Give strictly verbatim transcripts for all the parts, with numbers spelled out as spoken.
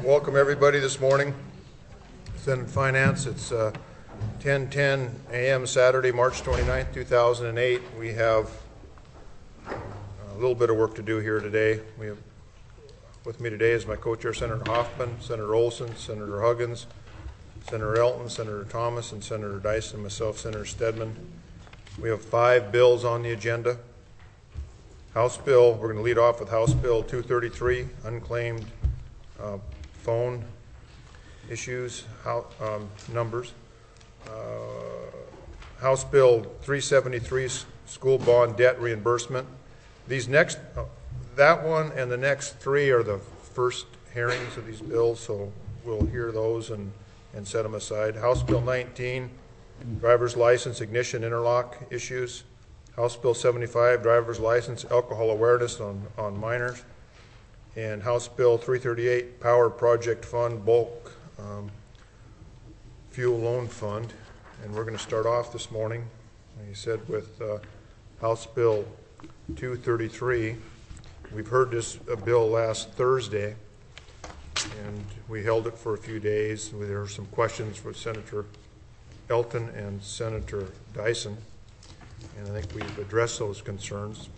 welcome everybody this morning. Senate Finance, it's uh, ten ten a m Saturday, March twenty-ninth, two thousand eight. We have a little bit of work to do here today. We have, with me today is my co-chair, Senator Hoffman, Senator Olson, Senator Huggins, Senator Elton, Senator Thomas, and Senator Dyson, myself, Senator Stedman. We have five bills on the agenda. House Bill, we're going to lead off with House Bill two thirty-three, unclaimed uh, phone issues, how, um, numbers. Uh, House Bill three seventy-three, school bond debt reimbursement. These next, uh, that one and the next three are the first hearings of these bills, so we'll hear those and, and set them aside. House Bill nineteen, driver's license ignition interlock issues. House Bill seventy-five, driver's license alcohol awareness on, on minors. And House Bill three thirty-eight, Power Project Fund bulk um, fuel loan fund. And we're going to start off this morning, like you said, with uh, House Bill two thirty-three. We've heard this uh, bill last Thursday, and we held it for a few days. There were some questions for Senator Elton and Senator Dyson, and I think we've addressed those concerns.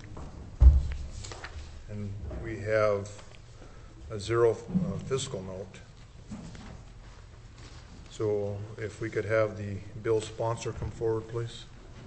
And we have a zero uh, fiscal note. So if we could have the bill sponsor come forward, please.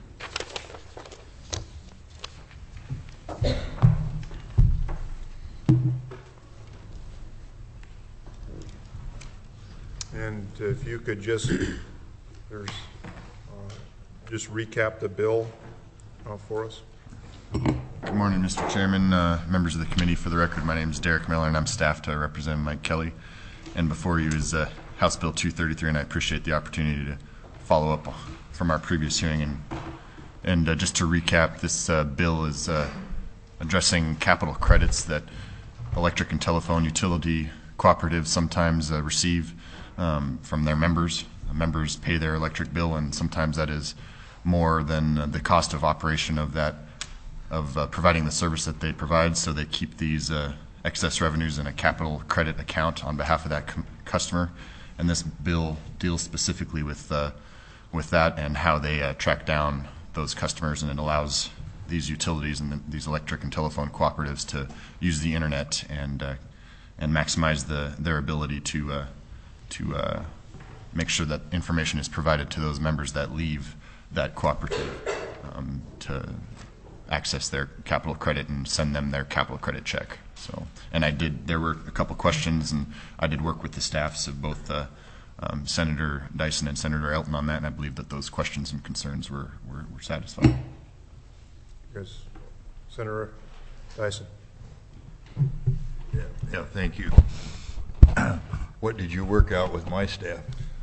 And if you could just, there's, uh, just recap the bill uh, for us. Good morning, Mister Chairman, uh, members of the committee. For the record, my name is Derek Miller, and I'm staff to represent Mike Kelly. And before you is uh, House Bill two thirty-three, and I appreciate the opportunity to follow up from our previous hearing. And, and uh, just to recap, this uh, bill is uh, addressing capital credits that electric and telephone utility cooperatives sometimes uh, receive um, from their members. Members pay their electric bill, and sometimes that is more than uh, the cost of operation of that of uh, providing the service that they provide, so they keep these uh, excess revenues in a capital credit account on behalf of that com- customer. And this bill deals specifically with uh, with that and how they uh, track down those customers, and it allows these utilities and the, these electric and telephone cooperatives to use the internet and uh, and maximize the their ability to uh, to uh, make sure that information is provided to those members that leave that cooperative um, to access their capital credit and send them their capital credit check. So, and I did, there were a couple questions, and I did work with the staffs of both uh, um, Senator Dyson and Senator Elton on that, and I believe that those questions and concerns were, were, were satisfied. Yes, Senator Dyson. Yeah, yeah, thank you. What did you work out with my staff?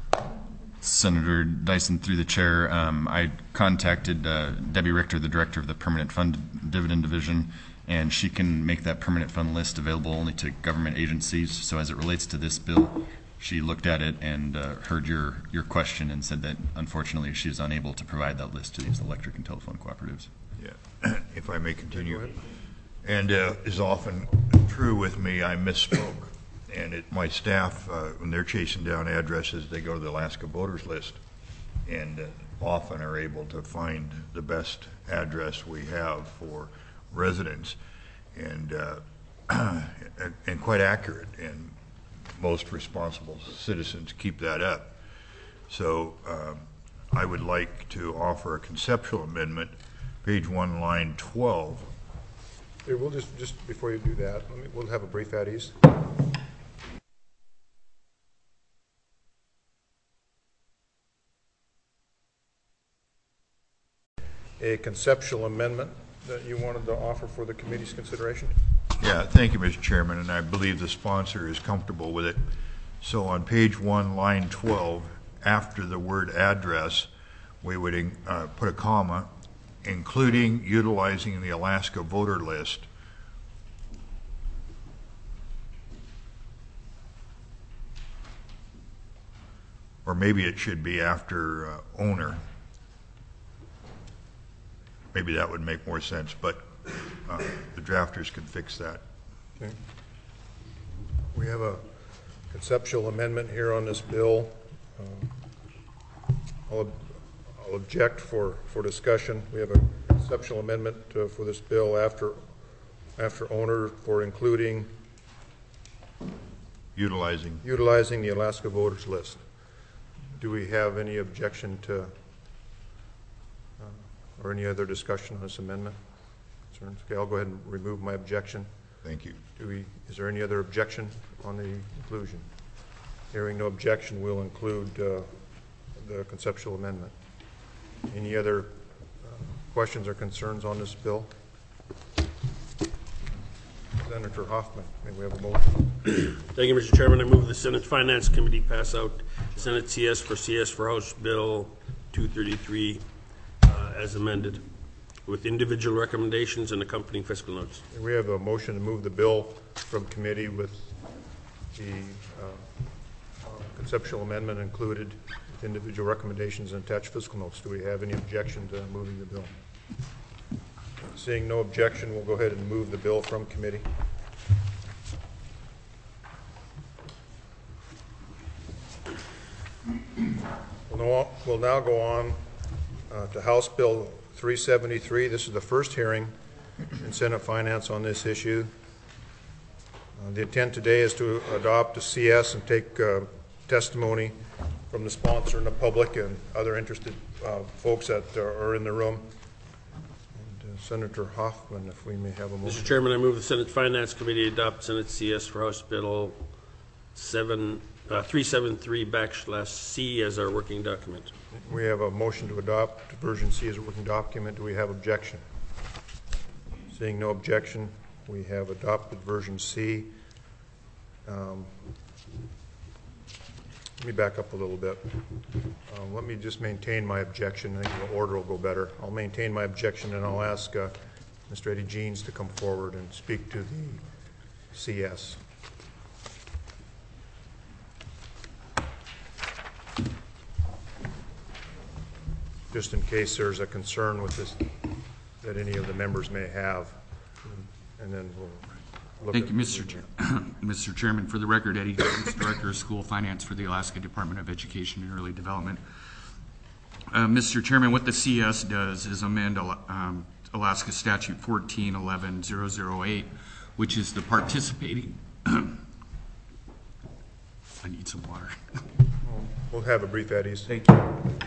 Senator Dyson, through the chair, um, I contacted uh, Debbie Richter, the director of the Permanent Fund Dividend Division, and she can make that permanent fund list available only to government agencies. So as it relates to this bill, she looked at it and uh, heard your, your question and said that unfortunately she is unable to provide that list to these electric and telephone cooperatives. Yeah, if I may continue. And uh, is often true with me, I misspoke. And it, my staff, uh, when they're chasing down addresses, they go to the Alaska voters list, and uh, often are able to find the best address we have for residents, and uh, and, and quite accurate. And most responsible citizens keep that up. So um, I would like to offer a conceptual amendment, page one, line twelve. Here, we'll just just before you do that, let me, we'll have a brief at ease. A conceptual amendment that you wanted to offer for the committee's consideration? Yeah, thank you, Mister Chairman, and I believe the sponsor is comfortable with it. So on page one, line twelve, after the word address, we would uh, put a comma, including utilizing the Alaska voter list. Or maybe it should be after uh, owner. Maybe that would make more sense, but uh, the drafters could fix that. Okay. We have a conceptual amendment here on this bill. Um, I'll, I'll object for, for discussion. We have a conceptual amendment uh, for this bill after, after owner for including Utilizing. utilizing the Alaska voters list. Do we have any objection to, uh, or any other discussion on this amendment? Concerns? Okay, I'll go ahead and remove my objection. Thank you. Do we, is there any other objection on the inclusion? Hearing no objection, we'll include uh, the conceptual amendment. Any other uh, questions or concerns on this bill? Senator Hoffman, may we have a motion? Thank you, Mister Chairman. I move the Senate Finance Committee pass out Senate C S for C S for House Bill two thirty-three uh, as amended, with individual recommendations and accompanying fiscal notes. We have a motion to move the bill from committee with the uh, uh, conceptual amendment included with individual recommendations and attached fiscal notes. Do we have any objection to moving the bill? Seeing no objection, we'll go ahead and move the bill from committee. We'll now, we'll now go on uh, to House Bill three seventy-three. This is the first hearing in Senate Finance on this issue. Uh, the intent today is to adopt a C S and take uh, testimony from the sponsor and the public and other interested uh, folks that are in the room. And, uh, Senator Hoffman, if we may have a motion. Mister Chairman, I move the Senate Finance Committee adopt Senate C S for House Bill seven, uh, three seventy-three backslash C as our working document. We have a motion to adopt version C as a working document. Do we have objection? Seeing no objection, we have adopted version C. Um, let me back up a little bit. Um, let me just maintain my objection. I think the order will go better. I'll maintain my objection and I'll ask uh, Mister Eddie Jeans to come forward and speak to the C S. Just in case there's a concern with this that any of the members may have, and then we'll look Thank at you, Mister Chair. Mister Chairman. For the record, Eddie Jones, Director of School Finance for the Alaska Department of Education and Early Development. Uh, Mister Chairman, what the C S does is amend um, Alaska Statute fourteen eleven thousand eight, which is the participating. I need some water. We'll have a brief Eddie's. Thank you.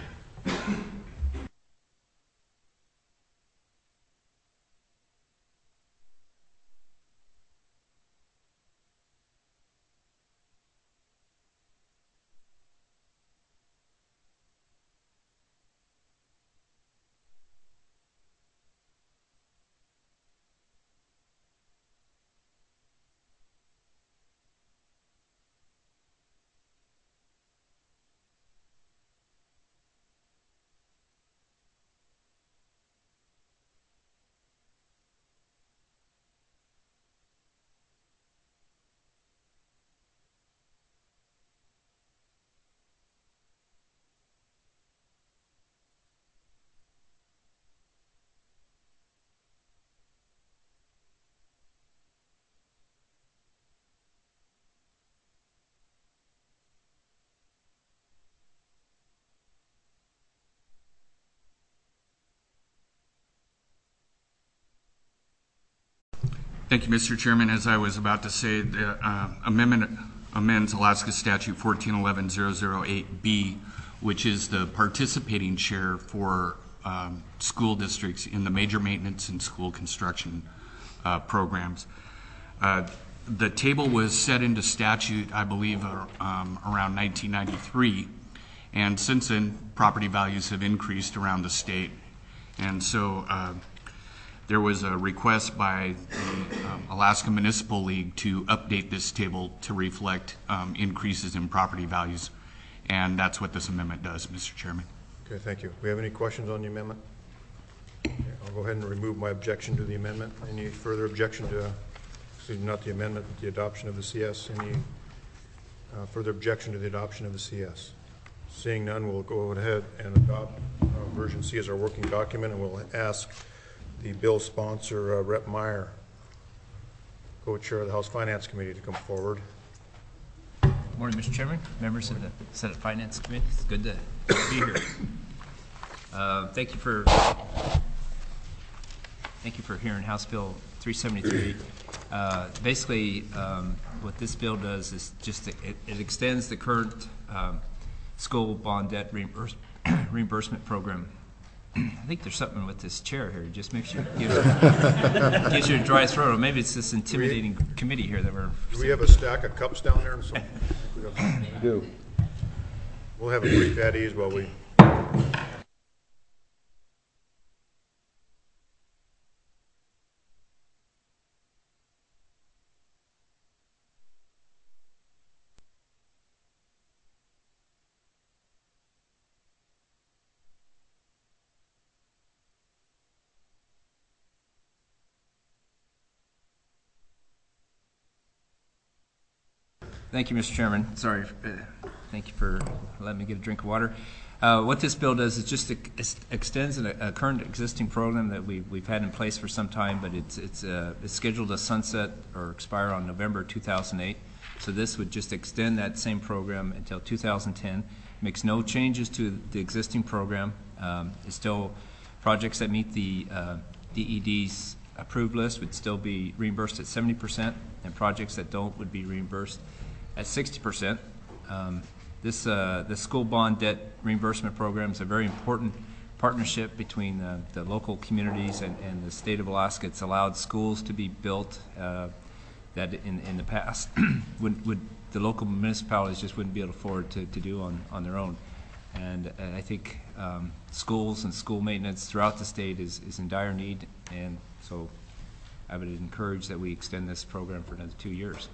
Thank you, Mister Chairman. As I was about to say, the uh, amendment amends Alaska Statute fourteen eleven thousand eight B, which is the participating share for um, school districts in the major maintenance and school construction uh, programs. Uh, the table was set into statute, I believe, uh, um, around nineteen ninety-three, and since then, property values have increased around the state, and so uh, there was a request by the um, Alaska Municipal League to update this table to reflect um, increases in property values, and that's what this amendment does, Mister Chairman. Okay, thank you. We have any questions on the amendment? Okay, I'll go ahead and remove my objection to the amendment. Any further objection to, excuse me, not the amendment, but the adoption of the C S? Any uh, further objection to the adoption of the C S? Seeing none, we'll go ahead and adopt uh, version C as our working document, and we'll ask the bill sponsor, uh, Rep Meyer, co-chair of the House Finance Committee, to come forward. Good Morning, Mister Chairman, members of the Senate Finance Committee. It's good to be here. Uh, thank you for thank you for hearing House Bill three seventy-three. Uh, basically, um, what this bill does is just it, it extends the current um, school bond debt reimburse, reimbursement program. I think there's something with this chair here. It just makes you gives, gives you a dry throat. Or maybe it's this intimidating we, committee here that we're. Do we have a stack of cups down there? And so we do. We'll have a brief at ease while we. Thank you, Mister Chairman. Sorry. Uh, thank you for letting me get a drink of water. Uh, what this bill does is just ex extends a, a current existing program that we, we've had in place for some time, but it's, it's, uh, it's scheduled to sunset or expire on November two thousand eight. So this would just extend that same program until two thousand ten. Makes no changes to the existing program. Um, it's still projects that meet the uh, D E D's approved list would still be reimbursed at seventy percent, and projects that don't would be reimbursed at sixty percent. Um, this, uh, the school bond debt reimbursement program is a very important partnership between uh, the local communities and, and the state of Alaska. It's allowed schools to be built uh, that in, in the past would, would the local municipalities just wouldn't be able to afford to, to do on, on their own. And, and I think um, schools and school maintenance throughout the state is, is in dire need, and so I would encourage that we extend this program for another two years.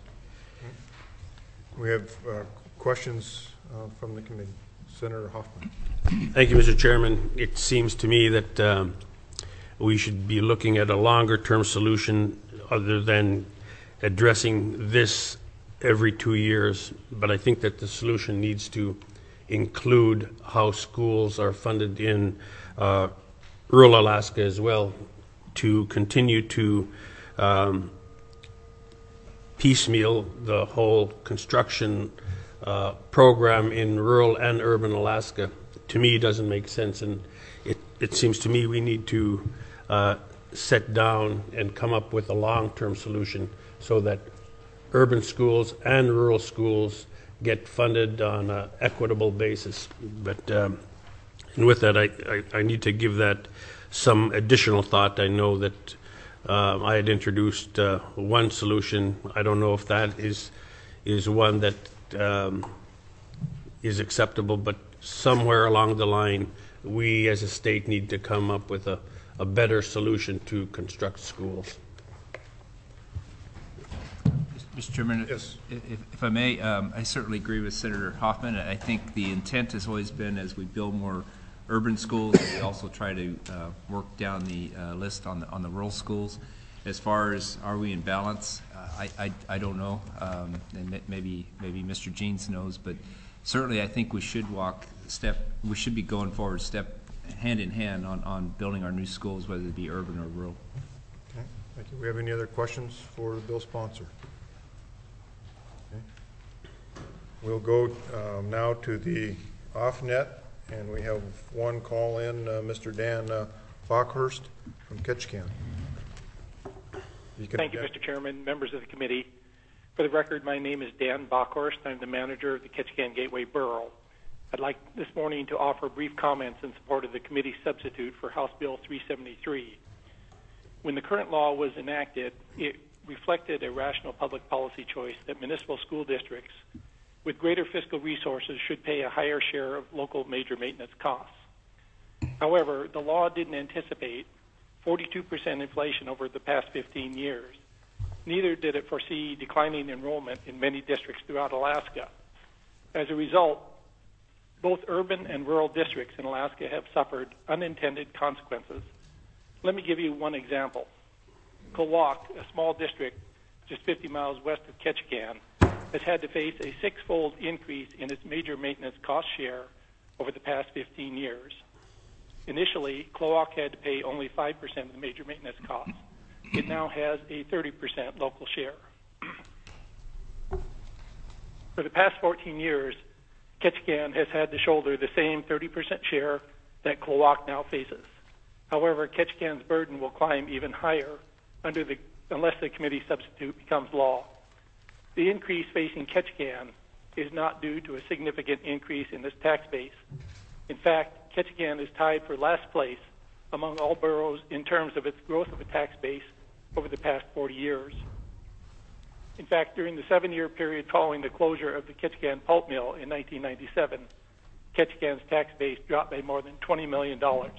We have uh, questions uh, from the committee. Senator Hoffman. Thank you, Mister Chairman. It seems to me that um, we should be looking at a longer-term solution other than addressing this every two years. But I think that the solution needs to include how schools are funded in uh, rural Alaska as well, to continue to um, piecemeal the whole construction uh, program in rural and urban Alaska. To me, doesn't make sense, and it, it seems to me we need to uh, sit down and come up with a long-term solution so that urban schools and rural schools get funded on an equitable basis. But um, and with that, I, I, I need to give that some additional thought. I know that uh, I had introduced uh, one solution. I don't know if that is is one that um, is acceptable, but somewhere along the line, we as a state need to come up with a, a better solution to construct schools. Mister Chairman, yes. if, if I may, um, I certainly agree with Senator Hoffman. I think the intent has always been, as we build more urban schools, we also try to uh, work down the uh, list on the, on the rural schools. As far as are we in balance, uh, I, I, I don't know, um, and maybe maybe Mister Jeans knows, but certainly I think we should walk step, we should be going forward step hand in hand on, on building our new schools, whether it be urban or rural. Okay, thank you. We have any other questions for the bill sponsor? Okay. We'll go um, now to the off-net, and we have one call in, uh, Mister Dan uh, Bockhurst from Ketchikan. You Thank you, Mister Chairman, members of the committee. For the record, my name is Dan Bockhurst. I'm the manager of the Ketchikan Gateway Borough. I'd like this morning to offer brief comments in support of the committee substitute for House Bill three seventy-three. When the current law was enacted, it reflected a rational public policy choice that municipal school districts with greater fiscal resources should pay a higher share of local major maintenance costs. However, the law didn't anticipate forty-two percent inflation over the past fifteen years. Neither did it foresee declining enrollment in many districts throughout Alaska. As a result, both urban and rural districts in Alaska have suffered unintended consequences. Let me give you one example. Klawock, a small district just fifty miles west of Ketchikan, has had to face a six-fold increase in its major maintenance cost share over the past fifteen years. Initially, Klawock had to pay only five percent of the major maintenance costs. It now has a thirty percent local share. For the past fourteen years, Ketchikan has had to shoulder the same thirty percent share that Klawock now faces. However, Ketchikan's burden will climb even higher under the, unless the committee substitute becomes law. The increase facing Ketchikan is not due to a significant increase in its tax base. In fact, Ketchikan is tied for last place among all boroughs in terms of its growth of a tax base over the past forty years. In fact, during the seven-year period following the closure of the Ketchikan pulp mill in nineteen ninety-seven, Ketchikan's tax base dropped by more than twenty million dollars.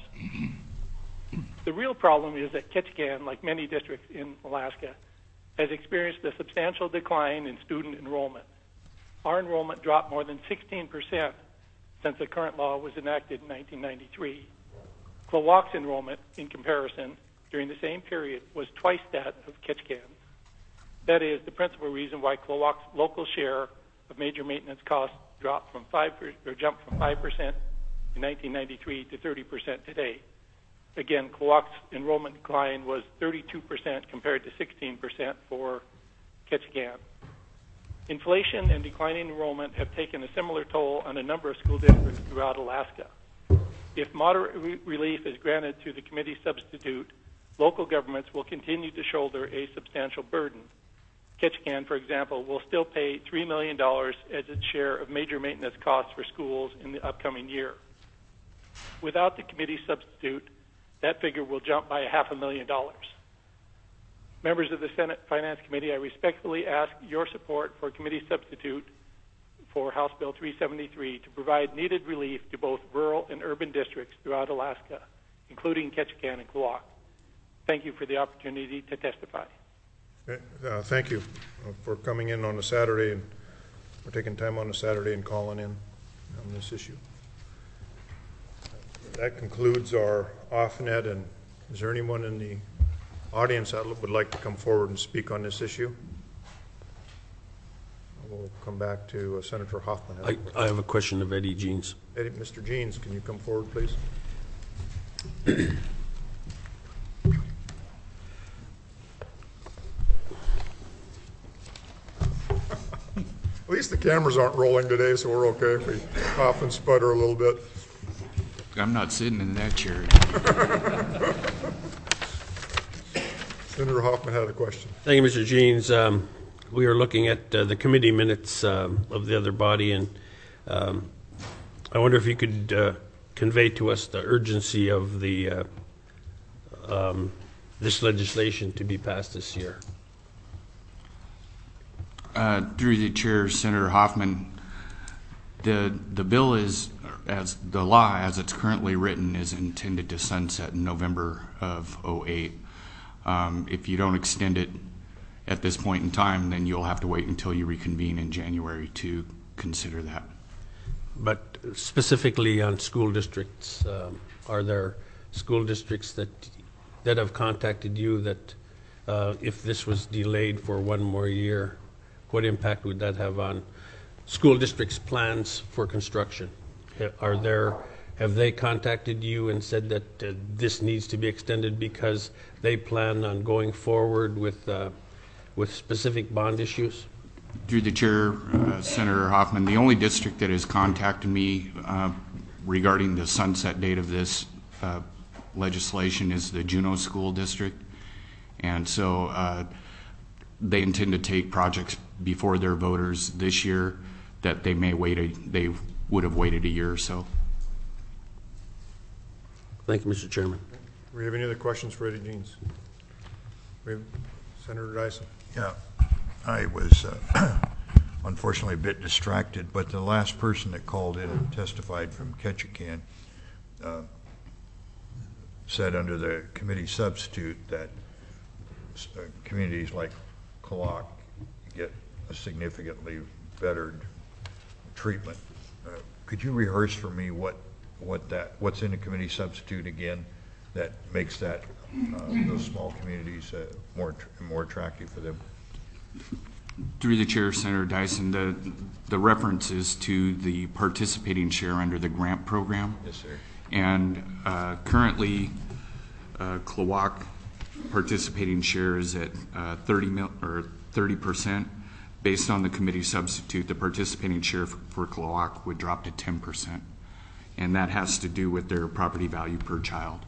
The real problem is that Ketchikan, like many districts in Alaska, has experienced a substantial decline in student enrollment. Our enrollment dropped more than sixteen percent since the current law was enacted in nineteen ninety-three. Klawock's enrollment, in comparison, during the same period was twice that of Ketchikan's. That is the principal reason why Klawock's local share of major maintenance costs dropped from five or jumped from five percent in nineteen ninety-three to thirty percent today. Again, Klawock's enrollment decline was thirty-two percent compared to sixteen percent for Ketchikan. Inflation and declining enrollment have taken a similar toll on a number of school districts throughout Alaska. If moderate re- relief is granted to the committee substitute, local governments will continue to shoulder a substantial burden. Ketchikan, for example, will still pay three million dollars as its share of major maintenance costs for schools in the upcoming year. Without the committee substitute, that figure will jump by a half a million dollars. Members of the Senate Finance Committee, I respectfully ask your support for committee substitute for House Bill three seventy-three to provide needed relief to both rural and urban districts throughout Alaska, including Ketchikan and Klawock. Thank you for the opportunity to testify. Uh, thank you for coming in on a Saturday and for taking time on a Saturday and calling in on this issue. That concludes our off-net, and is there anyone in the audience that would like to come forward and speak on this issue? We'll come back to uh, Senator Hoffman. I, I have a question of Eddie Jeans. Eddie, Mister Jeans, can you come forward, please? At least the cameras aren't rolling today, so we're okay if we cough and sputter a little bit. I'm not sitting in that chair. Senator Hoffman had a question. Thank you, Mister Jeans. Um, we are looking at uh, the committee minutes um, of the other body, and um, I wonder if you could uh, convey to us the urgency of the uh, um, this legislation to be passed this year. Uh, through the chair, Senator Hoffman, the the bill is, as the law as it's currently written, is intended to sunset in November of oh eight. Um, if you don't extend it at this point in time, then you'll have to wait until you reconvene in January to consider that. But specifically on school districts, um, are there school districts that that have contacted you that uh, if this was delayed for one more year, what impact would that have on school districts' plans for construction? Are there, have they contacted you and said that uh, this needs to be extended because they plan on going forward with uh, with specific bond issues? Through the chair, uh, Senator Hoffman, the only district that has contacted me uh, regarding the sunset date of this uh, legislation is the Juneau School District. And so uh, they intend to take projects before their voters this year that they may wait, a, they would have waited a year or so. Thank you, Mister Chairman. Do we have any other questions for Eddie Jeans? We have Senator Dyson. Yeah, I was uh, unfortunately a bit distracted, but the last person that called in and testified from Ketchikan uh, said under the committee substitute that uh, communities like Klawock get a significantly bettered treatment. Uh, could you rehearse for me what what that what's in the committee substitute again that makes that uh, those small communities uh, more more attractive for them? Through the chair, Senator Dyson, the the reference is to the participating share under the grant program. Yes, sir. And uh, currently, uh, Klawock participating share is at uh, thirty mil or thirty percent. Based on the committee substitute, the participating share for, for Cloac would drop to ten percent. And that has to do with their property value per child.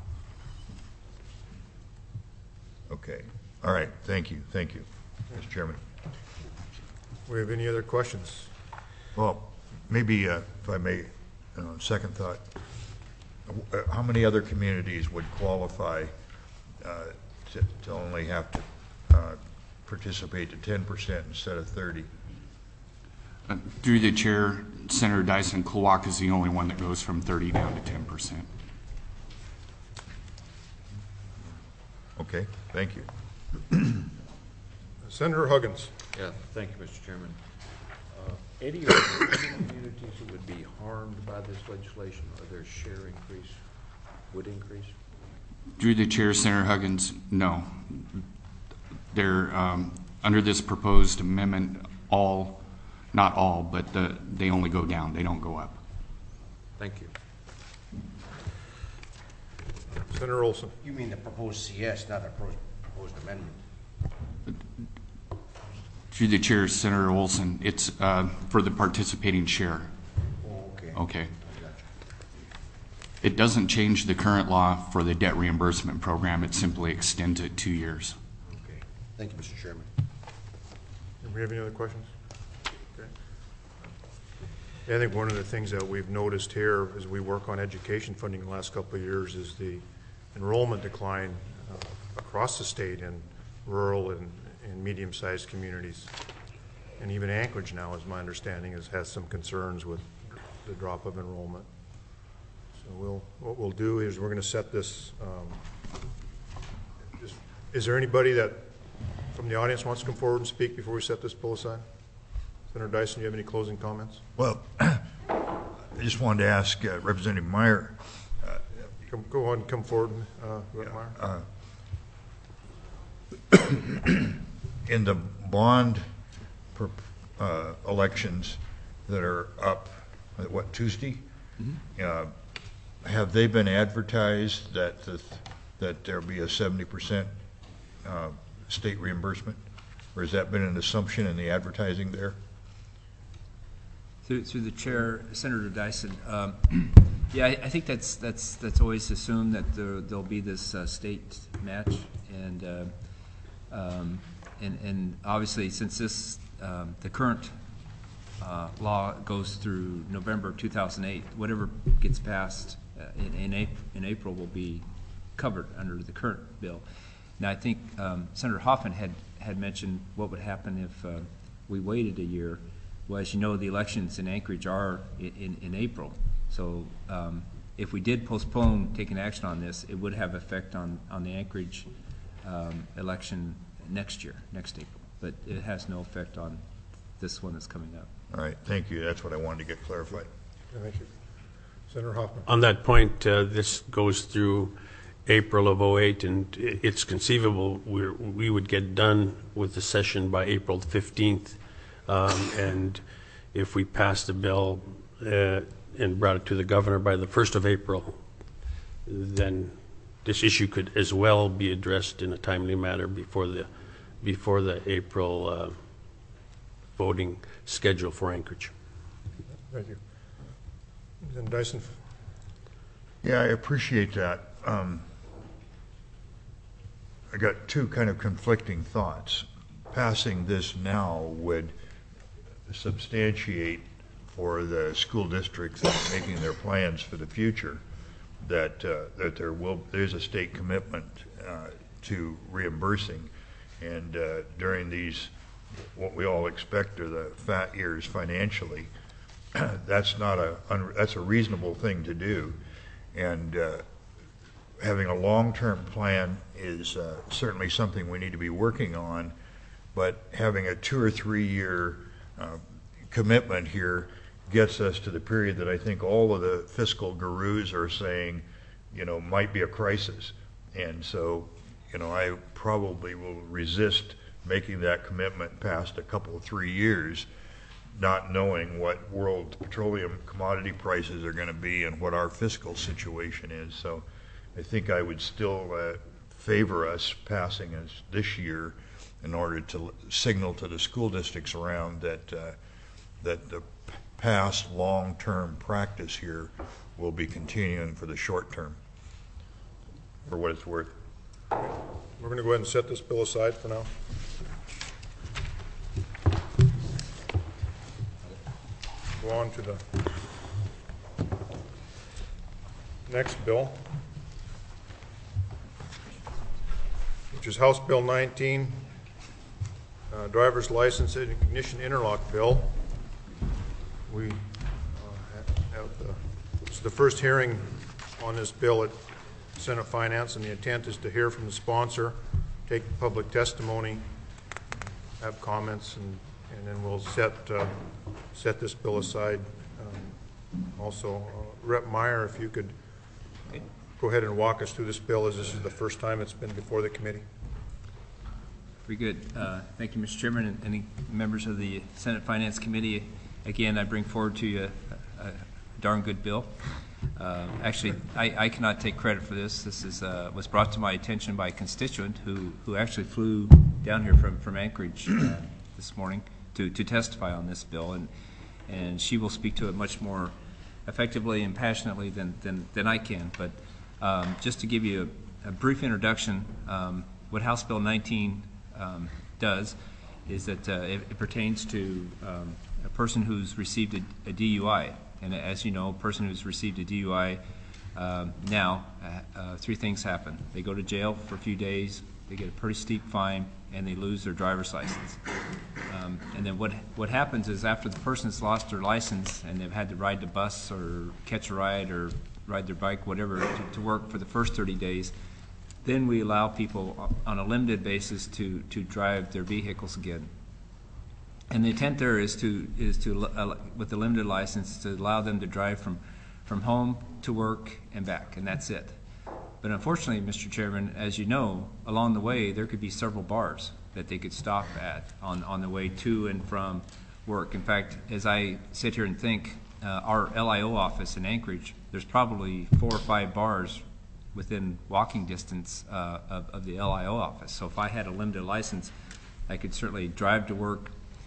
Okay. All right. Thank you. Thank you, Mister Chairman. We have any other questions? Well, maybe, uh, if I may, uh, second thought, uh, how many other communities would qualify uh, to, to only have to uh, participate to ten percent instead of thirty? Uh, through the chair, Senator Dyson, Cloac is the only one that goes from thirty down to ten percent. Okay, thank you. Senator Huggins. Yeah, thank you, Mister Chairman. Uh, Any of the communities that would be harmed by this legislation, or their share increase would increase? Through the chair, Senator Huggins, no. They're, um, under this proposed amendment, all, not all, but the, they only go down, they don't go up. Thank you. Senator Olson. You mean the proposed C S, not the pro- proposed amendment? Through the chair, Senator Olson, it's uh, for the participating share. Oh, okay. Okay. Gotcha. It doesn't change the current law for the debt reimbursement program. It simply extends it two years. Okay. Thank you, Mister Chairman. Do we have any other questions? Okay. Yeah, I think one of the things that we've noticed here as we work on education funding the last couple of years is the enrollment decline uh, across the state in rural and, and medium-sized communities. And even Anchorage now, is my understanding, is, has some concerns with the drop of enrollment. So we'll, what we'll do is we're going to set this. Um, is, is there anybody that from the audience wants to come forward and speak before we set this bill aside? Senator Dyson, do you have any closing comments? Well, I just wanted to ask uh, Representative Meyer. Uh, Come, go on, come forward, uh, Rep. Meyer. uh, in the bond per, uh, elections that are up, uh, what, Tuesday? Mm-hmm. uh, have they been advertised that the, that there'll be a seventy percent uh, state reimbursement? Or has that been an assumption in the advertising there? Through, through the chair, Senator Dyson, um, yeah, I, I think that's that's that's always assumed that there, there'll be this uh, state match, and uh, um, and and obviously since this um, the current uh, law goes through November two thousand eight, whatever gets passed uh, in in April, in April will be covered under the current bill. Now, I think um, Senator Hoffman had had mentioned what would happen if uh, we waited a year. Well, as you know, the elections in Anchorage are in, in, in April. So um, if we did postpone taking action on this, it would have effect on, on the Anchorage um, election next year, next April. But it has no effect on this one that's coming up. All right, thank you. That's what I wanted to get clarified. Yeah, thank you. Senator Hoffman. On that point, uh, this goes through April of oh eight, and it's conceivable we're, we would get done with the session by April fifteenth. Um, and if we passed the bill uh, and brought it to the governor by the first of April, then this issue could as well be addressed in a timely manner before the before the April uh, voting schedule for Anchorage. Thank you. Then Dyson. Yeah, I appreciate that. Um, I got two kind of conflicting thoughts. Passing this now would substantiate for the school districts that are making their plans for the future that uh, that there will there's a state commitment uh, to reimbursing, and uh, during these what we all expect are the fat years financially, that's not a that's a reasonable thing to do, and uh, having a long-term plan is uh, certainly something we need to be working on, but having a two or three year uh, commitment here gets us to the period that I think all of the fiscal gurus are saying, you know, might be a crisis. And so, you know, I probably will resist making that commitment past a couple of three years, not knowing what world petroleum commodity prices are going to be and what our fiscal situation is. So I think I would still uh, favor us passing us this year in order to signal to the school districts around that, uh, that the past long-term practice here will be continuing for the short term, for what it's worth. We're going to go ahead and set this bill aside for now. Go on to the next bill, which is House Bill nineteen, uh, driver's license and ignition interlock bill. We uh, have the, it's the first hearing on this bill at Senate Finance, and the intent is to hear from the sponsor, take public testimony, have comments, and, and then we'll set uh, set this bill aside. Um, also, uh, Rep Meyer, if you could go ahead and walk us through this bill, as this is the first time it's been before the committee. Very good. Uh, thank you, Mister Chairman, and any members of the Senate Finance Committee. Again, I bring forward to you a, a darn good bill. Uh, actually, I, I cannot take credit for this. This is uh, was brought to my attention by a constituent who, who actually flew down here from, from Anchorage uh, this morning to, to testify on this bill, and and she will speak to it much more effectively and passionately than, than, than I can. But um, just to give you a, a brief introduction, um, what House Bill nineteen um, does is that uh, it, it pertains to um, a person who's received a, a D U I. And as you know, a person who's received a D U I um, now, uh, uh, three things happen. They go to jail for a few days, they get a pretty steep fine, and they lose their driver's license. Um, and then what what happens is, after the person's lost their license and they've had to ride the bus or catch a ride or ride their bike, whatever, to, to work for the first thirty days, then we allow people on a limited basis to, to drive their vehicles again. And the intent there is to is to uh, with the limited license, to allow them to drive from from home to work and back, and that's it. But unfortunately, Mister Chairman, as you know, along the way there could be several bars that they could stop at on on the way to and from work. In fact, as I sit here and think, uh, our L I O office in Anchorage, there's probably four or five bars within walking distance uh, of, of the L I O office. So if I had a limited license, I could certainly drive to work,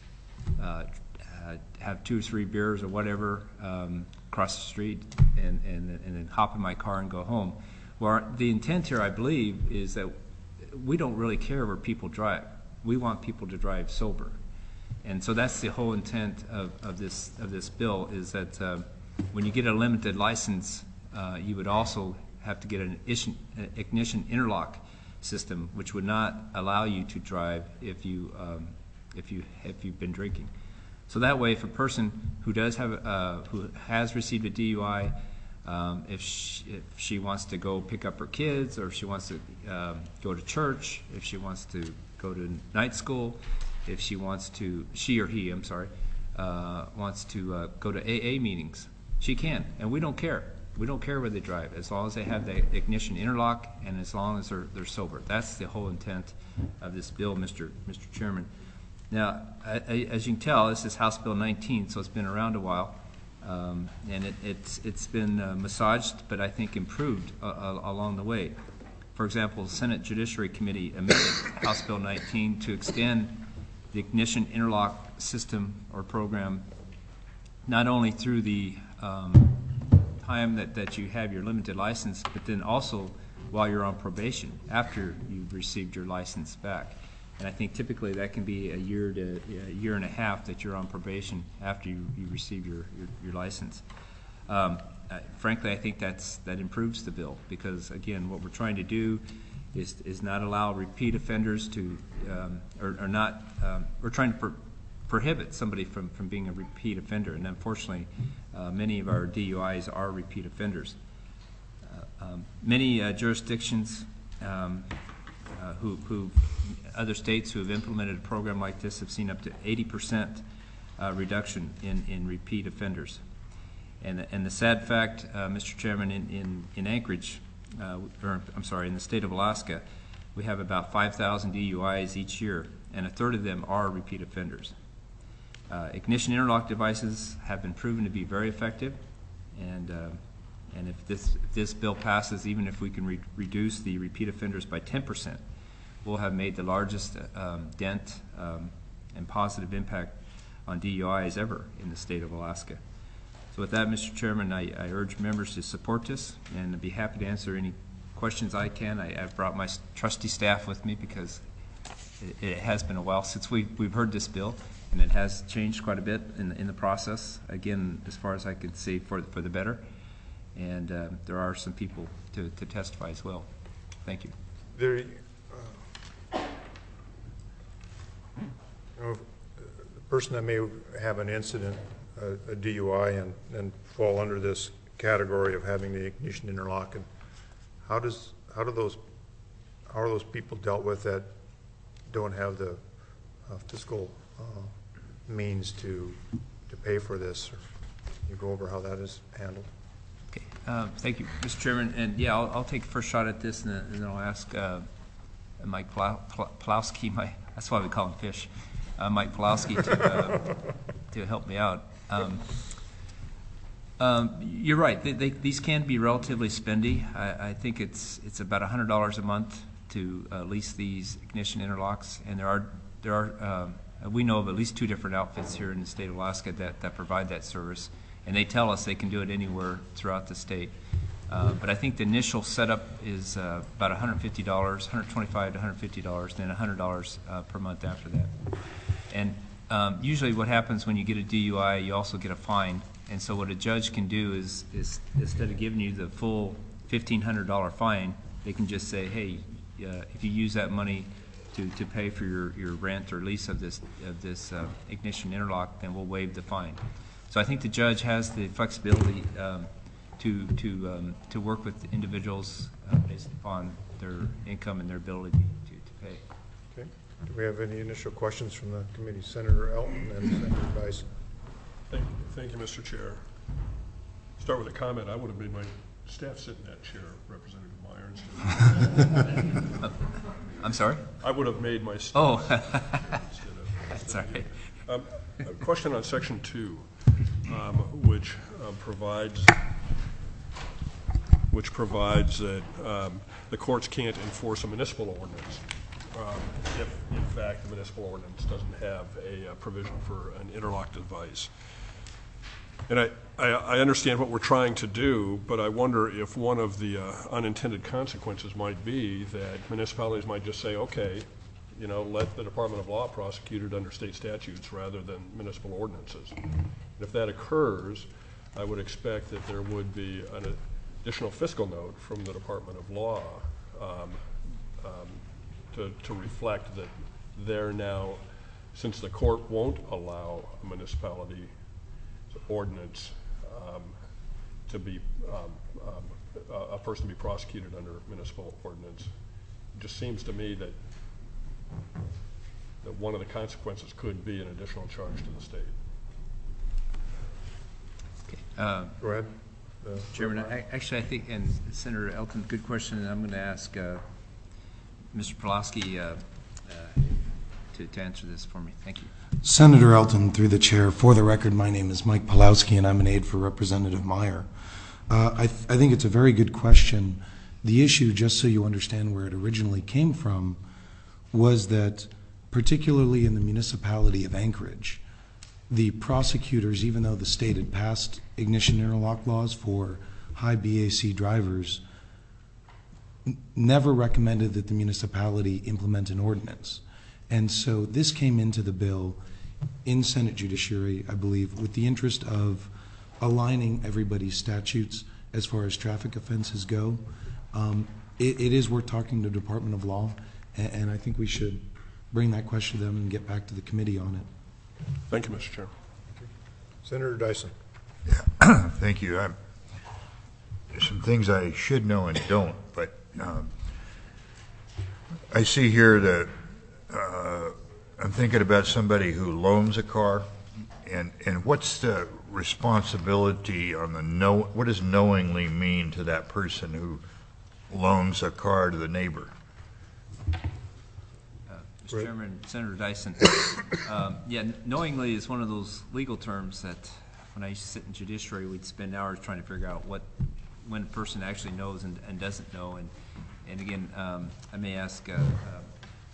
Uh, uh, have two or three beers or whatever um, across the street, and, and, and then hop in my car and go home. Well, our, the intent here, I believe, is that we don't really care where people drive. We want people to drive sober, and so that's the whole intent of, of this of this bill. Is that uh, when you get a limited license, uh, you would also have to get an ignition, ignition interlock system, which would not allow you to drive if you um, if you if you've been drinking. So that way, if a person who does have uh, who has received a D U I, um, if, she, if she wants to go pick up her kids, or if she wants to um, go to church, if she wants to go to night school, if she wants to she or he I'm sorry uh, wants to uh, go to A A meetings, she can, and we don't care. We don't care where they drive, as long as they have the ignition interlock and as long as they're they're sober. That's the whole intent of this bill, Mister Mister Chairman. Now, I, I, as you can tell, this is House Bill nineteen, so it's been around a while, um, and it, it's it's been uh, massaged, but I think improved uh, uh, along the way. For example, the Senate Judiciary Committee amended House Bill nineteen to extend the ignition interlock system or program not only through the um, time that, that you have your limited license, but then also while you're on probation, after you've received your license back. And I think typically that can be a year to a year and a half that you're on probation after you, you receive your, your, your license. Um, uh, frankly, I think that's that improves the bill, because again, what we're trying to do is is not allow repeat offenders to, um, or, or not. Um, we're trying to pro prohibit somebody from from being a repeat offender, and unfortunately, uh, many of our D U Is are repeat offenders. Uh, um, many uh, jurisdictions. Um, Uh, who, who other states who have implemented a program like this have seen up to eighty percent uh, reduction in, in repeat offenders. And, and the sad fact, uh, Mister Chairman, in, in, in Anchorage, uh, or I'm sorry, in the state of Alaska, we have about five thousand D U Is each year, and a third of them are repeat offenders. Uh, ignition interlock devices have been proven to be very effective, and uh, and if this if this bill passes, even if we can re reduce the repeat offenders by ten percent, will have made the largest um, dent um, and positive impact on D U Is ever in the state of Alaska. So with that, Mister Chairman, I, I urge members to support this, and I'd be happy to answer any questions I can. I, I've brought my trusty staff with me because it, it has been a while since we, we've heard this bill, and it has changed quite a bit in, in the process, again, as far as I can see, for, for the better. And uh, there are some people to, to testify as well. Thank you. There, uh, you know, the person that may have an incident, a, a D U I, and, and fall under this category of having the ignition interlock, and how does how do those how are those people dealt with that don't have the uh, fiscal uh, means to to pay for this? Or you go over how that is handled. Okay, uh, thank you, Mister Chairman. And yeah, I'll, I'll take the first shot at this, and then, and then I'll ask uh, Mike Pawlowski. My that's why we call him Fish. Uh, Mike Pawlowski to uh, to help me out. Um, um, you're right. They, they, these can be relatively spendy. I, I think it's it's about a hundred dollars a month to uh, lease these ignition interlocks, and there are there are um, we know of at least two different outfits here in the state of Alaska that that provide that service, and they tell us they can do it anywhere throughout the state. Uh, but I think the initial setup is uh, about one hundred fifty dollars, one hundred twenty-five to one hundred fifty dollars, then one hundred dollars uh, per month after that. And um, usually what happens when you get a D U I, you also get a fine. And so what a judge can do is, is instead of giving you the full fifteen hundred dollar fine, they can just say, hey, uh, if you use that money to, to pay for your, your rent or lease of this, of this uh, ignition interlock, then we'll waive the fine. So I think the judge has the flexibility um, to, to, um, to work with individuals uh, based upon their income and their ability to, to pay. Okay. Do we have any initial questions from the committee? Senator Elton and Senator Dyson. Thank you, thank you, Mister Chair. Start with a comment. I would have made my staff sit in that chair, Representative Meyer. Instead of, I'm sorry? I would have made my staff oh. sit instead of. That's all right. Um, a question on Section two, um, which uh, provides which provides that um, the courts can't enforce a municipal ordinance um, if, in fact, the municipal ordinance doesn't have a, a provision for an interlock device. And I, I, I understand what we're trying to do, but I wonder if one of the uh, unintended consequences might be that municipalities might just say, okay, you know, let the Department of Law prosecute it under state statutes rather than municipal ordinances. And if that occurs, I would expect that there would be an additional fiscal note from the Department of Law um, um, to, to reflect that they're now, since the court won't allow a municipality ordinance um, to be um, um, a person to be prosecuted under municipal ordinance. It just seems to me that that one of the consequences could be an additional charge to the state. Okay. Uh, Go ahead. Uh, Chairman, I, actually I think, and Senator Elton, good question, and I'm going to ask uh, Mister Pawlowski uh, uh, to, to answer this for me. Thank you. Senator Elton, through the chair, for the record, my name is Mike Pawlowski, and I'm an aide for Representative Meyer. Uh, I, th I think it's a very good question. The issue, just so you understand where it originally came from, was that particularly in the municipality of Anchorage, the prosecutors, even though the state had passed ignition interlock laws for high B A C drivers, n never recommended that the municipality implement an ordinance. And so this came into the bill in Senate Judiciary, I believe, with the interest of aligning everybody's statutes as far as traffic offenses go. Um, it, it is worth talking to the Department of Law, and, and I think we should bring that question to them and get back to the committee on it. Thank you, Mister Chair. Okay. Senator Dyson. Yeah. Thank you. I'm, there's some things I should know and don't, but um, I see here that Uh, I'm thinking about somebody who loans a car, and and what's the responsibility on the know? What does knowingly mean to that person who loans a car to the neighbor? Uh, Mister Chairman, Senator Dyson, um, yeah, knowingly is one of those legal terms that when I used to sit in judiciary, we'd spend hours trying to figure out what when a person actually knows and, and doesn't know. And and again, um, I may ask. Uh, uh,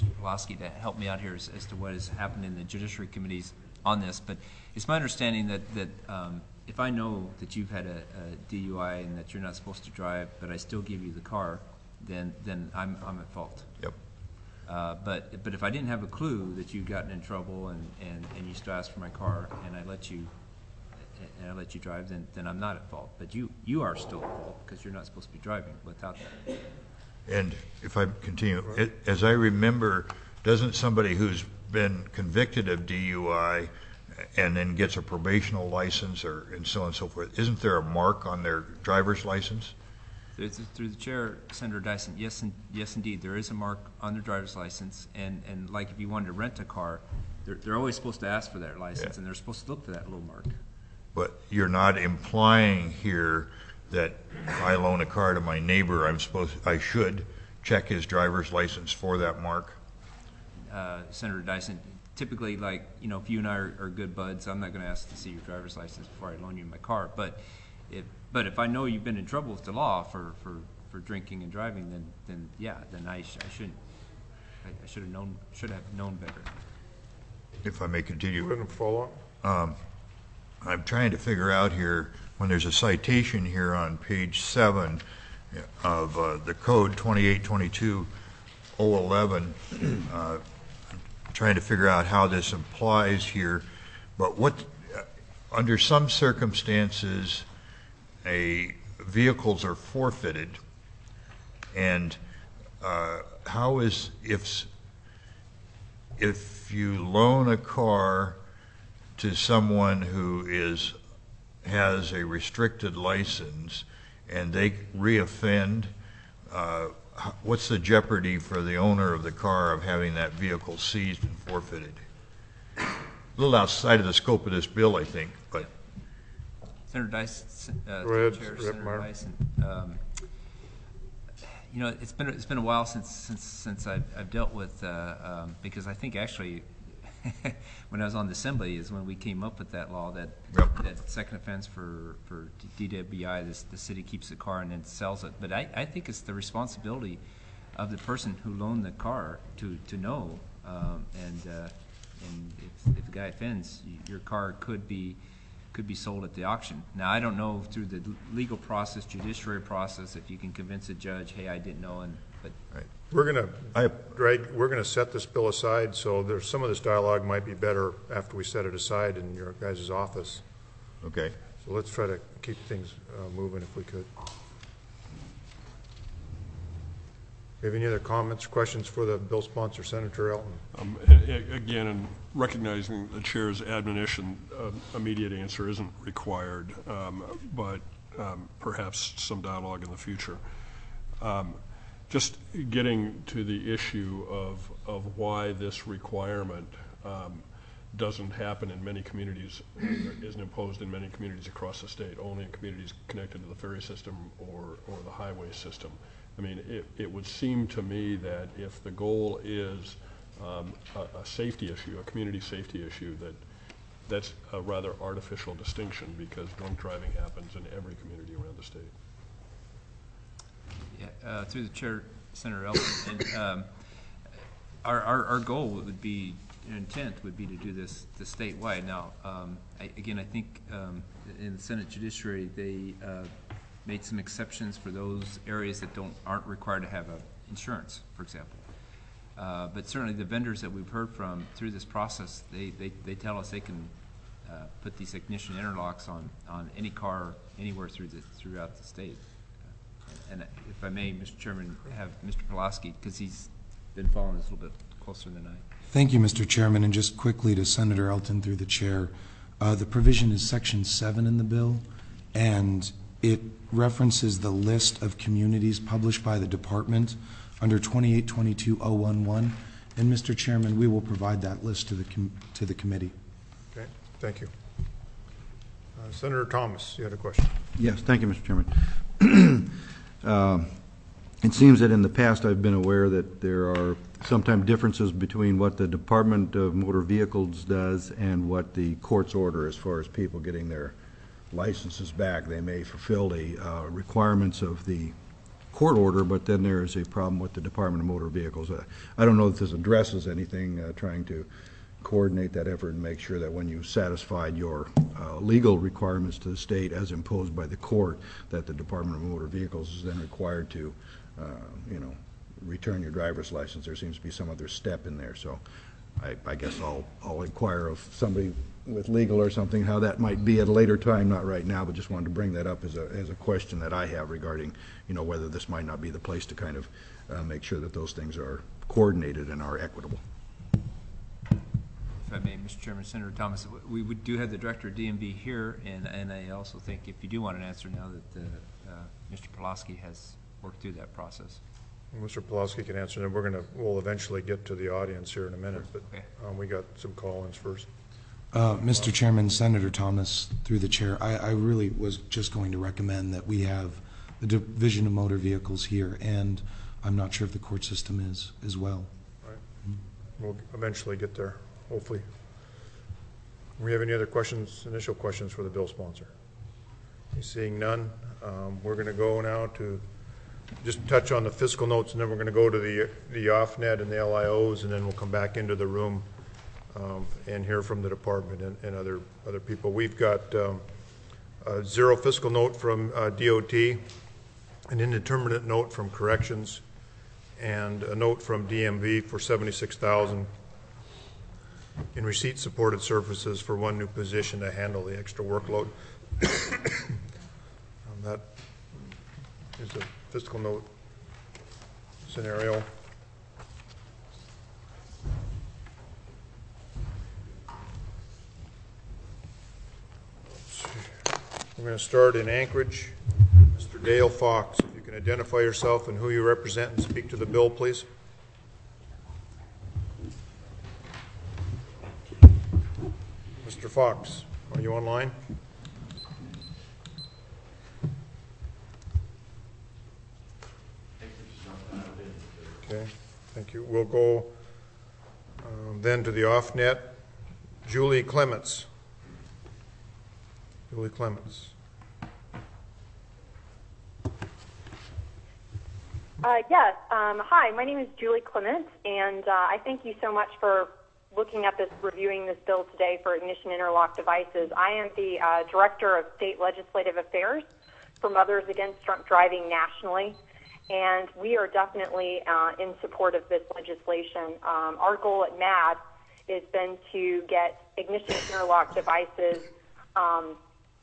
Mister Pulaski to help me out here as, as to what has happened in the Judiciary Committees on this, but it's my understanding that, that um, if I know that you've had a, a D U I and that you're not supposed to drive, but I still give you the car, then then I'm, I'm at fault. Yep. Uh, but but if I didn't have a clue that you'd gotten in trouble and, and, and you still asked for my car and I let you and I let you drive, then, then I'm not at fault. But you, you are still at fault because you're not supposed to be driving without that. And if I continue, it, as I remember, doesn't somebody who's been convicted of D U I and then gets a probational license or and so on and so forth, isn't there a mark on their driver's license? Through the, through the chair, Senator Dyson, yes, in, yes, indeed, there is a mark on their driver's license, and, and like if you wanted to rent a car, they're, they're always supposed to ask for that license, yeah. And they're supposed to look for that little mark. But you're not implying here that if I loan a car to my neighbor, I'm supposed, I should check his driver's license for that mark? Uh, Senator Dyson, typically, like, you know, if you and I are, are good buds, I'm not going to ask to see your driver's license before I loan you my car. But if, but if I know you've been in trouble with the law for, for, for drinking and driving, then, then yeah, then I, sh I shouldn't. I, I should have known, should have known better. If I may continue. We're going to follow up. Um, I'm trying to figure out here, when there's a citation here on page seven of uh, the code twenty-eight twenty-two oh eleven, uh, I'm trying to figure out how this applies here. But what, uh, under some circumstances, a vehicles are forfeited, and uh, how is, if if you loan a car to someone who is has a restricted license and they reoffend, uh, what's the jeopardy for the owner of the car of having that vehicle seized and forfeited? A little outside of the scope of this bill, I think, but. Senator Dyson, uh, Go ahead, Chair, Rep Senator Meyer. Dyson, um, you know, it's been it's been a while since since since I've, I've dealt with uh, um, because I think actually when I was on the Assembly is when we came up with that law that yep. that second offense for for D W I, this the city keeps the car and then sells it. But I, I think it's the responsibility of the person who loaned the car to to know, um, and uh, and if, if the guy offends, your car could be. could be sold at the auction. Now, I don't know through the legal process, judiciary process, if you can convince a judge, hey, I didn't know, and but right. We're going to Greg, we're going to set this bill aside. So there's some of this dialogue might be better after we set it aside in your guys' office. Okay. So let's try to keep things uh, moving if we could. Do you have any other comments or questions for the bill sponsor, Senator Elton? Um, again, in recognizing the chair's admonition, uh, immediate answer isn't required, um, but um, perhaps some dialogue in the future. Um, just getting to the issue of, of why this requirement um, doesn't happen in many communities, isn't imposed in many communities across the state, only in communities connected to the ferry system or, or the highway system. I mean, it, it would seem to me that if the goal is um, a, a safety issue, a community safety issue, that that's a rather artificial distinction because drunk driving happens in every community around the state. Yeah, uh, through the chair, Senator Elton, and, um, our, our our goal would be, intent would be to do this, this statewide. Now, um, I, again, I think um, in the Senate Judiciary they. Uh, made some exceptions for those areas that don't aren't required to have a insurance, for example. Uh, but certainly the vendors that we've heard from through this process, they, they, they tell us they can uh, put these ignition interlocks on, on any car anywhere through the, throughout the state. Uh, and if I may, Mister Chairman, have Mister Pulaski, because he's been following this a little bit closer than I. Thank you, Mister Chairman. And just quickly to Senator Elton through the chair, uh, the provision is section seven in the bill, and it references the list of communities published by the department under twenty-eight twenty-two oh one one. And Mister Chairman, we will provide that list to the com to the committee. Okay, thank you. Uh, Senator Thomas, you had a question. Yes, thank you, Mister Chairman. uh, it seems that in the past I've been aware that there are sometimes differences between what the Department of Motor Vehicles does and what the court's order as far as people getting their licenses back. They may fulfill the uh, requirements of the court order, but then there is a problem with the Department of Motor Vehicles. Uh, I don't know if this addresses anything, uh, trying to coordinate that effort and make sure that when you satisfied your uh, legal requirements to the state as imposed by the court, that the Department of Motor Vehicles is then required to, uh, you know, return your driver's license. There seems to be some other step in there. So I, I guess I'll, I'll inquire of somebody with legal or something how that might be at a later time, not right now, but just wanted to bring that up as a, as a question that I have regarding, you know, whether this might not be the place to kind of uh, make sure that those things are coordinated and are equitable. If I may, Mister Chairman, Senator Thomas, we would do have the Director of D M V here, and, and I also think if you do want an answer now that uh, uh, Mister Pulaski has worked through that process. Mister Pulaski can answer, and we're going to, we'll eventually get to the audience here in a minute, but Okay. um, we got some call-ins first. Uh, Mister Chairman, Senator Thomas, through the chair, I, I really was just going to recommend that we have the Division of Motor Vehicles here, and I'm not sure if the court system is as well. All right. We'll eventually get there, hopefully. Do we have any other questions, initial questions for the bill sponsor? Seeing none, um, we're going to go now to just touch on the fiscal notes, and then we're going to go to the the off-net and the L I Os, and then we'll come back into the room um, and hear from the department and, and other other people. We've got um, a zero fiscal note from uh, D O T, an indeterminate note from Corrections, and a note from D M V for seventy-six thousand dollars in receipt-supported services for one new position to handle the extra workload. um, that is a fiscal note scenario. We're going to start in Anchorage. Mister Dale Fox, if you can identify yourself and who you represent and speak to the bill, please. Mister Fox, are you online? Okay, thank you. We'll go um, then to the off-net. Julie Clements. Julie Clements. Uh, yes. Um, hi, my name is Julie Clements, and uh, I thank you so much for looking at this, reviewing this bill today for ignition interlock devices. I am the uh, Director of State Legislative Affairs for Mothers Against Drunk Driving nationally, and we are definitely uh, in support of this legislation. Um, our goal at M A D has been to get ignition interlock devices um,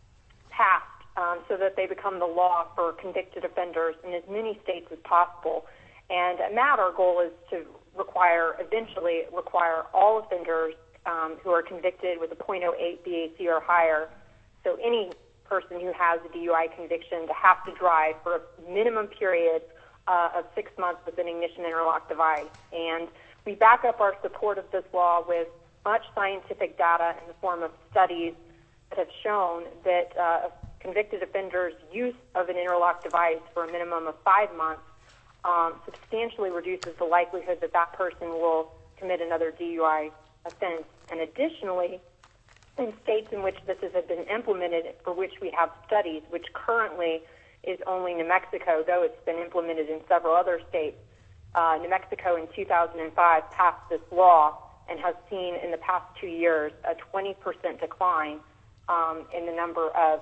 passed um, so that they become the law for convicted offenders in as many states as possible. And at M A D, our goal is to require, eventually require all offenders um, who are convicted with a point oh eight B A C or higher, so any person who has a D U I conviction, to have to drive for a minimum period uh, of six months with an ignition interlock device. And we back up our support of this law with much scientific data in the form of studies that have shown that uh, convicted offenders' use of an interlock device for a minimum of five months um, substantially reduces the likelihood that that person will commit another D U I offense. And additionally, in states in which this has been implemented, for which we have studies, which currently is only New Mexico, though it's been implemented in several other states. Uh, New Mexico in two thousand five passed this law and has seen in the past two years a twenty percent decline um, in the number of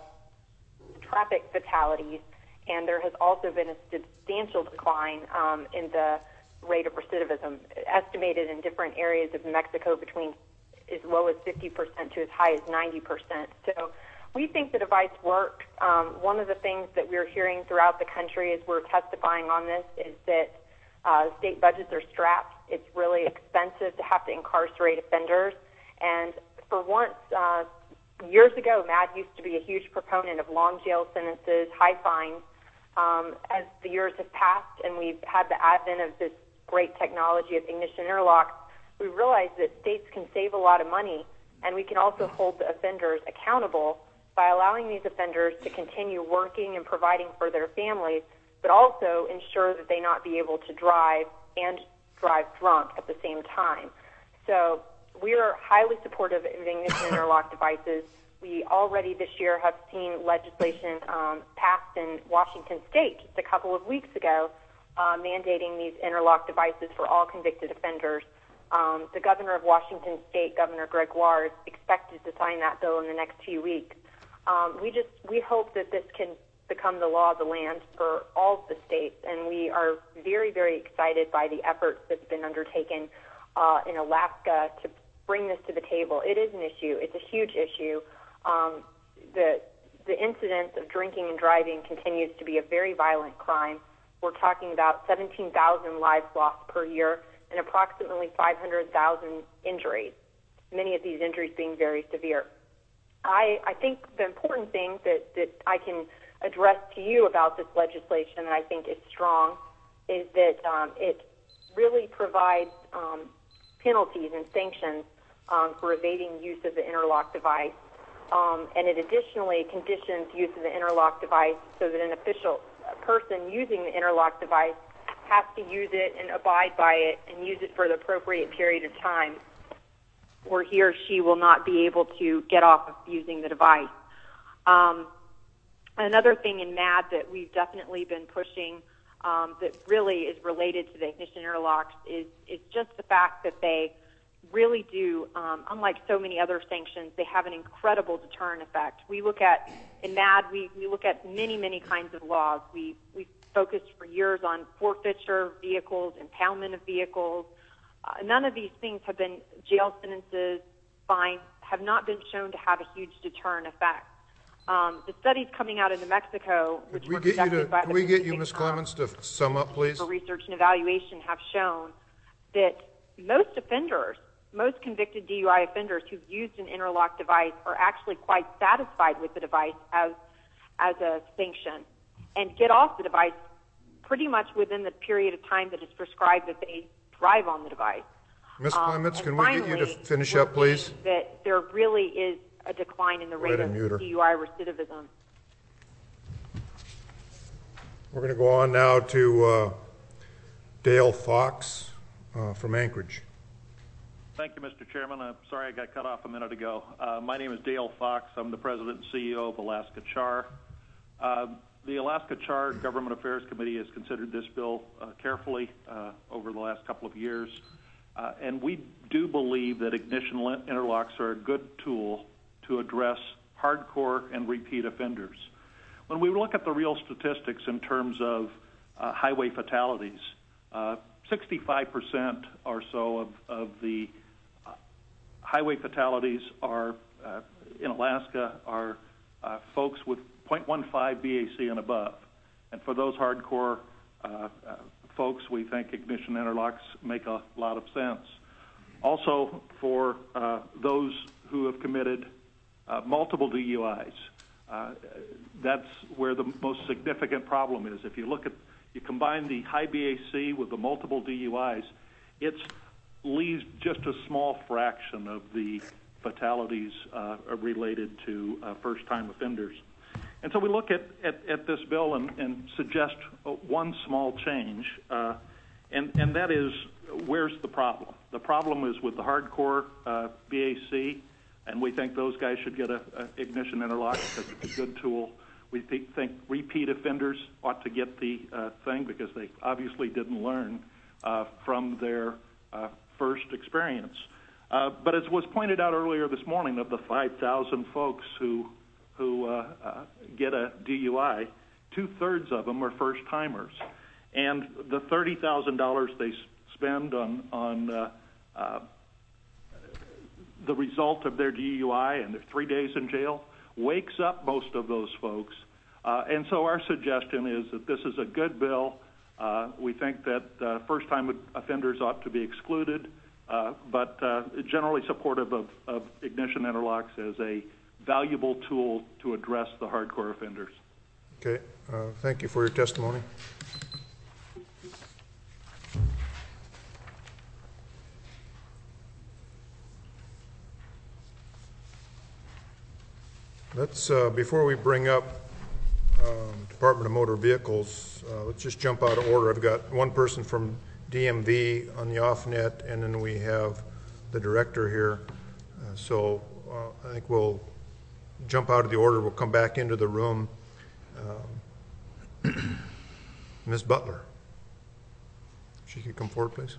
traffic fatalities, and there has also been a substantial decline um, in the rate of recidivism, estimated in different areas of New Mexico between as low as fifty percent to as high as ninety percent. So we think the device works. Um, one of the things that we're hearing throughout the country as we're testifying on this is that uh, state budgets are strapped. It's really expensive to have to incarcerate offenders. And for once, uh, years ago, M A D used to be a huge proponent of long jail sentences, high fines. Um, as the years have passed and we've had the advent of this great technology of ignition interlocks, we realize that states can save a lot of money, and we can also hold the offenders accountable by allowing these offenders to continue working and providing for their families, but also ensure that they not be able to drive and drive drunk at the same time. So we are highly supportive of ignition interlock devices. we already this year have seen legislation um, passed in Washington State just a couple of weeks ago uh, mandating these interlock devices for all convicted offenders. Um, the governor of Washington State, Governor Gregoire, is expected to sign that bill in the next few weeks. Um, we just we hope that this can become the law of the land for all of the states, and we are very, very excited by the efforts that's been undertaken uh, in Alaska to bring this to the table. It is an issue. It's a huge issue. Um, the the incidence of drinking and driving continues to be a very violent crime. We're talking about seventeen thousand lives lost per year and approximately five hundred thousand injuries, many of these injuries being very severe. I, I think the important thing that, that I can address to you about this legislation that I think is strong is that um, it really provides um, penalties and sanctions um, for evading use of the interlock device. Um, and it additionally conditions use of the interlock device so that an official a person using the interlock device has to use it and abide by it and use it for the appropriate period of time, or he or she will not be able to get off of using the device. Um, another thing in M A D that we've definitely been pushing um, that really is related to the ignition interlocks is, is just the fact that they really do, um, unlike so many other sanctions, they have an incredible deterrent effect. We look at, in M A D, we, we look at many, many kinds of laws. We, we focused for years on forfeiture of vehicles, impoundment of vehicles. Uh, none of these things have been jail sentences, fines, have not been shown to have a huge deterrent effect. Um, the studies coming out of New Mexico, which Could we were get you conducted to, by can the we get you, Pacific, Miz um, Clemens, to sum up, please? for research and evaluation, have shown that most offenders, most convicted D U I offenders who've used an interlock device are actually quite satisfied with the device as as a sanction and get off the device pretty much within the period of time that is prescribed that they drive on the device. Miz Um, Clemens, and can we get you to finally, finish we're up, please? seeing that there really is a decline in the Go rate ahead and mute her. of D U I recidivism. We're going to go on now to uh, Dale Fox uh, from Anchorage. Thank you, Mister Chairman. I'm sorry I got cut off a minute ago. Uh, my name is Dale Fox. I'm the president and C E O of Alaska Char. Uh, the Alaska Char Government Affairs Committee has considered this bill uh, carefully uh, over the last couple of years, uh, and we do believe that ignition interlocks are a good tool to address hardcore and repeat offenders. When we look at the real statistics in terms of uh, highway fatalities, uh, sixty-five percent or so of, of the uh, highway fatalities are uh, in Alaska are uh, folks with point one five B A C and above. And for those hardcore uh, uh, folks, we think ignition interlocks make a lot of sense. Also, for uh, those who have committed uh, multiple D U Is, uh, that's where the most significant problem is. If you look at You combine the high B A C with the multiple D U Is, it leaves just a small fraction of the fatalities uh, related to uh, first-time offenders. And so we look at, at, at this bill and, and suggest one small change, uh, and, and that is, where's the problem? The problem is with the hardcore uh, B A C, and we think those guys should get a, a ignition interlock because it's a good tool. We think repeat offenders ought to get the uh, thing because they obviously didn't learn uh, from their uh, first experience. Uh, but as was pointed out earlier this morning, of the five thousand folks who who uh, uh, get a D U I, two-thirds of them are first-timers. And the thirty thousand dollars they spend on, on uh, uh, the result of their D U I and their three days in jail wakes up most of those folks. Uh, and so our suggestion is that this is a good bill. Uh, we think that uh, first-time offenders ought to be excluded, uh, but uh, generally supportive of, of ignition interlocks as a valuable tool to address the hardcore offenders. Okay, uh, thank you for your testimony. Let's, uh, before we bring up um, Department of Motor Vehicles, uh, let's just jump out of order. I've got one person from D M V on the off-net, and then we have the director here. Uh, so uh, I think we'll jump out of the order. We'll come back into the room. Um, Miz Butler. If she could come forward, please.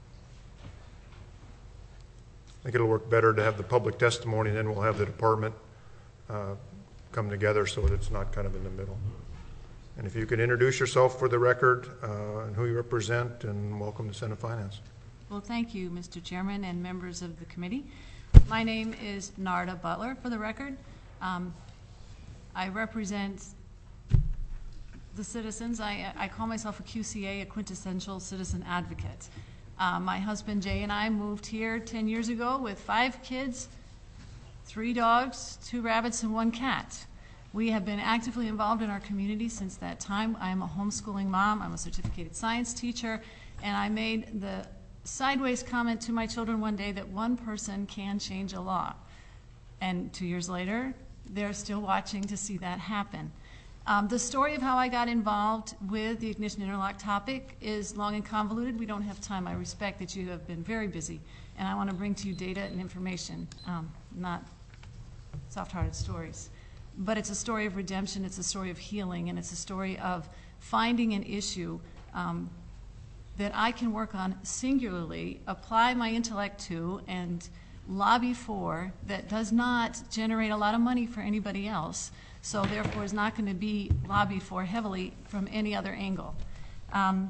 I think it'll work better to have the public testimony, and then we'll have the department uh, come together so that it's not kind of in the middle. And if you could introduce yourself for the record uh, and who you represent, and welcome to Senate Finance. Well, thank you, Mister Chairman and members of the committee. My name is Narda Butler, for the record. Um, I represent the citizens. I, I call myself a Q C A, a quintessential citizen advocate. Uh, my husband Jay and I moved here ten years ago with five kids, three dogs, two rabbits, and one cat. We have been actively involved in our community since that time. I am a homeschooling mom. I'm a certificated science teacher, and I made the sideways comment to my children one day that one person can change a law. And two years later, they're still watching to see that happen. Um, the story of how I got involved with the ignition interlock topic is long and convoluted. We don't have time. I respect that you have been very busy, and I want to bring to you data and information, um, not soft-hearted stories. But it's a story of redemption, it's a story of healing, and it's a story of finding an issue um, that I can work on singularly, apply my intellect to, and lobby for, that does not generate a lot of money for anybody else, so therefore is not going to be lobbied for heavily from any other angle. Um,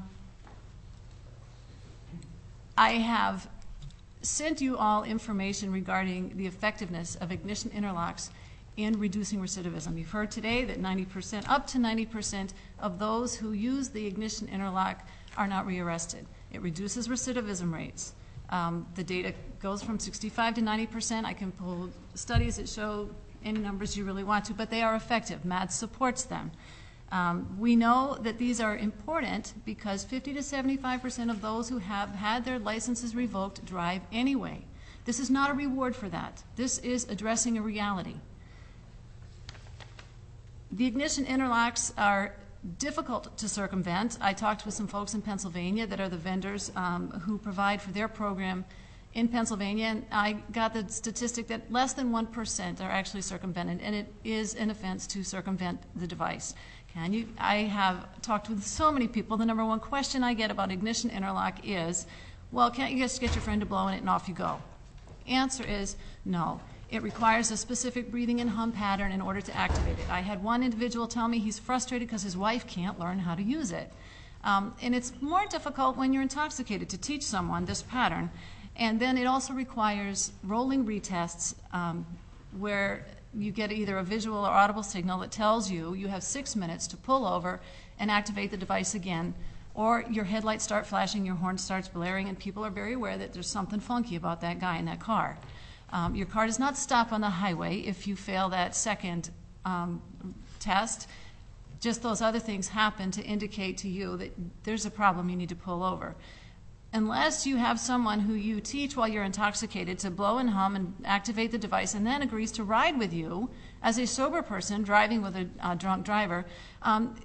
I have sent you all information regarding the effectiveness of ignition interlocks in reducing recidivism. You've heard today that ninety percent, up to ninety percent of those who use the ignition interlock are not rearrested. It reduces recidivism rates. Um, the data goes from sixty-five to ninety percent. I can pull studies that show any numbers you really want to, but they are effective. M A D supports them. Um, we know that these are important because fifty to seventy-five percent of those who have had their licenses revoked drive anyway. This is not a reward for that. This is addressing a reality. The ignition interlocks are difficult to circumvent. I talked with some folks in Pennsylvania that are the vendors um, who provide for their program in Pennsylvania, and I got the statistic that less than one percent are actually circumvented, and it is an offense to circumvent the device. Can you? I have talked with so many people. The number one question I get about ignition interlock is, well, can't you just get your friend to blow in it and off you go? Answer is no. It requires a specific breathing and hum pattern in order to activate it. I had one individual tell me he's frustrated because his wife can't learn how to use it. Um, and it's more difficult when you're intoxicated to teach someone this pattern. And then it also requires rolling retests um, where you get either a visual or audible signal that tells you you have six minutes to pull over and activate the device again, or your headlights start flashing, your horn starts blaring, and people are very aware that there's something funky about that guy in that car. Um, your car does not stop on the highway if you fail that second um, test. Just those other things happen to indicate to you that there's a problem, you need to pull over. Unless you have someone who you teach while you're intoxicated to blow and hum and activate the device and then agrees to ride with you as a sober person driving with a uh, drunk driver, um,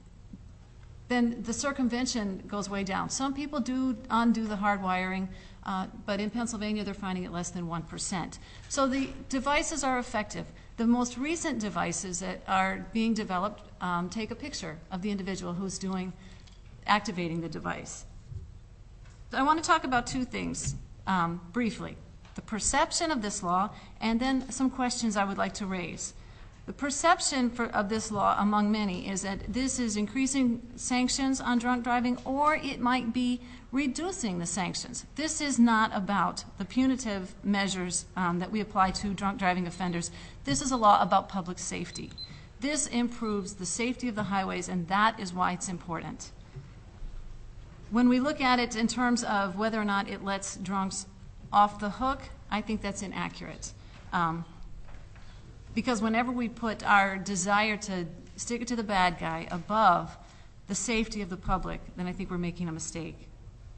then the circumvention goes way down. Some people do undo the hard wiring, uh, but in Pennsylvania they're finding it less than one percent. So the devices are effective. The most recent devices that are being developed um, take a picture of the individual who's doing, activating the device. I want to talk about two things um, briefly. The perception of this law and then some questions I would like to raise. The perception for, of this law among many is that this is increasing sanctions on drunk driving, or it might be reducing the sanctions. This is not about the punitive measures um, that we apply to drunk driving offenders. This is a law about public safety. This improves the safety of the highways, and that is why it's important. When we look at it in terms of whether or not it lets drunks off the hook, I think that's inaccurate. Um, because whenever we put our desire to stick it to the bad guy above the safety of the public, then I think we're making a mistake.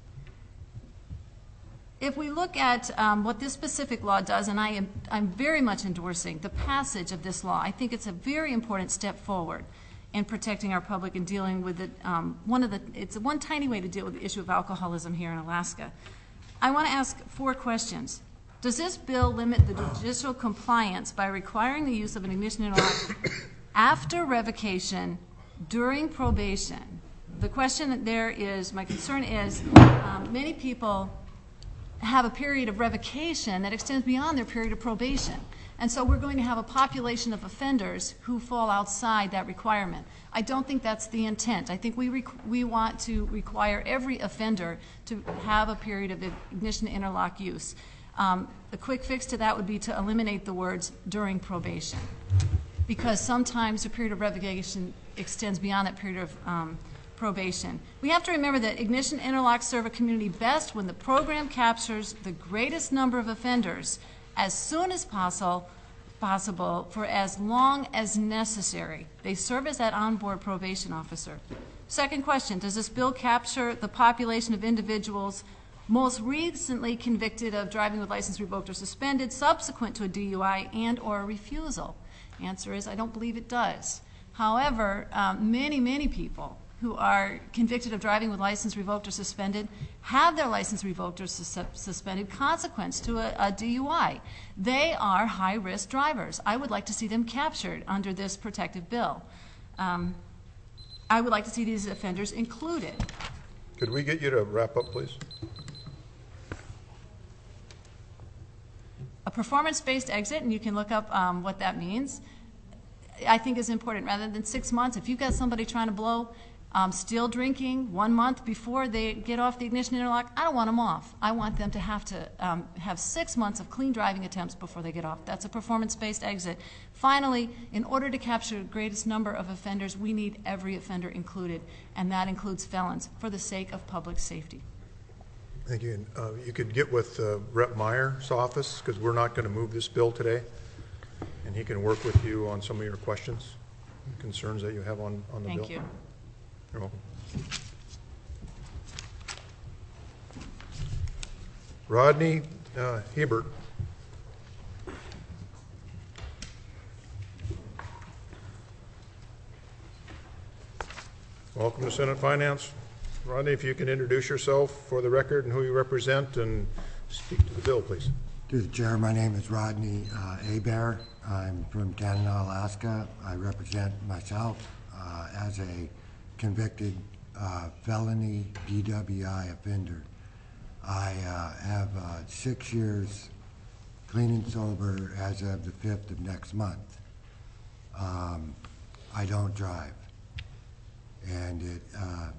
If we look at um, what this specific law does, and I am I'm very much endorsing the passage of this law, I think it's a very important step forward in protecting our public and dealing with it. Um, one of the, it's one tiny way to deal with the issue of alcoholism here in Alaska. I want to ask four questions. Does this bill limit the judicial compliance by requiring the use of an ignition interlock after revocation during probation? The question there is, my concern is, um, many people have a period of revocation that extends beyond their period of probation. And so we're going to have a population of offenders who fall outside that requirement. I don't think that's the intent. I think we, requ we want to require every offender to have a period of ignition interlock use. Um, the quick fix to that would be to eliminate the words during probation, because sometimes the period of revocation extends beyond that period of um, probation. We have to remember that ignition interlocks serve a community best when the program captures the greatest number of offenders as soon as possible, possible for as long as necessary. They serve as that onboard probation officer. Second question, does this bill capture the population of individuals most recently convicted of driving with license revoked or suspended subsequent to a D U I and or a refusal? Answer is, I don't believe it does. However, um, many, many people who are convicted of driving with license revoked or suspended have their license revoked or sus suspended consequence to a, a D U I. They are high-risk drivers. I would like to see them captured under this protective bill. Um, I would like to see these offenders included. Could we get you to wrap up, please? A performance-based exit, and you can look up um, what that means, I think is important. Rather than six months, if you've got somebody trying to blow, um, still drinking one month before they get off the ignition interlock, I don't want them off. I want them to have to um, have six months of clean driving attempts before they get off. That's a performance-based exit. Finally, in order to capture the greatest number of offenders, we need every offender included, and that includes felons, for the sake of public safety. Thank you. Uh, you could get with uh, Rep Meyer's office, because we're not going to move this bill today, and he can work with you on some of your questions and concerns that you have on, on the Thank bill. you. You're welcome. Rodney uh, Hebert. Welcome to Senate Finance. Rodney, if you can introduce yourself for the record and who you represent and speak to the bill, please. To the chair, my name is Rodney uh, Hebert. I'm from Tanana, Alaska. I represent myself uh, as a convicted uh, felony D W I offender. I uh, have uh, six years clean and sober as of the fifth of next month. Um, I don't drive. And it, uh,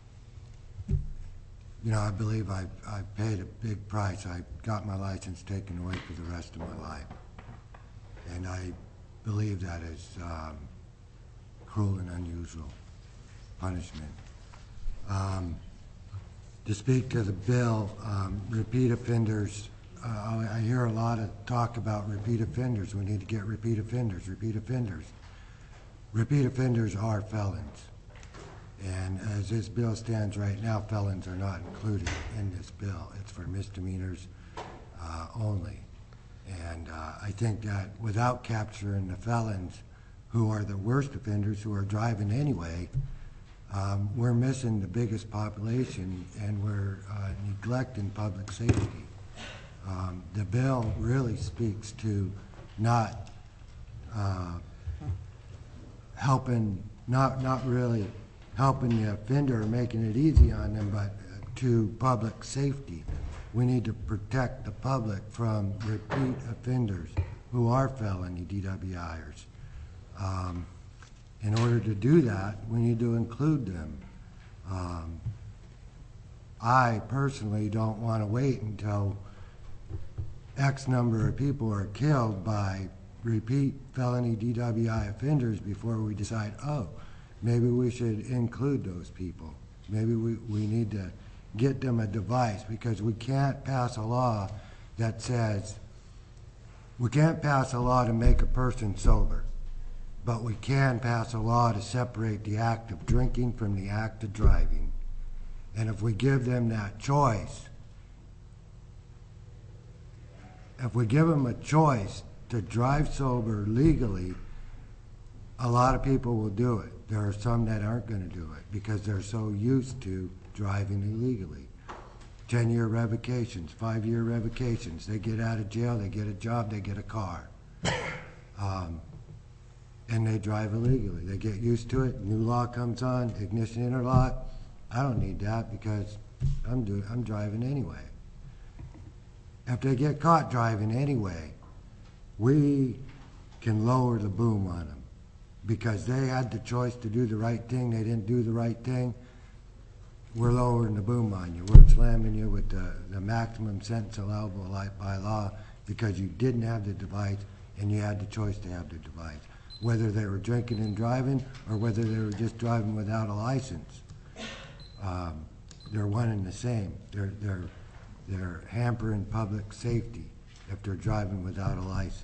you know, I believe I've, I've paid a big price. I got my license taken away for the rest of my life. And I believe that is um, cruel and unusual punishment. Um, to speak to the bill, um, repeat offenders, uh, I, I hear a lot of talk about repeat offenders. We need to get repeat offenders, repeat offenders. Repeat offenders are felons. And as this bill stands right now, felons are not included in this bill. It's for misdemeanors uh, only. And uh, I think that without capturing the felons, who are the worst offenders, who are driving anyway, um, we're missing the biggest population, and we're uh, neglecting public safety. Um, the bill really speaks to not uh, helping, not, not really helping the offender or making it easy on them, but to public safety. We need to protect the public from repeat offenders who are felony D W Iers. Um, in order to do that, we need to include them. Um, I personally don't want to wait until X number of people are killed by repeat felony D W I offenders before we decide, oh, maybe we should include those people. Maybe we, we need to get them a device, because we can't pass a law that says, we can't pass a law to make a person sober, but we can pass a law to separate the act of drinking from the act of driving. And if we give them that choice, if we give them a choice to drive sober legally, a lot of people will do it. There are some that aren't going to do it because they're so used to driving illegally. ten-year revocations, five-year revocations. They get out of jail, they get a job, they get a car. Um, and they drive illegally. They get used to it, new law comes on, ignition interlock. I don't need that because I'm, do, I'm driving anyway. If they get caught driving anyway, we can lower the boom on them because they had the choice to do the right thing, they didn't do the right thing. We're lowering the boom on you. We're slamming you with the, the maximum sentence allowable by law because you didn't have the device and you had the choice to have the device. Whether they were drinking and driving or whether they were just driving without a license. Um, they're one and the same. They're, they're, they're hampering public safety if they're driving without a license.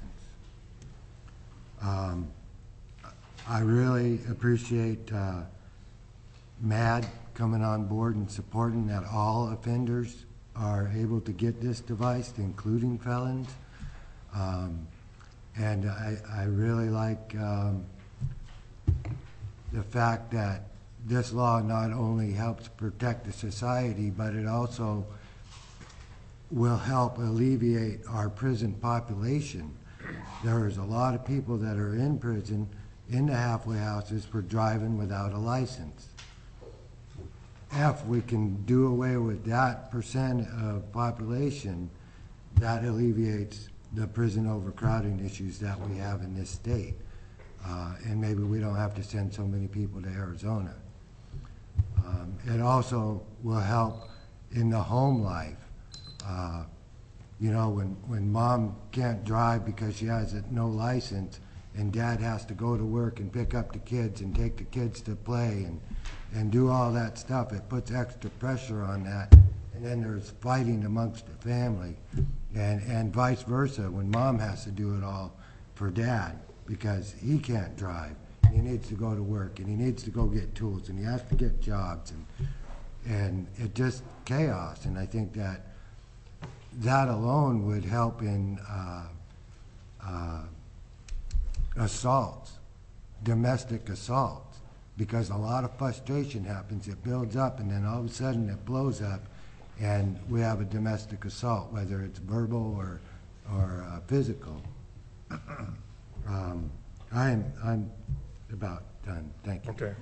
Um, I really appreciate uh, MAD coming on board and supporting that all offenders are able to get this device, including felons. Um, and I, I really like um, the fact that this law not only helps protect the society, but it also will help alleviate our prison population. There is a lot of people that are in prison in the halfway houses for driving without a license. If we can do away with that percent of population, that alleviates the prison overcrowding issues that we have in this state. Uh, and maybe we don't have to send so many people to Arizona. Um, it also will help in the home life. Uh, you know, when, when mom can't drive because she has a, no license and dad has to go to work and pick up the kids and take the kids to play and, and do all that stuff, it puts extra pressure on that. And then there's fighting amongst the family and, and vice versa when mom has to do it all for dad because he can't drive. He needs to go to work and he needs to go get tools and he has to get jobs and, and it just chaos. And I think that that alone would help in uh, uh, assaults, domestic assaults, because a lot of frustration happens. It builds up and then all of a sudden it blows up and we have a domestic assault, whether it's verbal or, or uh, physical. um, I'm, I'm about done. Thank you. Okay.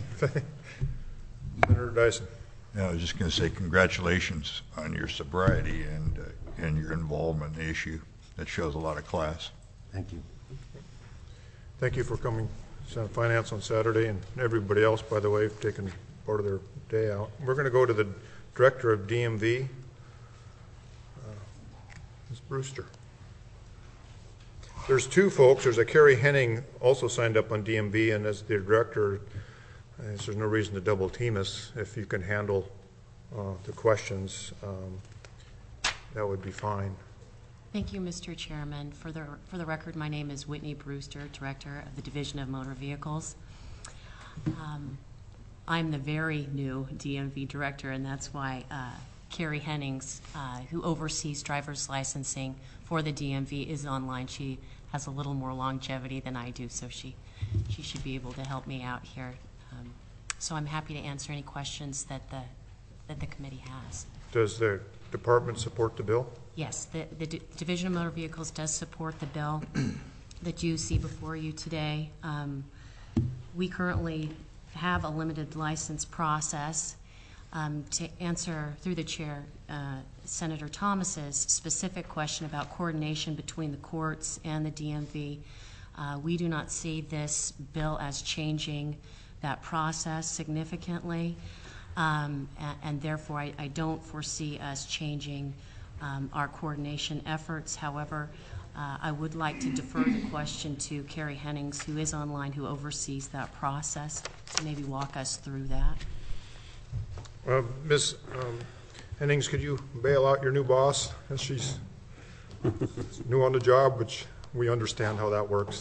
Senator Dyson. Yeah, I was just going to say congratulations on your sobriety and uh, and your involvement in the issue. That shows a lot of class. Thank you. Thank you for coming to Finance on Saturday, and everybody else, by the way, for taking part of their day out. We're going to go to the Director of D M V, uh, Miz Brewster. There's two folks. There's a Carrie Henning also signed up on D M V, and as the Director, uh, there's no reason to double team us. If you can handle uh, the questions, um, that would be fine. Thank you, Mister Chairman. For the, for the record, my name is Whitney Brewster, Director of the Division of Motor Vehicles. Um, I'm the very new D M V Director, and that's why uh, Carrie Hennings, uh, who oversees driver's licensing for the D M V, is online. She has a little more longevity than I do, so she, she should be able to help me out here. Um, so I'm happy to answer any questions that the, that the committee has. Does the department support the bill? Yes, the, the D Division of Motor Vehicles does support the bill that you see before you today. Um, we currently have a limited license process. Um, to answer through the chair, uh, Senator Thomas's specific question about coordination between the courts and the D M V, uh, we do not see this bill as changing that process significantly, um, and, and therefore I, I don't foresee us changing um, our coordination efforts. However, uh, I would like to defer the question to Carrie Hennings, who is online, who oversees that process, to maybe walk us through that. Uh, Miz Um, Hennings, could you bail out your new boss? As she's new on the job, which we understand how that works.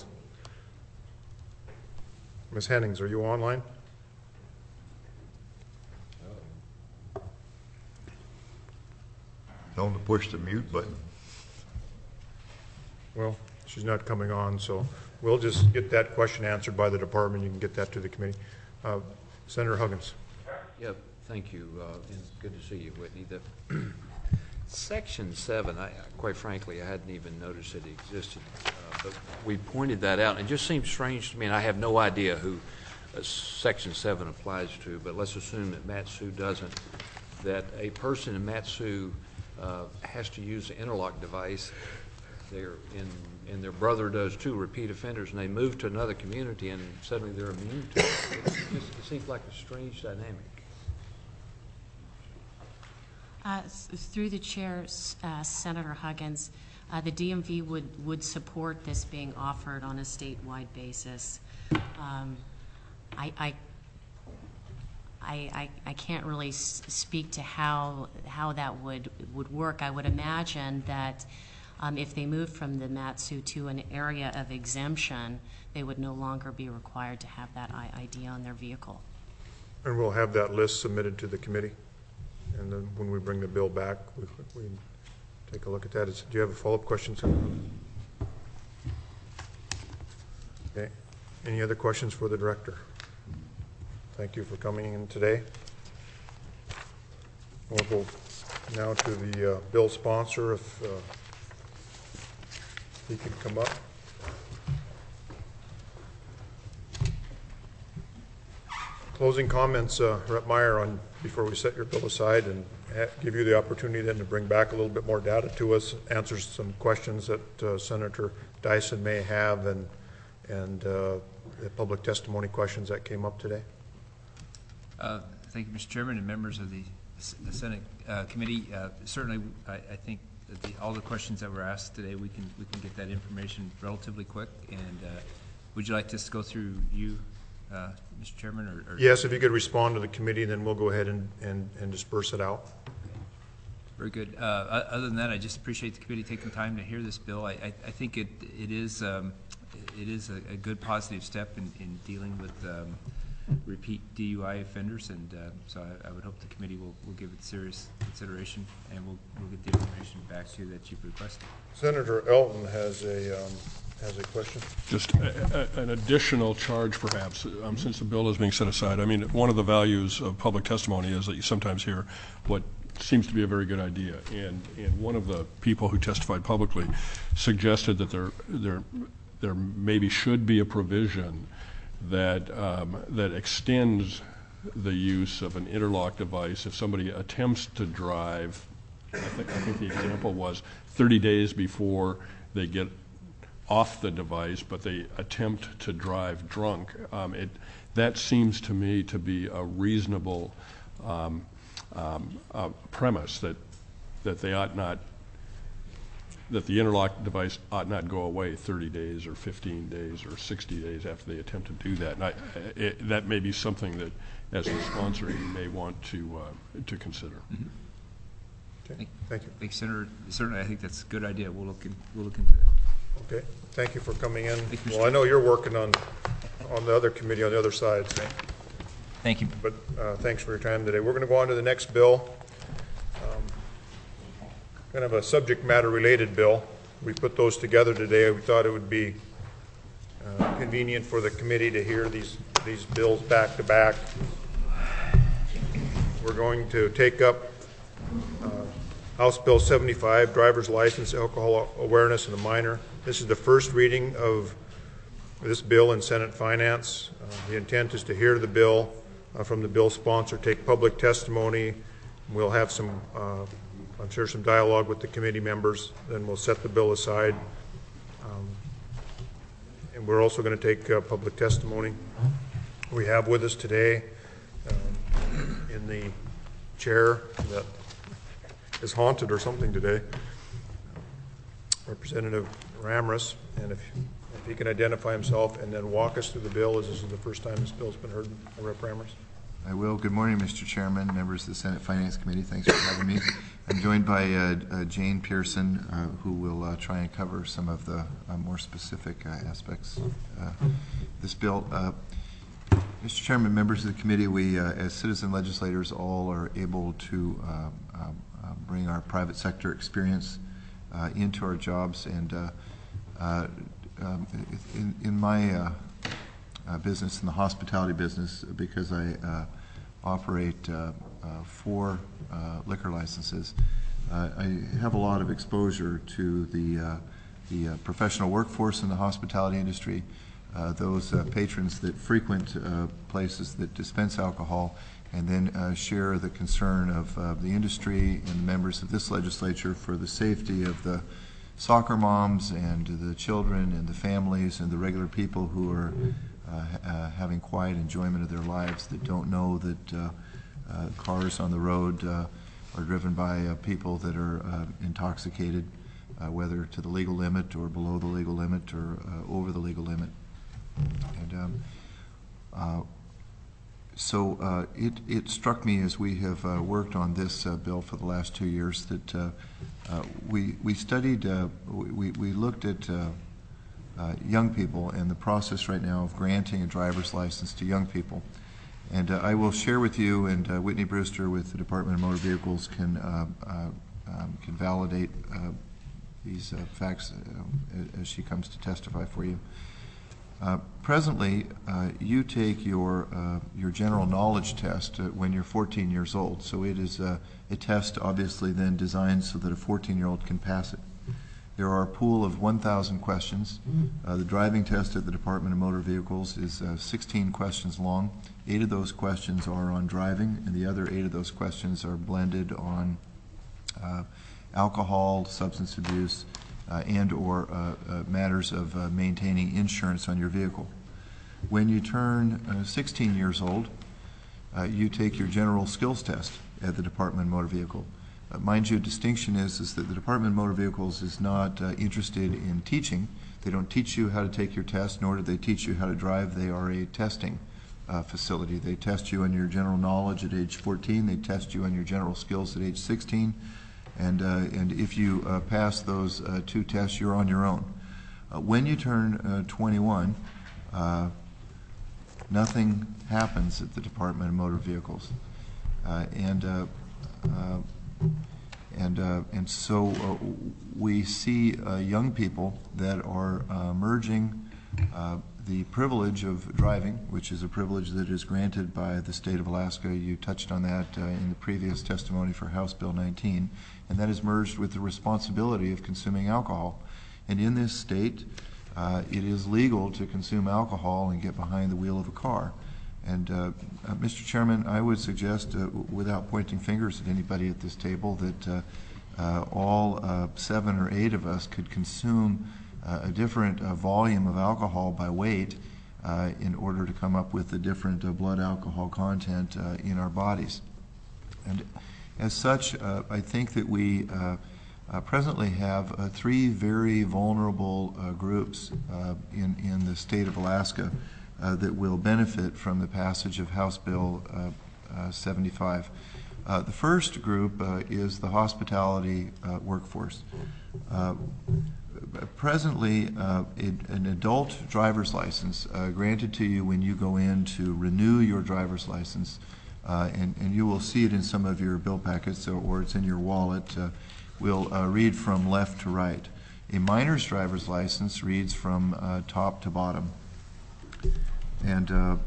Miz Hennings, are you online? Tell them to push the mute button. Well, she's not coming on, so we'll just get that question answered by the department. You can get that to the committee. Uh, Senator Huggins. Yeah, Thank you, uh, and good to see you, Whitney. The Section seven, I, quite frankly, I hadn't even noticed it existed, uh, but we pointed that out, and it just seems strange to me, and I have no idea who uh, Section seven applies to, but let's assume that Mat-Su doesn't, that a person in Mat-Su uh, has to use the interlock device, they're in, and their brother does too, repeat offenders, and they move to another community, and suddenly they're immune to it. It, just, it seems like a strange dynamic. Uh, through the chair, uh, Senator Huggins, uh, the D M V would, would support this being offered on a statewide basis. Um, I, I, I, I can't really s speak to how, how that would, would work. I would imagine that um, if they moved from the Mat-Su to an area of exemption, they would no longer be required to have that I D on their vehicle. And we'll have that list submitted to the committee. And then when we bring the bill back, we, we take a look at that. Is, do you have a follow-up question, Senator? Okay. Any other questions for the director? Thank you for coming in today. We'll go now to the uh, bill sponsor, if uh, he could come up. Closing comments, uh, Representative Meyer, on before we set your bill aside and give you the opportunity then to bring back a little bit more data to us, answer some questions that uh, Senator Dyson may have, and and uh, the public testimony questions that came up today. Uh, thank you, Mister Chairman, and members of the, the Senate uh, committee. Uh, certainly, I, I think that the, all the questions that were asked today, we can we can get that information relatively quick. And uh, would you like us to go through you, uh, Mister Chairman? Or, or yes, if you could respond to the committee, then we'll go ahead and, and, and disperse it out. Very good. Uh, other than that, I just appreciate the committee taking time to hear this bill. I, I, I think it it is um, it is a, a good positive step in, in dealing with um, repeat D U I offenders, and uh, so I, I would hope the committee will, will give it serious consideration, and we'll we'll get the information back to you that you've requested. Senator Elton has a um, has a question. Just a, a, an additional charge, perhaps, um, since the bill is being set aside. I mean, one of the values of public testimony is that you sometimes hear what seems to be a very good idea, and and one of the people who testified publicly suggested that there there there maybe should be a provision that um, that extends the use of an interlock device if somebody attempts to drive. I think, I think the example was thirty days before they get off the device, but they attempt to drive drunk. Um, it that seems to me to be a reasonable um, um, uh, premise that that they ought not. that the interlock device ought not go away thirty days or fifteen days or sixty days after they attempt to do that. And I, it, that may be something that, as a sponsor, you may want to uh, to consider. Mm-hmm. Okay. Thank you. Thank you, Senator. Certainly, I think that's a good idea. We'll look in, we'll look into that. Okay. Thank you for coming in. You, well, I know you're working on on the other committee on the other side. So. Thank you. But uh, thanks for your time today. We're going to go on to the next bill. Kind of a subject matter related bill. We put those together today. We thought it would be uh, convenient for the committee to hear these these bills back to back. We're going to take up uh, House Bill seventy-five, driver's license, alcohol awareness, and a minor. This is the first reading of this bill in Senate Finance. Uh, the intent is to hear the bill uh, from the bill sponsor, take public testimony. We'll have some uh, I'm sure some dialogue with the committee members, then we'll set the bill aside. Um, and we're also going to take uh, public testimony. We have with us today um, in the chair that is haunted or something today, Representative Ramras, and if, if he can identify himself and then walk us through the bill, as this is the first time this bill's been heard, Representative Ramras. I will. Good morning, Mister Chairman, members of the Senate Finance Committee. Thanks for having me. I'm joined by uh, uh, Jane Pearson, uh, who will uh, try and cover some of the uh, more specific uh, aspects of uh, this bill. Uh, Mister Chairman, members of the committee, we, uh, as citizen legislators, all are able to uh, uh, uh, bring our private sector experience uh, into our jobs. And uh, uh, um, in, in my uh, Uh, business in the hospitality business, because I uh, operate uh, uh, four uh, liquor licenses. Uh, I have a lot of exposure to the, uh, the uh, professional workforce in the hospitality industry, uh, those uh, patrons that frequent uh, places that dispense alcohol, and then uh, share the concern of uh, the industry and the members of this legislature for the safety of the soccer moms and the children and the families and the regular people who are uh, uh, having quiet enjoyment of their lives, that don't know that uh, uh, cars on the road uh, are driven by uh, people that are uh, intoxicated, uh, whether to the legal limit or below the legal limit or uh, over the legal limit. And um, uh, so uh, it, it struck me as we have uh, worked on this uh, bill for the last two years that uh, uh, we, we studied, uh, we, we looked at uh, uh, young people and the process right now of granting a driver's license to young people. And uh, I will share with you, and uh, Whitney Brewster with the Department of Motor Vehicles can, uh, uh, um, can validate uh, these uh, facts uh, as she comes to testify for you. Uh, presently, uh, you take your uh, your general knowledge test uh, when you're fourteen years old. So it is uh, a test, obviously, then designed so that a fourteen-year-old can pass it. There are a pool of one thousand questions. Uh, the driving test at the Department of Motor Vehicles is uh, sixteen questions long. Eight of those questions are on driving, and the other eight of those questions are blended on uh, alcohol, substance abuse, Uh, and or uh, uh, matters of uh, maintaining insurance on your vehicle. When you turn uh, sixteen years old, uh, you take your general skills test at the Department of Motor Vehicle. Uh, mind you, distinction is, is that the Department of Motor Vehicles is not uh, interested in teaching. They don't teach you how to take your test, nor do they teach you how to drive. They are a testing uh, facility. They test you on your general knowledge at age fourteen. They test you on your general skills at age sixteen. And, uh, and if you uh, pass those uh, two tests, you're on your own. Uh, when you turn uh, twenty-one, uh, nothing happens at the Department of Motor Vehicles. Uh, and, uh, uh, and, uh, and so uh, we see uh, young people that are uh, merging uh, the privilege of driving, which is a privilege that is granted by the state of Alaska. You touched on that uh, in the previous testimony for House Bill nineteen, and that is merged with the responsibility of consuming alcohol. And in this state, uh, it is legal to consume alcohol and get behind the wheel of a car. And uh, uh, Mister Chairman, I would suggest, uh, without pointing fingers at anybody at this table, that uh, uh, all uh, seven or eight of us could consume Uh, a different uh, volume of alcohol by weight uh, in order to come up with the different uh, blood alcohol content uh, in our bodies. And as such, uh, I think that we uh, uh, presently have uh, three very vulnerable uh, groups uh, in, in the state of Alaska uh, that will benefit from the passage of House Bill uh, uh, seventy-five. Uh, the first group uh, is the hospitality uh, workforce. Uh, Presently, uh, it, an adult driver's license uh, granted to you when you go in to renew your driver's license, uh, and, and you will see it in some of your bill packets or, or it's in your wallet, uh, will uh, read from left to right. A minor's driver's license reads from uh, top to bottom. And uh,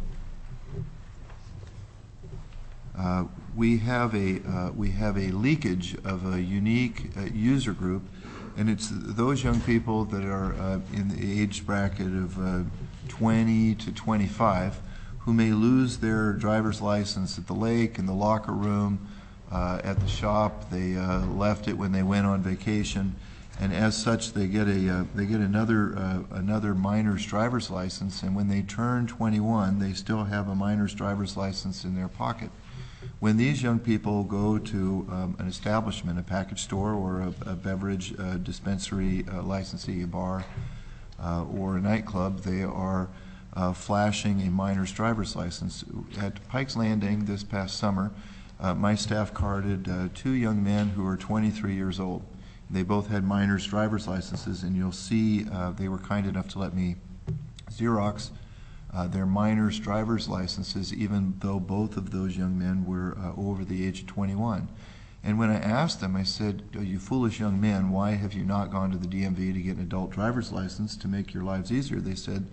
uh, we have a uh, we have a leakage of a unique uh, user group. And it's those young people that are uh, in the age bracket of uh, twenty to twenty-five who may lose their driver's license at the lake, in the locker room, uh, at the shop. They uh, left it when they went on vacation, and as such, they get a uh, they get another uh, another minor's driver's license. And when they turn twenty-one, they still have a minor's driver's license in their pocket. When these young people go to um, an establishment, a package store or a, a beverage uh, dispensary uh, licensee, a bar uh, or a nightclub, they are uh, flashing a minor's driver's license. At Pike's Landing this past summer, uh, my staff carded uh, two young men who are twenty-three years old. They both had minor's driver's licenses, and you'll see uh, they were kind enough to let me Xerox Uh, their minor's driver's licenses, even though both of those young men were uh, over the age of twenty-one. And when I asked them, I said, "Oh, you foolish young men, why have you not gone to the D M V to get an adult driver's license to make your lives easier?" They said,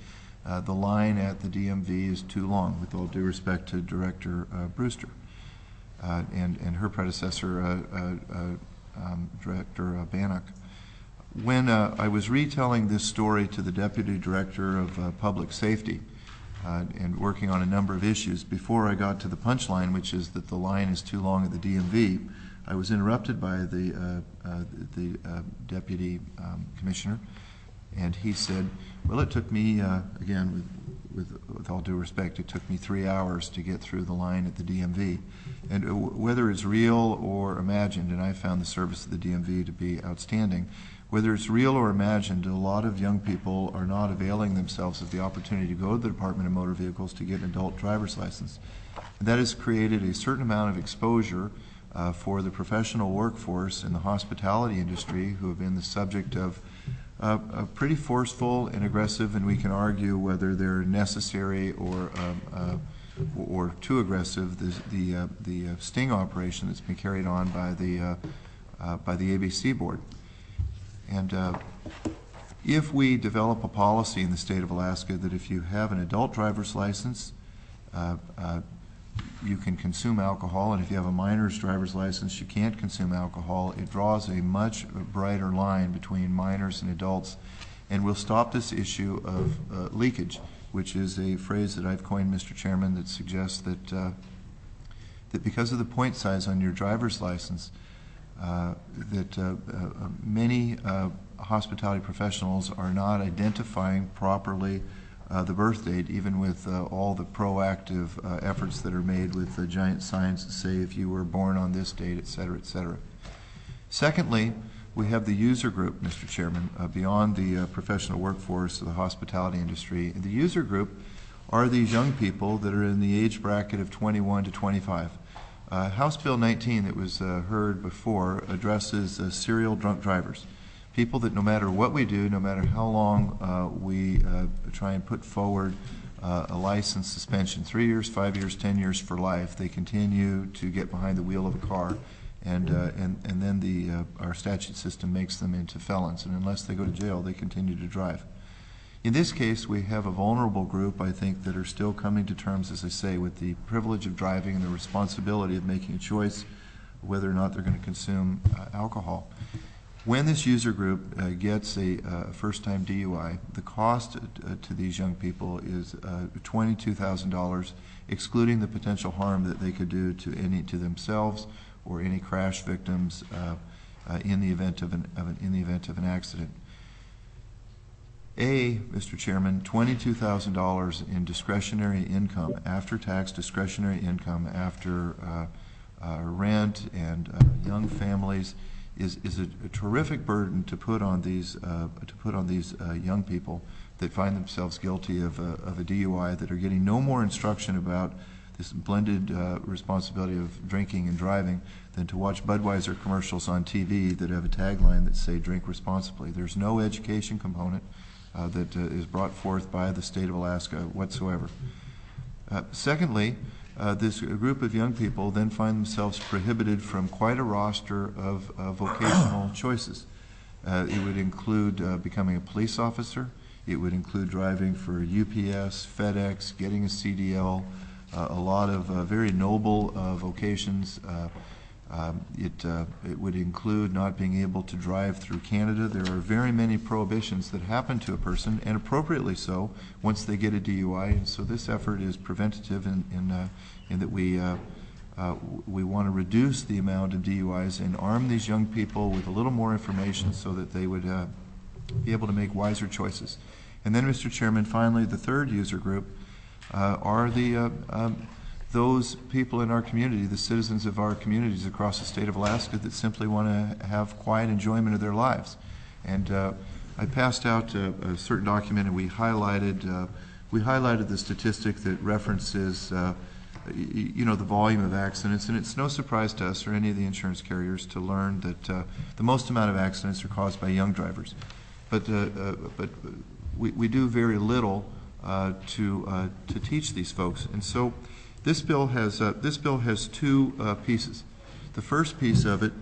uh, the line at the D M V is too long, with all due respect to Director uh, Brewster uh, and, and her predecessor, uh, uh, uh, um, Director uh, Bannock. When uh, I was retelling this story to the Deputy Director of uh, Public Safety uh, and working on a number of issues, before I got to the punchline, which is that the line is too long at the D M V, I was interrupted by the, uh, uh, the uh, Deputy um, Commissioner, and he said, well, it took me, uh, again, with, with, with all due respect, it took me three hours to get through the line at the D M V. And uh, whether it's real or imagined, and I found the service of the D M V to be outstanding, whether it's real or imagined, a lot of young people are not availing themselves of the opportunity to go to the Department of Motor Vehicles to get an adult driver's license. And that has created a certain amount of exposure uh, for the professional workforce in the hospitality industry, who have been the subject of uh, a pretty forceful and aggressive, and we can argue whether they're necessary or um, uh, or too aggressive, the the, uh, the uh, sting operation that's been carried on by the uh, uh, by the A B C board. And uh, if we develop a policy in the state of Alaska that if you have an adult driver's license, uh, uh, you can consume alcohol, and if you have a minor's driver's license, you can't consume alcohol, it draws a much brighter line between minors and adults, and will stop this issue of uh, leakage, which is a phrase that I've coined, Mister Chairman, that suggests that uh, that because of the point size on your driver's license, Uh, that uh, uh, many uh, hospitality professionals are not identifying properly uh, the birth date, even with uh, all the proactive uh, efforts that are made with the giant signs that say if you were born on this date, et cetera, et cetera. Secondly, we have the user group, Mister Chairman, uh, beyond the uh, professional workforce of the hospitality industry. And the user group are these young people that are in the age bracket of twenty-one to twenty-five. Uh, House Bill nineteen that was uh, heard before addresses uh, serial drunk drivers, people that no matter what we do, no matter how long uh, we uh, try and put forward uh, a license suspension, three years, five years, ten years for life, they continue to get behind the wheel of a car, and uh, and and then the uh, our statute system makes them into felons, and unless they go to jail, they continue to drive. In this case, we have a vulnerable group, I think, that are still coming to terms, as I say, with the privilege of driving and the responsibility of making a choice whether or not they're going to consume uh, alcohol. When this user group uh, gets a uh, first-time D U I, the cost uh, to these young people is uh, twenty-two thousand dollars, excluding the potential harm that they could do to any to themselves or any crash victims uh, uh, in the event of an, of an in the event of an accident. A, Mister Chairman, twenty-two thousand dollars in discretionary income, after-tax discretionary income, after uh, uh, rent and uh, young families, is is a, a terrific burden to put on these uh, to put on these uh, young people that find themselves guilty of a, of a D U I, that are getting no more instruction about this blended uh, responsibility of drinking and driving than to watch Budweiser commercials on T V that have a tagline that say "Drink responsibly." There's no education component Uh, that uh, is brought forth by the state of Alaska whatsoever. Uh, secondly, uh, this group of young people then find themselves prohibited from quite a roster of uh, vocational choices. Uh, it would include uh, becoming a police officer. It would include driving for U P S, FedEx, getting a C D L, uh, a lot of uh, very noble uh, vocations. Uh, Um, it, uh, it would include not being able to drive through Canada. There are very many prohibitions that happen to a person, and appropriately so, once they get a D U I. And so this effort is preventative in, in, uh, in that we, uh, uh, we want to reduce the amount of D U Is and arm these young people with a little more information so that they would uh, be able to make wiser choices. And then, Mister Chairman, finally, the third user group uh, are the uh, um, those people in our community, the citizens of our communities across the state of Alaska, that simply want to have quiet enjoyment of their lives. And uh, I passed out a, a certain document, and we highlighted uh, we highlighted the statistic that references uh, you know, the volume of accidents. And it's no surprise to us or any of the insurance carriers to learn that uh, the most amount of accidents are caused by young drivers. But uh, uh, but we, we do very little uh, to uh, to teach these folks. And so This bill has uh, this bill has two uh, pieces. The first piece of it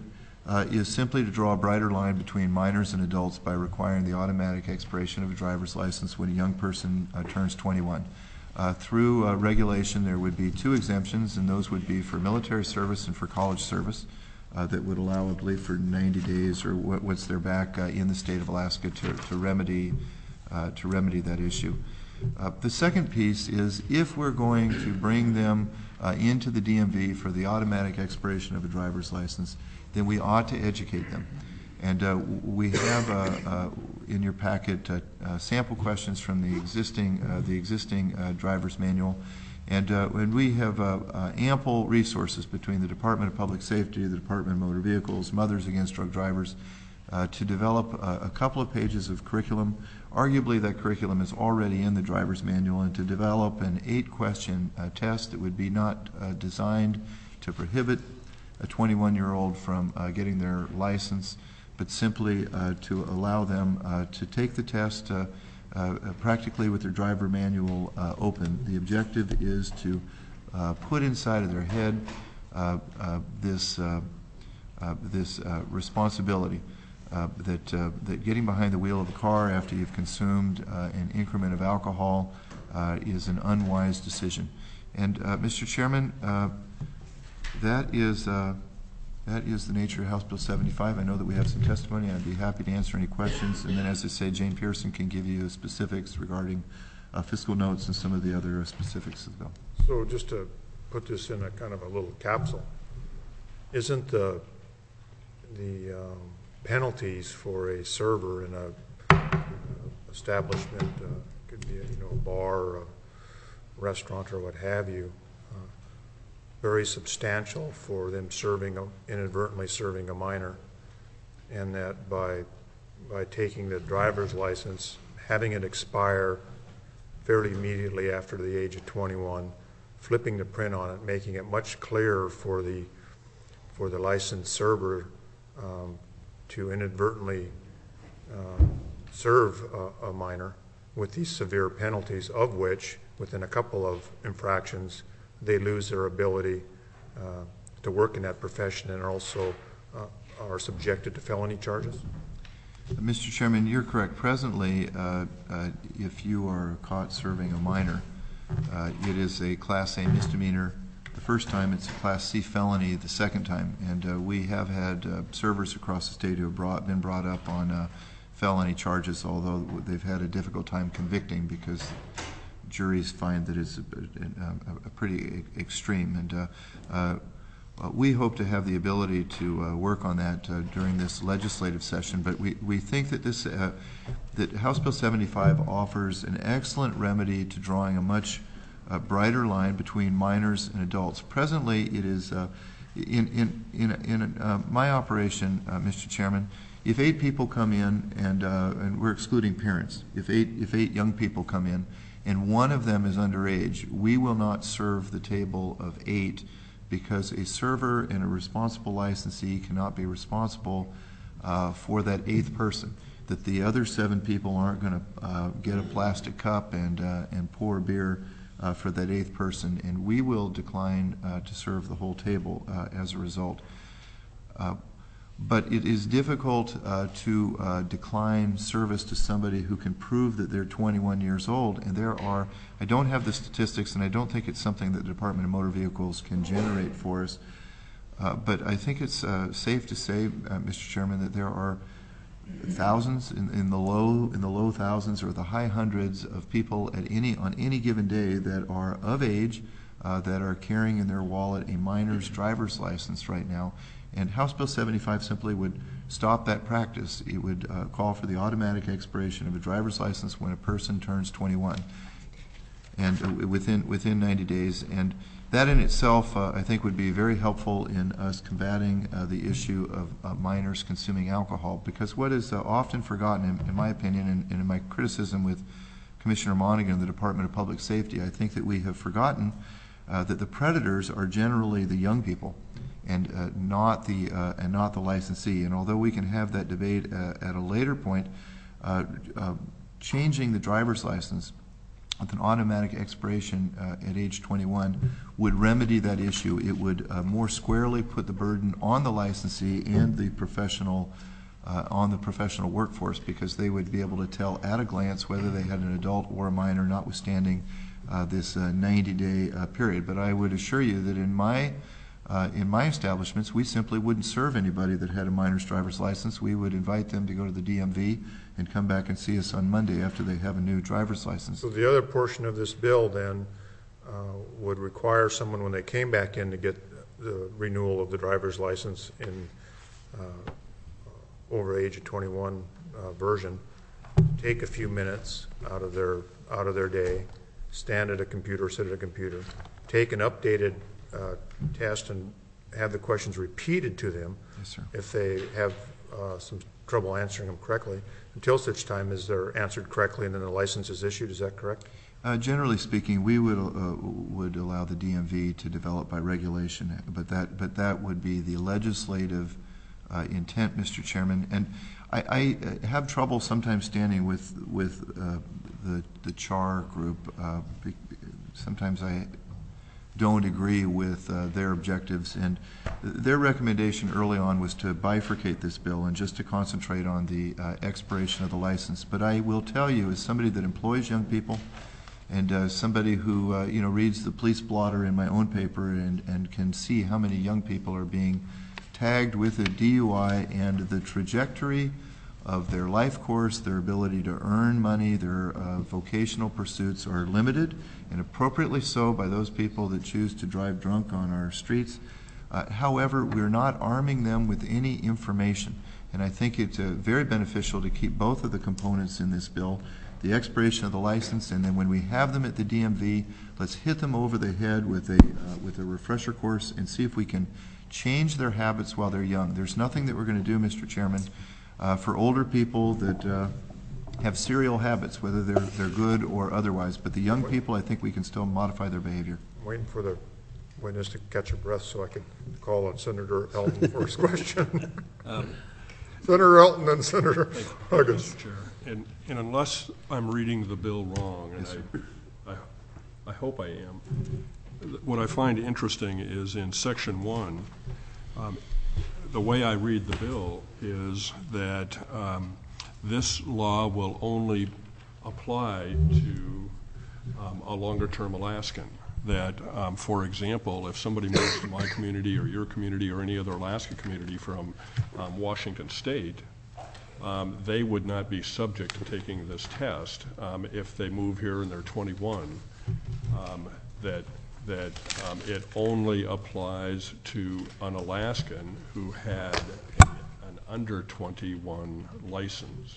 uh, is simply to draw a brighter line between minors and adults by requiring the automatic expiration of a driver's license when a young person uh, turns twenty-one. Uh, through uh, regulation, there would be two exemptions, and those would be for military service and for college service. Uh, that would allow, I believe, for ninety days or what, what's their back uh, in the state of Alaska to, to remedy uh, to remedy that issue. Uh, the second piece is if we're going to bring them uh, into the D M V for the automatic expiration of a driver's license, then we ought to educate them. And uh, we have uh, uh, in your packet uh, uh, sample questions from the existing uh, the existing uh, driver's manual. And, uh, and we have uh, uh, ample resources between the Department of Public Safety, the Department of Motor Vehicles, Mothers Against Drug Drivers, uh, to develop uh, a couple of pages of curriculum. Arguably, that curriculum is already in the driver's manual, and to develop an eight-question uh, test that would be not uh, designed to prohibit a twenty-one-year-old from uh, getting their license, but simply uh, to allow them uh, to take the test uh, Uh, practically with their driver manual uh, open. The objective is to uh, put inside of their head uh, uh, this uh, uh, this uh, responsibility uh, that uh, that getting behind the wheel of a car after you've consumed uh, an increment of alcohol uh, is an unwise decision. And uh, Mister Chairman, uh, that is uh, That is the nature of House Bill seventy-five. I know that we have some testimony. I'd be happy to answer any questions. And then, as I say, Jane Pearson can give you specifics regarding uh, fiscal notes and some of the other uh, specifics of the bill. So just to put this in a kind of a little capsule, isn't the, the um, penalties for a server in a uh, establishment, uh, could be a, you know, a bar or a restaurant or what have you, very substantial for them serving, a, inadvertently serving a minor, and that by by taking the driver's license, having it expire fairly immediately after the age of twenty-one, flipping the print on it, making it much clearer for the for the licensed server um, to inadvertently uh, serve a, a minor with these severe penalties, of which within a couple of infractions they lose their ability uh, to work in that profession and also uh, are subjected to felony charges? Mister Chairman, you're correct. Presently, uh, uh, if you are caught serving a minor, uh, it is a Class A misdemeanor the first time. It's a Class C felony the second time. And uh, we have had uh, servers across the state who have brought, been brought up on uh, felony charges, although they've had a difficult time convicting because juries find that it's a, a, a pretty extreme. And uh, uh, we hope to have the ability to uh, work on that uh, during this legislative session. But we, we think that this uh, that House Bill seventy-five offers an excellent remedy to drawing a much uh, brighter line between minors and adults. Presently, it is uh, in in in, in uh, my operation, uh, Mister Chairman. If eight people come in, and uh, and we're excluding parents, if eight if eight young people come in, and one of them is underage, we will not serve the table of eight, because a server and a responsible licensee cannot be responsible uh, for that eighth person. That the other seven people aren't going to uh, get a plastic cup and uh, and pour beer uh, for that eighth person, and we will decline uh, to serve the whole table uh, as a result. Uh, But it is difficult uh, to uh, decline service to somebody who can prove that they're twenty-one years old. And there are, I don't have the statistics, and I don't think it's something that the Department of Motor Vehicles can generate for us. Uh, but I think it's uh, safe to say, uh, Mister Chairman, that there are thousands in, in the low in the low thousands or the high hundreds of people at any on any given day that are of age, uh, that are carrying in their wallet a minor's driver's license right now. And House Bill seventy-five simply would stop that practice. It would uh, call for the automatic expiration of a driver's license when a person turns twenty-one, and uh, within within ninety days. And that in itself, uh, I think, would be very helpful in us combating uh, the issue of uh, minors consuming alcohol. Because what is uh, often forgotten, in, in my opinion, and, and in my criticism with Commissioner Monaghan and the Department of Public Safety, I think that we have forgotten uh, that the predators are generally the young people, and uh, not the uh, and not the licensee. And although we can have that debate uh, at a later point, uh, uh, changing the driver's license with an automatic expiration uh, at age twenty-one would remedy that issue. It would uh, more squarely put the burden on the licensee and the professional, uh, on the professional workforce, because they would be able to tell at a glance whether they had an adult or a minor, notwithstanding uh, this uh, ninety-day uh, period. But I would assure you that in my Uh, in my establishments, we simply wouldn't serve anybody that had a minor's driver's license. We would invite them to go to the D M V and come back and see us on Monday after they have a new driver's license. So the other portion of this bill then uh, would require someone, when they came back in to get the renewal of the driver's license in uh, over age of twenty-one uh, version, take a few minutes out of their out of their day, stand at a computer, sit at a computer, take an updated Uh, test and have the questions repeated to them. Yes, sir. If they have uh, some trouble answering them correctly, until such time as they're answered correctly and then the license is issued. Is that correct? Uh, generally speaking, we would uh, would allow the D M V to develop by regulation, but that but that would be the legislative uh, intent, Mister Chairman. And I, I have trouble sometimes standing with with uh, the the C H A R group. Uh, sometimes I don't agree with uh, their objectives, and their recommendation early on was to bifurcate this bill and just to concentrate on the uh, expiration of the license. But I will tell you, as somebody that employs young people and uh, somebody who uh, you know reads the police blotter in my own paper and, and can see how many young people are being tagged with a D U I, and the trajectory of their life course, their ability to earn money, their uh, vocational pursuits are limited, and appropriately so by those people that choose to drive drunk on our streets. Uh, however, we're not arming them with any information, and I think it's uh, very beneficial to keep both of the components in this bill, the expiration of the license, and then when we have them at the D M V, let's hit them over the head with a, uh, with a refresher course and see if we can change their habits while they're young. There's nothing that we're going to do, Mister Chairman, Uh, for older people that uh, have serial habits, whether they're they're good or otherwise. But the young people, I think we can still modify their behavior. I'm waiting for the witness to catch a breath so I can call on Senator Elton for his question. um, Senator Elton and Senator Huggins. Mister Chair, and, and unless I'm reading the bill wrong, and yes, I, I, I hope I am, what I find interesting is in section one, um, the way I read the bill is that um, this law will only apply to um, a longer-term Alaskan. That, um, for example, if somebody moves to my community or your community or any other Alaska community from um, Washington State, um, they would not be subject to taking this test um, if they move here and they're twenty-one. Um, that that um, it only applies to an Alaskan who had an, an under twenty-one license.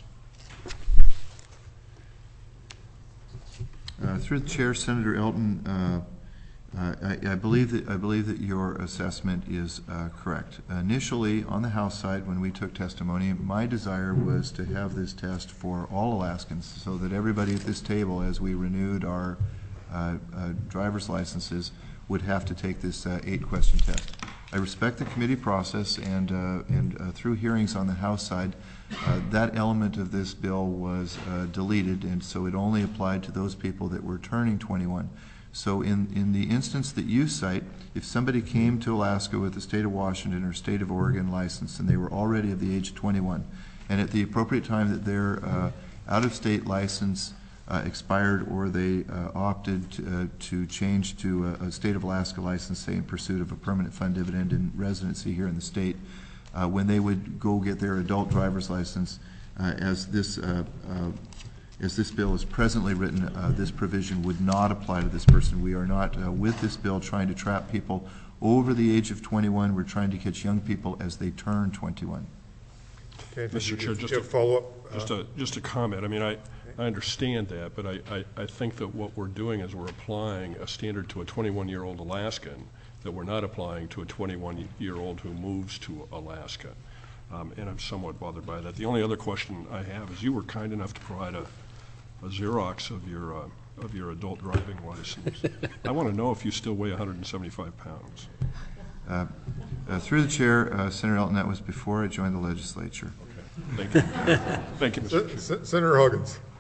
Uh, through the chair, Senator Elton, uh, uh, I, I believe that I believe that your assessment is uh, correct. Initially, on the House side, when we took testimony, my desire was to have this test for all Alaskans, so that everybody at this table, as we renewed our Uh, uh, driver's licenses, would have to take this uh, eight-question test. I respect the committee process, and uh, and uh, through hearings on the House side, uh, that element of this bill was uh, deleted, and so it only applied to those people that were turning twenty-one. So in, in the instance that you cite, if somebody came to Alaska with the state of Washington or state of Oregon license, and they were already of the age of twenty-one, and at the appropriate time that their uh, out-of-state license Uh, expired, or they uh, opted to, uh, to change to a, a state of Alaska license, say in pursuit of a permanent fund dividend and residency here in the state, uh, when they would go get their adult driver's license, uh, as this uh, uh, as this bill is presently written, uh, this provision would not apply to this person. We are not, uh, with this bill, trying to trap people over the age of twenty-one. We're trying to catch young people as they turn twenty-one. Okay, Mister Chair, just a follow-up. Just a just a comment. I mean, I. I understand that, but I, I, I think that what we're doing is we're applying a standard to a twenty-one-year-old Alaskan that we're not applying to a twenty-one-year-old who moves to Alaska. Um, and I'm somewhat bothered by that. The only other question I have is you were kind enough to provide a, a Xerox of your, uh, of your adult driving license. I want to know if you still weigh one hundred seventy-five pounds. Uh, uh, through the chair, uh, Senator Elton, that was before I joined the legislature. Okay. Thank you. Thank you, Mister Chair. Senator Huggins.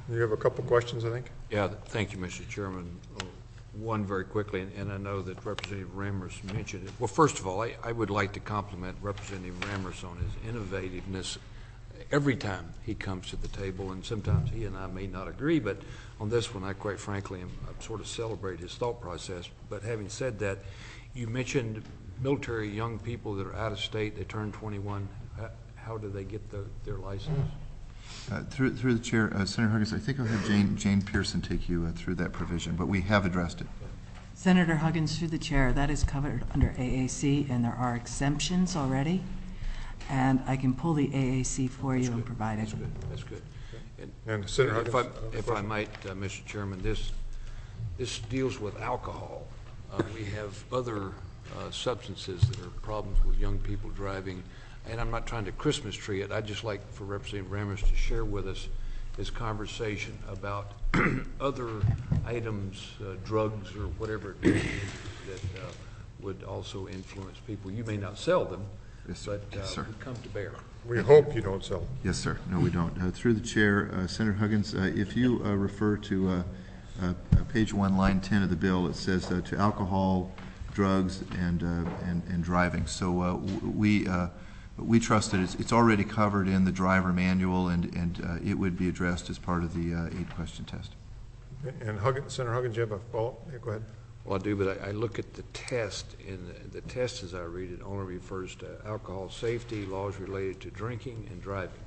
You have a couple questions, I think? Yeah, thank you, Mister Chairman. One very quickly, and, and I know that Representative Rammers mentioned it. Well, first of all, I, I would like to compliment Representative Rammers on his innovativeness every time he comes to the table, and sometimes he and I may not agree, but on this one, I quite frankly am I sort of celebrate his thought process. But having said that, you mentioned military young people that are out of state, they turn twenty-one. How, how do they get the, their license? Uh, through, through the chair, uh, Senator Huggins, I think I'll have Jane, Jane Pearson take you uh, through that provision, but we have addressed it. Senator Huggins, through the chair, that is covered under A A C, and there are exemptions already, and I can pull the A A C for That's you good. and provide That's it. good. That's good. And, and Senator if Huggins, I, if I might, uh, Mister Chairman, this this deals with alcohol. Uh, we have other uh, substances that are problems with young people driving. And I'm not trying to Christmas tree it. I'd just like for Representative Rammers to share with us his conversation about other items, uh, drugs or whatever it may be that uh, would also influence people. You may not sell them, yes, sir. but uh, Yes, sir. would come to bear. We hope you don't sell them. Yes, sir. No, we don't. Uh, through the chair, uh, Senator Huggins, uh, if you uh, refer to uh, uh, page one, line ten of the bill, it says uh, to alcohol, drugs, and uh, and, and driving. So uh, we. Uh, We trust that it's, it's already covered in the driver manual, and, and uh, it would be addressed as part of the uh, eight-question test. And Huggins, Senator Huggins, you have a follow-up? Yeah, go ahead. Well, I do, but I, I look at the test, and the, the test, as I read it, only refers to alcohol safety, laws related to drinking and driving,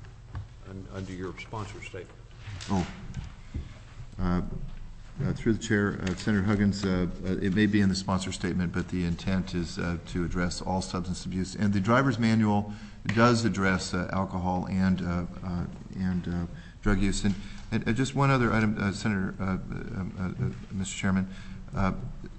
un, under your sponsor statement. Oh. Uh, Uh, through the chair, uh, Senator Huggins, uh, uh, it may be in the sponsor statement, but the intent is uh, to address all substance abuse. And the driver's manual does address uh, alcohol and uh, uh, and uh, drug use. And, and uh, just one other item, uh, Senator, uh, uh, uh, Mister Chairman, uh,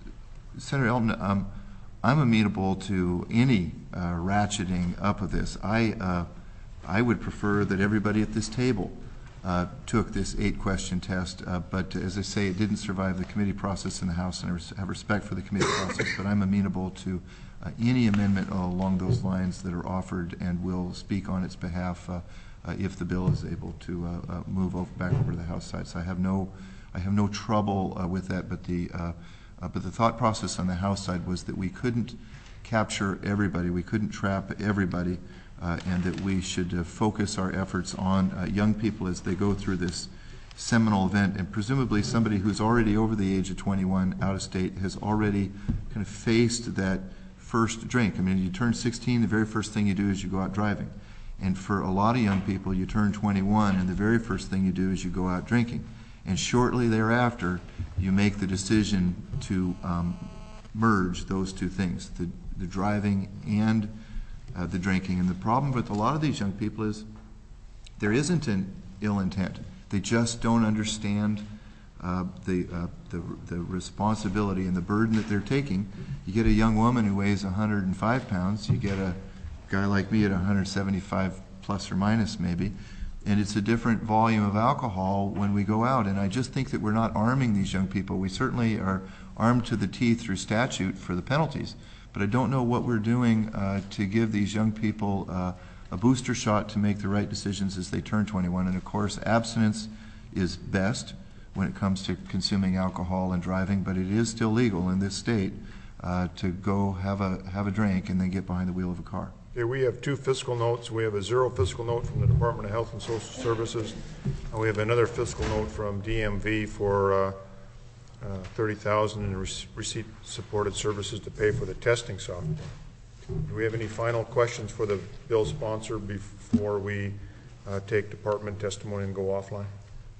Senator Elton, um, I'm amenable to any uh, ratcheting up of this. I uh, I would prefer that everybody at this table Uh, took this eight-question test, uh, but as I say, it didn't survive the committee process in the House, and I res have respect for the committee process, but I'm amenable to uh, any amendment along those lines that are offered, and will speak on its behalf uh, uh, if the bill is able to uh, uh, move over, back over to the House side. So I have no, I have no trouble uh, with that, but the, uh, uh, but the thought process on the House side was that we couldn't capture everybody, we couldn't trap everybody, Uh, and that we should uh, focus our efforts on uh, young people as they go through this seminal event. And presumably somebody who's already over the age of twenty-one, out of state, has already kind of faced that first drink. I mean, you turn sixteen, the very first thing you do is you go out driving. And for a lot of young people, you turn twenty-one, and the very first thing you do is you go out drinking. And shortly thereafter, you make the decision to um, merge those two things, the, the driving and Uh, the drinking. And the problem with a lot of these young people is there isn't an ill intent. They just don't understand uh, the, uh, the the responsibility and the burden that they're taking. You get a young woman who weighs one hundred five pounds, you get a guy like me at one hundred seventy-five plus or minus maybe, and it's a different volume of alcohol when we go out. And I just think that we're not arming these young people. We certainly are armed to the teeth through statute for the penalties, but I don't know what we're doing uh, to give these young people uh, a booster shot to make the right decisions as they turn twenty-one. And of course, abstinence is best when it comes to consuming alcohol and driving, but it is still legal in this state uh, to go have a have a drink and then get behind the wheel of a car. Okay, we have two fiscal notes. We have a zero fiscal note from the Department of Health and Social Services, and we have another fiscal note from D M V for uh, Uh, thirty thousand dollars in receipt-supported services to pay for the testing software. Do we have any final questions for the bill sponsor before we uh, take department testimony and go offline?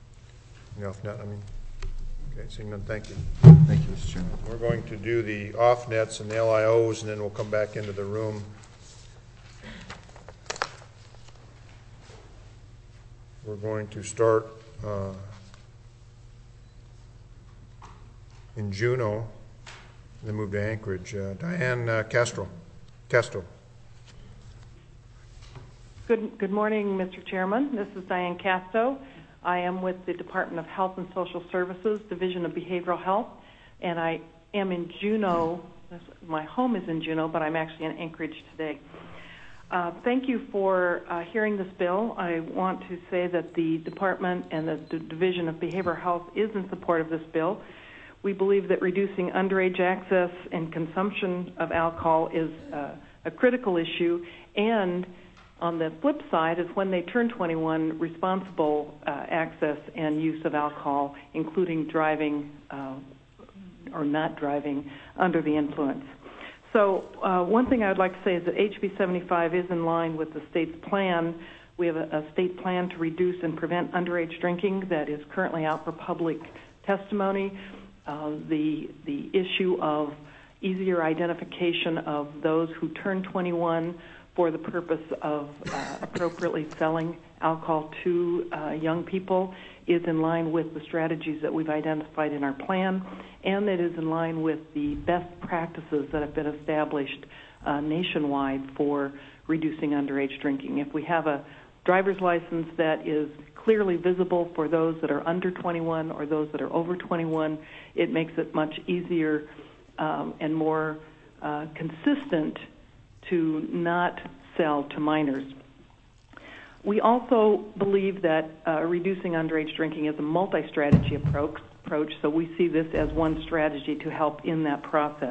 The off-net, I mean. Okay, seeing none, thank you. Thank you, Mister Chairman. We're going to do the off-nets and the L I Os, and then we'll come back into the room. We're going to start uh, in Juneau, then move to Anchorage. Uh, Diane uh, Castro. Castro. Good, good morning, Mister Chairman. This is Diane Casto. I am with the Department of Health and Social Services, Division of Behavioral Health, and I am in Juneau. My home is in Juneau, but I'm actually in Anchorage today. Uh, thank you for uh, hearing this bill. I want to say that the department and the D- Division of Behavioral Health is in support of this bill. We believe that reducing underage access and consumption of alcohol is uh, a critical issue, and on the flip side is when they turn twenty-one, responsible uh, access and use of alcohol, including driving uh, or not driving under the influence. So uh, one thing I would like to say is that H B seventy-five is in line with the state's plan. We have a, a state plan to reduce and prevent underage drinking that is currently out for public testimony. Uh, the the issue of easier identification of those who turn twenty-one for the purpose of uh, appropriately selling alcohol to uh, young people is in line with the strategies that we've identified in our plan, and it is in line with the best practices that have been established uh, nationwide for reducing underage drinking. If we have a driver's license that is clearly visible for those that are under twenty-one or those that are over twenty-one, it makes it much easier um, and more uh, consistent to not sell to minors. We also believe that uh, reducing underage drinking is a multi-strategy approach, approach, so we see this as one strategy to help in that process.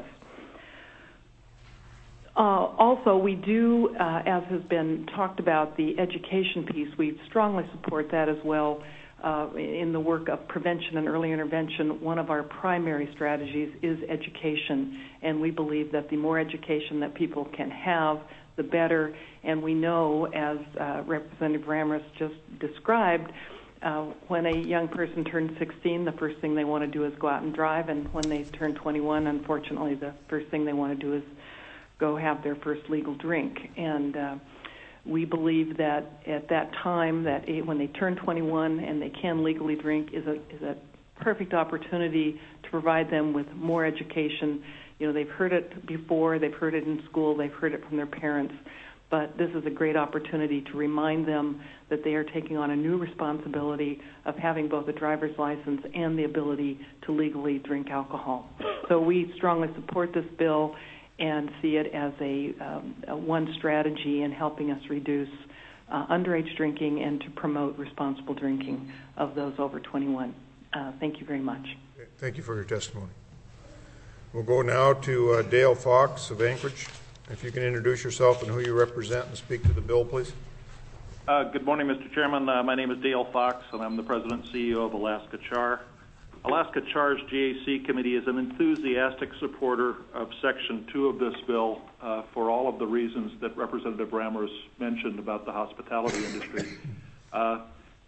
Uh, also, we do, uh, as has been talked about, the education piece. We strongly support that as well uh, in the work of prevention and early intervention. One of our primary strategies is education, and we believe that the more education that people can have, the better. And we know, as uh, Representative Ramirez just described, uh, when a young person turns sixteen, the first thing they want to do is go out and drive, and when they turn twenty-one, unfortunately, the first thing they want to do is go have their first legal drink. And uh, we believe that at that time, that it, when they turn twenty-one and they can legally drink, is a is a perfect opportunity to provide them with more education. You know, they've heard it before, they've heard it in school, they've heard it from their parents, but this is a great opportunity to remind them that they are taking on a new responsibility of having both a driver's license and the ability to legally drink alcohol. So we strongly support this bill and see it as a, um, a one strategy in helping us reduce uh, underage drinking and to promote responsible drinking of those over twenty-one. Uh, thank you very much. Thank you for your testimony. We'll go now to uh, Dale Fox of Anchorage. If you can introduce yourself and who you represent and speak to the bill, please. Uh, good morning, Mister Chairman. Uh, my name is Dale Fox, and I'm the President and C E O of Alaska Char. Alaska Char's G A C committee is an enthusiastic supporter of Section two of this bill uh, for all of the reasons that Representative Ramirez mentioned about the hospitality industry. Uh,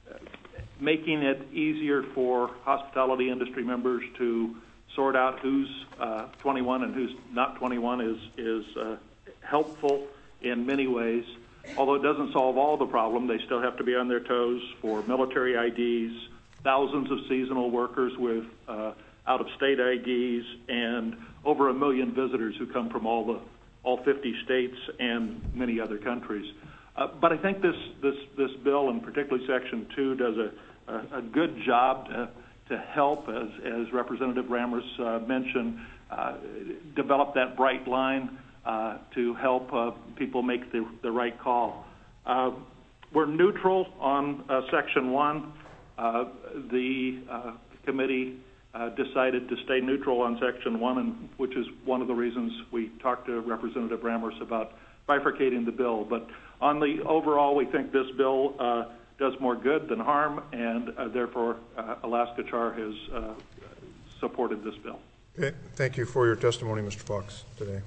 making it easier for hospitality industry members to sort out who's uh, twenty-one and who's not twenty-one is, is uh, helpful in many ways. Although it doesn't solve all the problem, they still have to be on their toes for military I Ds, thousands of seasonal workers with uh, out-of-state I Ds, and over a million visitors who come from all the all fifty states and many other countries. Uh, but I think this this this bill, and particularly Section two, does a a, a good job to to help, as as Representative Ramirez uh, mentioned, uh, develop that bright line uh, to help uh, people make the the right call. Uh, we're neutral on uh, Section one. Uh, the uh, committee uh, decided to stay neutral on Section one, and which is one of the reasons we talked to Representative Ramirez about bifurcating the bill. But on the overall, we think this bill uh, does more good than harm, and uh, therefore uh, Alaska Char has uh, supported this bill. Okay. Thank you for your testimony, Mister Fox, today.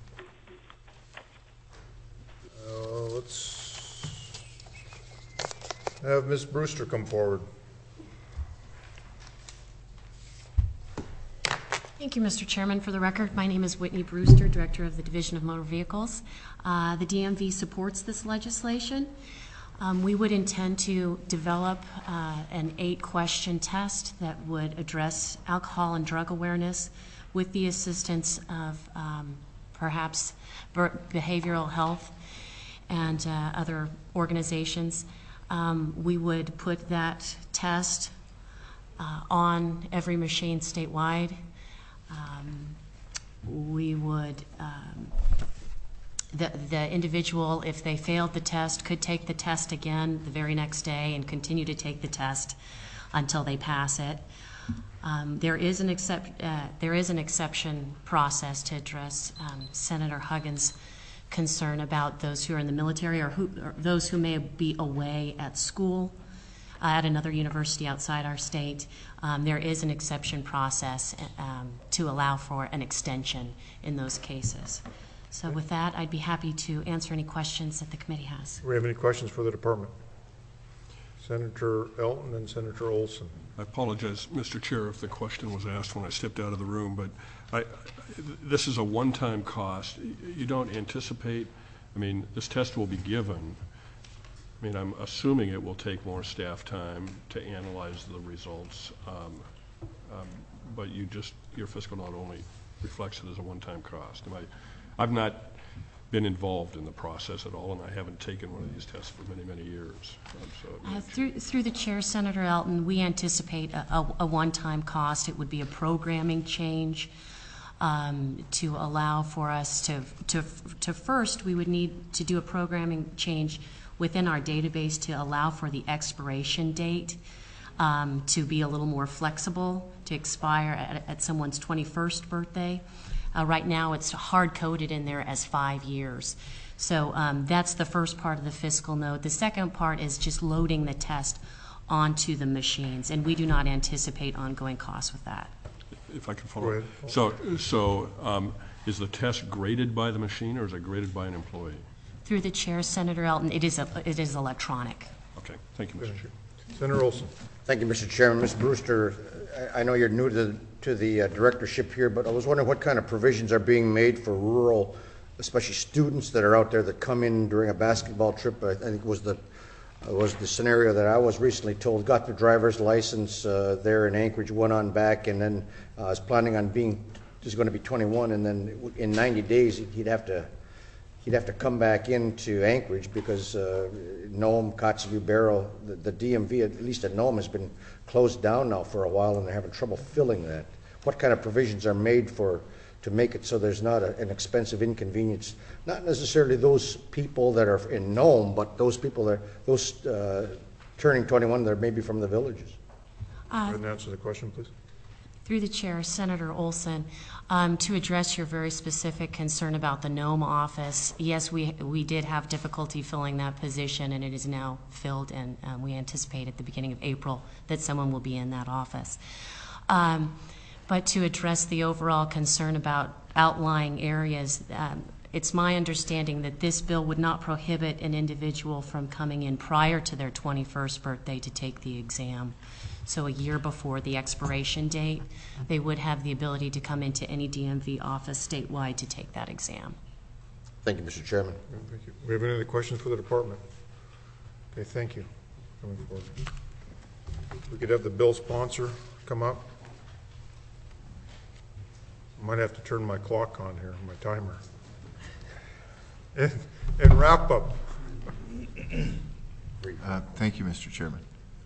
Uh, let's have Miz Brewster come forward. Thank you, Mister Chairman. For the record, my name is Whitney Brewster, Director of the Division of Motor Vehicles. Uh, the D M V supports this legislation. Um, we would intend to develop uh, an eight-question test that would address alcohol and drug awareness with the assistance of um, perhaps behavioral health and uh, other organizations. Um, we would put that test uh, on every machine statewide. Um, we would um, the, the individual, if they failed the test, could take the test again the very next day and continue to take the test until they pass it. Um, there is an excep- uh, there is an exception process to address um, Senator Huggins' concern about those who are in the military or, who, or those who may be away at school uh, at another university outside our state. Um, there is an exception process um, to allow for an extension in those cases. So with that, I'd be happy to answer any questions that the committee has. Do we have any questions for the department? Senator Elton and Senator Olson. I apologize, Mister Chair, if the question was asked when I stepped out of the room, but I, I, this is a one-time cost. You don't anticipate, I mean, this test will be given. I mean, I'm assuming it will take more staff time to analyze the results, um, um, but you just, your fiscal note only reflects it as a one-time cost. Am I, I've not been involved in the process at all, and I haven't taken one of these tests for many, many years. Um, so Uh, through, through the chair, Senator Elton, we anticipate a, a, a one-time cost. It would be a programming change um, to allow for us to, to, to first, we would need to do a programming change within our database to allow for the expiration date um, to be a little more flexible, to expire at, at someone's twenty-first birthday. Uh, right now, it's hard-coded in there as five years. So um, that's the first part of the fiscal note. The second part is just loading the test onto the machines, and we do not anticipate ongoing costs with that. If I can follow up. So, so um, is the test graded by the machine, or is it graded by an employee? Through the chair, Senator Elton, it is, a, it is electronic. Okay. Thank you, Mister Chair. Senator Olson. Thank you, Mister Chairman. Miz Brewster, I I know you're new to the, to the uh, directorship here, but I was wondering what kind of provisions are being made for rural, especially students that are out there that come in during a basketball trip. I, I think was the uh, was the scenario that I was recently told. Got the driver's license uh, there in Anchorage, went on back, and then uh, is planning on being is going to be twenty-one, and then in ninety days he'd have to. He'd have to come back into Anchorage because uh, Nome, Kotzebue, Barrow, the, the D M V, at least at Nome, has been closed down now for a while, and they're having trouble filling that. What kind of provisions are made for to make it so there's not a, an expensive inconvenience? Not necessarily those people that are in Nome, but those people that those uh, turning twenty-one that are maybe from the villages. Uh, Go ahead and answer the question, please. Through the chair, Senator Olson, um, to address your very specific concern about the Nome office, yes, we we did have difficulty filling that position, and it is now filled, and um, we anticipate at the beginning of April that someone will be in that office. Um, but to address the overall concern about outlying areas, um, it's my understanding that this bill would not prohibit an individual from coming in prior to their twenty-first birthday to take the exam. So a year before the expiration date, they would have the ability to come into any D M V office statewide to take that exam. Thank you, Mister Chairman. Thank you. We have any other questions for the department? Okay, thank you. Coming forward. We could have the bill sponsor come up. I might have to turn my clock on here, my timer. And, and wrap up. Uh, thank you, Mister Chairman.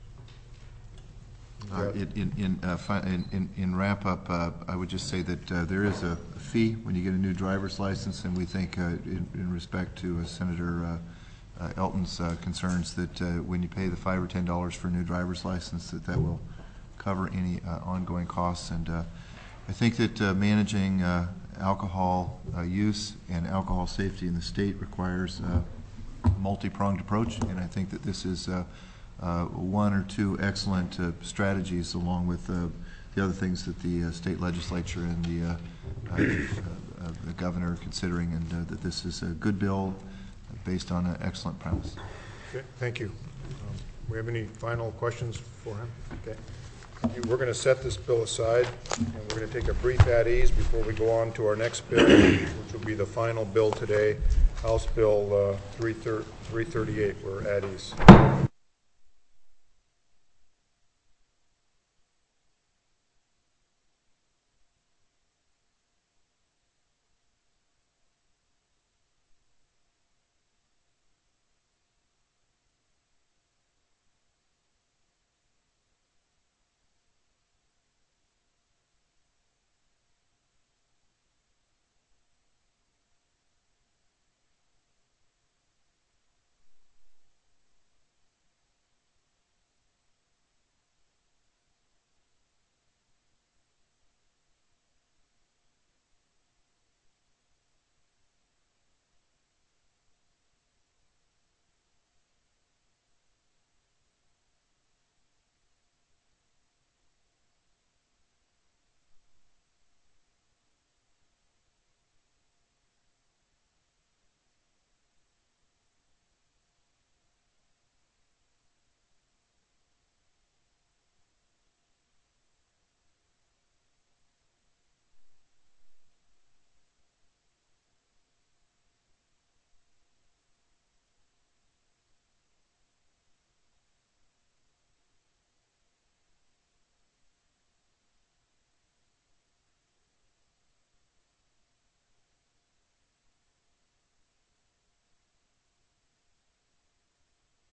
Uh, in, in, in, uh, fi in, in, in wrap up, uh, I would just say that uh, there is a fee when you get a new driver's license, and we think, uh, in, in respect to uh, Senator uh, uh, Elton's uh, concerns, that uh, when you pay the five or ten dollars for a new driver's license, that that will cover any uh, ongoing costs. And uh, I think that uh, managing uh, alcohol uh, use and alcohol safety in the state requires uh, a multi-pronged approach, and I think that this is uh, Uh, one or two excellent uh, strategies, along with uh, the other things that the uh, state legislature and the, uh, uh, uh, the governor are considering, and uh, that this is a good bill based on an excellent premise. Okay, thank you. Um, we have any final questions for him? Okay. Thank you. We're going to set this bill aside, and we're going to take a brief at ease before we go on to our next bill, which will be the final bill today, House Bill uh, three thirty-eight. We're at ease.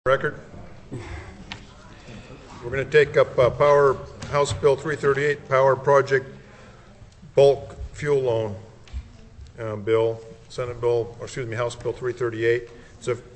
Record. We're going to take up uh, Power House Bill three thirty-eight, Power Project Bulk Fuel Loan uh, Bill, Senate Bill, or excuse me, House Bill three thirty-eight. It's a, it's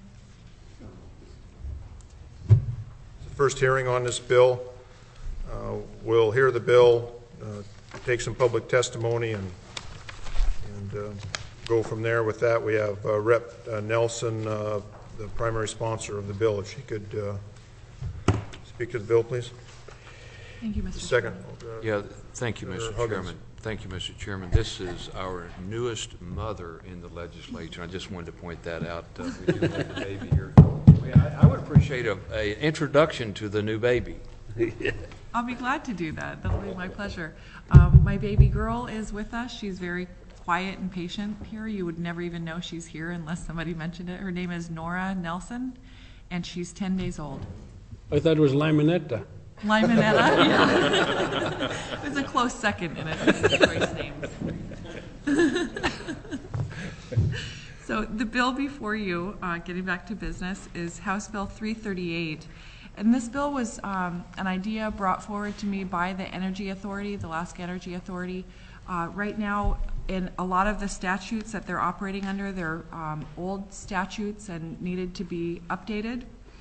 the first hearing on this bill. Uh, we'll hear the bill, uh, take some public testimony, and and uh, go from there. With that, we have uh, Rep uh, Nelson, uh, the primary sponsor of the bill. If she could uh, speak to the bill, please. Thank you, Mister Second. Chairman. Yeah, thank you, Mister Huggins. Chairman. Thank you, Mister Chairman. This is our newest mother in the legislature. I just wanted to point that out. Uh, we do have a baby here. I, I would appreciate a, a introduction to the new baby. I'll be glad to do that. That'll be my pleasure. Um, my baby girl is with us. She's very quiet and patient here. You would never even know she's here unless somebody mentioned it. Her name is Nora Nelson, and she's ten days old. I thought it was Limonetta. Limonetta, yeah. There's a close second in it. Choice names. So the bill before you, uh, getting back to business, is House Bill three thirty-eight. And this bill was um, an idea brought forward to me by the Energy Authority, the Alaska Energy Authority. Uh, right now, in a lot of the statutes that they're operating under, they're um, old statutes and needed to be updated.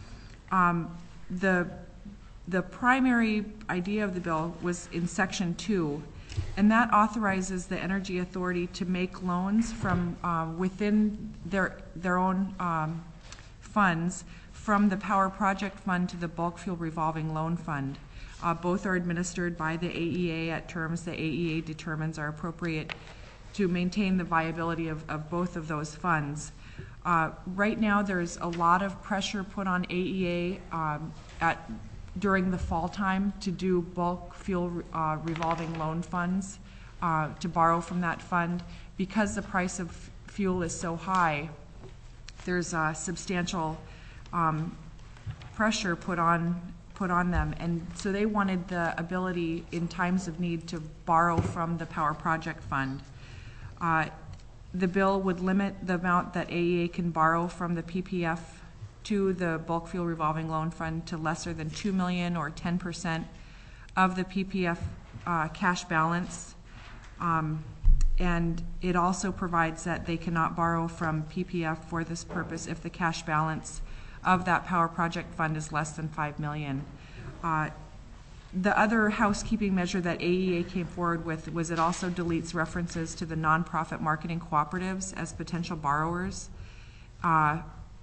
Um, the The primary idea of the bill was in section two, and that authorizes the Energy Authority to make loans from um, within their their own um, funds, from the Power Project Fund to the Bulk Fuel Revolving Loan Fund. Uh, both are administered by the A E A at terms the A E A determines are appropriate to maintain the viability of, of both of those funds. Uh, right now, there's a lot of pressure put on A E A um, at during the fall time to do bulk fuel uh, revolving loan funds, uh, to borrow from that fund. Because the price of fuel is so high, there's uh, substantial um, pressure put on put on them, and so they wanted the ability in times of need to borrow from the Power Project Fund. Uh, the bill would limit the amount that A E A can borrow from the P P F to the Bulk Fuel Revolving Loan Fund to lesser than two million dollars or ten percent of the P P F uh, cash balance. Um, and it also provides that they cannot borrow from P P F for this purpose if the cash balance of that Power Project Fund is less than five million dollars. Uh, the other housekeeping measure that A E A came forward with was it also deletes references to the nonprofit marketing cooperatives as potential borrowers, uh,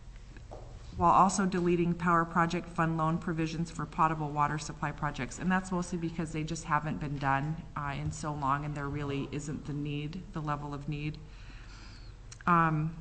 while also deleting Power Project Fund loan provisions for potable water supply projects. And that's mostly because they just haven't been done uh, in so long, and there really isn't the need, the level of need. Um,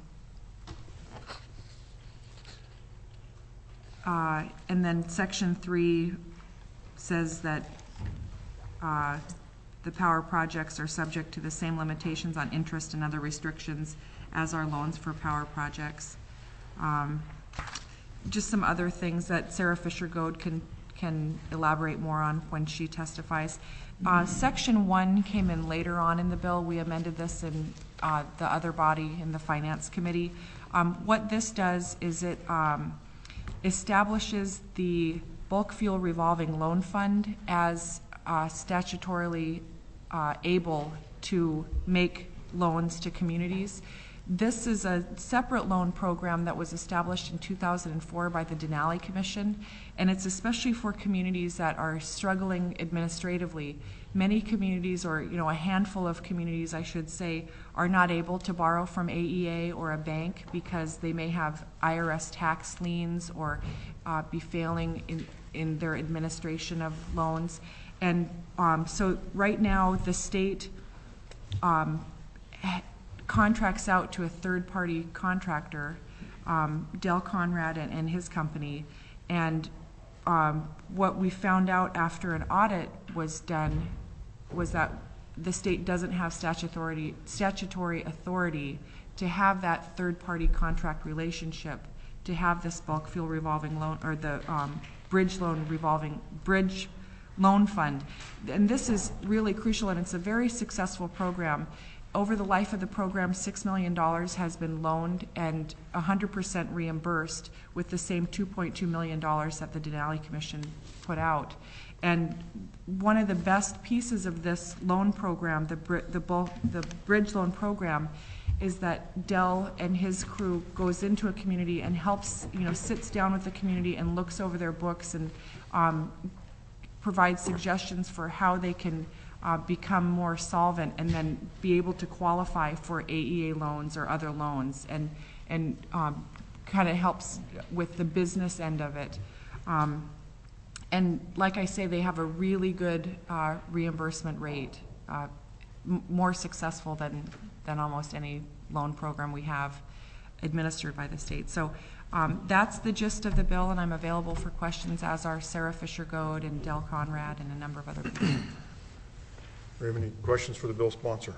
uh, and then section three says that uh, the power projects are subject to the same limitations on interest and other restrictions as are loans for power projects. Um, just some other things that Sarah Fisher-Goad can can elaborate more on when she testifies. Uh, section one came in later on in the bill. We amended this in uh, the other body in the Finance Committee. Um, what this does is it um, establishes the Bulk Fuel Revolving Loan Fund as uh, statutorily uh, able to make loans to communities. This is a separate loan program that was established in two thousand four by the Denali Commission, and it's especially for communities that are struggling administratively. Many communities, or you know, a handful of communities, I should say, are not able to borrow from A E A or a bank because they may have I R S tax liens or uh, be failing in, in their administration of loans. And um, so right now the state um, contracts out to a third-party contractor, um, Del Conrad and, and his company, and um, what we found out after an audit was done was that the state doesn't have statutory statutory authority to have that third-party contract relationship, to have this bulk fuel revolving loan or the um, bridge loan revolving bridge loan fund. And this is really crucial, and it's a very successful program. over the life of the program, six million dollars has been loaned and one hundred percent reimbursed with the same two point two million dollars that the Denali Commission put out. And one of the best pieces of this loan program, the, the, the bridge loan program, is that Dell and his crew goes into a community and helps, you know, sits down with the community and looks over their books and um, provides suggestions for how they can uh, become more solvent and then be able to qualify for A E A loans or other loans, and, and um, kind of helps with the business end of it. Um, and like I say, they have a really good uh, reimbursement rate, uh, m more successful than than almost any loan program we have administered by the state. So um, that's the gist of the bill, and I'm available for questions, as are Sarah Fisher-Goad and Del Conrad and a number of other people. Do we have any questions for the bill sponsor?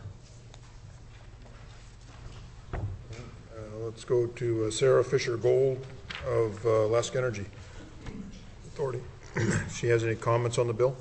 Uh, let's go to uh, Sarah Fisher-Gold of uh, Alaska Energy Authority. If she has any comments on the bill?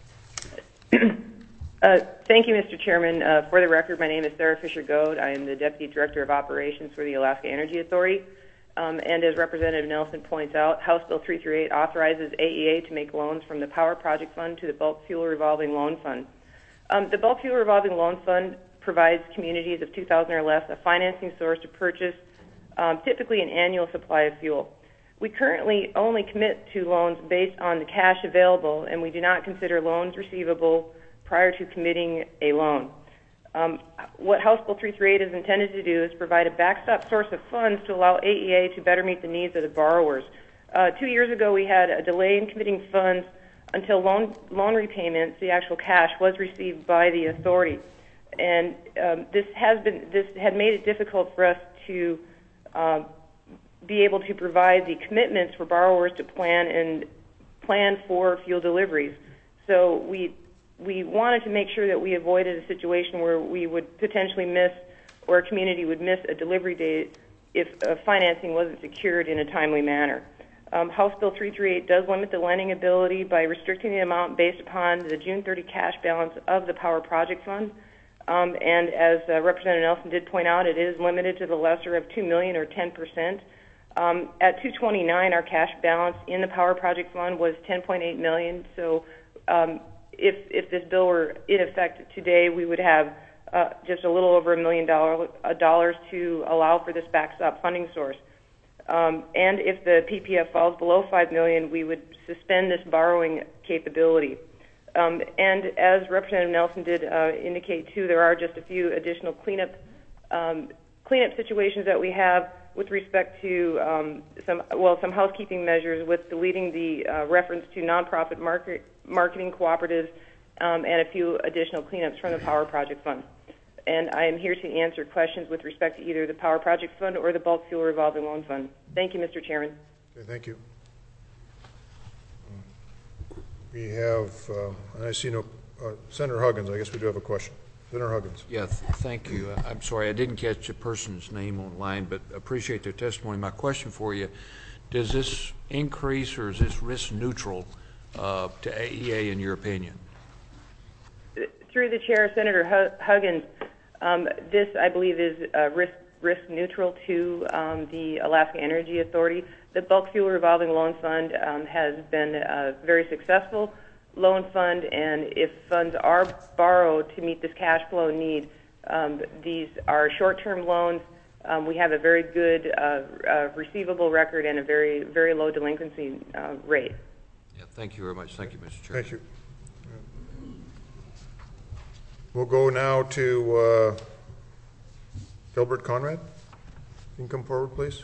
Uh, thank you, Mister Chairman. Uh, for the record, my name is Sarah Fisher-Goad. I am the Deputy Director of Operations for the Alaska Energy Authority. Um, and as Representative Nelson points out, House Bill three thirty-eight authorizes A E A to make loans from the Power Project Fund to the Bulk Fuel Revolving Loan Fund. Um, the Bulk Fuel Revolving Loan Fund provides communities of two thousand or less a financing source to purchase um, typically an annual supply of fuel. We currently only commit to loans based on the cash available, and we do not consider loans receivable prior to committing a loan. Um, what House Bill three thirty-eight is intended to do is provide a backstop source of funds to allow A E A to better meet the needs of the borrowers. Uh, two years ago, we had a delay in committing funds until loan, loan repayments, the actual cash, was received by the authority. And um, this has been, this had made it difficult for us to uh, be able to provide the commitments for borrowers to plan and plan for fuel deliveries. So we we wanted to make sure that we avoided a situation where we would potentially miss, or a community would miss, a delivery date if uh, financing wasn't secured in a timely manner. Um, House Bill three thirty-eight does limit the lending ability by restricting the amount based upon the June thirtieth cash balance of the Power Project Fund. Um, and as uh, Representative Nelson did point out, it is limited to the lesser of two million dollars or ten percent. Um, at two twenty-nine, our cash balance in the Power Project Fund was ten point eight million dollars. So um, if, if this bill were in effect today, we would have uh, just a little over a million dollar, uh, dollars to allow for this backstop funding source. Um, and if the P P F falls below five million dollars, we would suspend this borrowing capability. Um, and as Representative Nelson did uh, indicate too, there are just a few additional cleanup um, cleanup situations that we have with respect to um, some well some housekeeping measures, with deleting the uh, reference to nonprofit market, marketing cooperatives um, and a few additional cleanups from the Power Project Fund. And I am here to answer questions with respect to either the Power Project Fund or the Bulk Fuel Revolving Loan Fund. Thank you, Mister Chairman. Okay, thank you. We have, uh, I see no, uh, Senator Huggins, I guess we do have a question. Senator Huggins. Yeah, th thank you. Uh, I'm sorry, I didn't catch the person's name online, but appreciate their testimony. My question for you, does this increase or is this risk neutral uh, to A E A in your opinion? Through the chair, Senator Huggins, um, this, I believe, is uh, risk, risk neutral to um, the Alaska Energy Authority. The Bulk Fuel Revolving Loan Fund um, has been a very successful loan fund, and if funds are borrowed to meet this cash flow need, um, these are short-term loans. Um, we have a very good uh, uh, receivable record and a very, very low delinquency uh, rate. Yeah, thank you very much. Thank you, Mister Chairman. Thank you. We'll go now to uh, Delbert Conrad. You can come forward, please.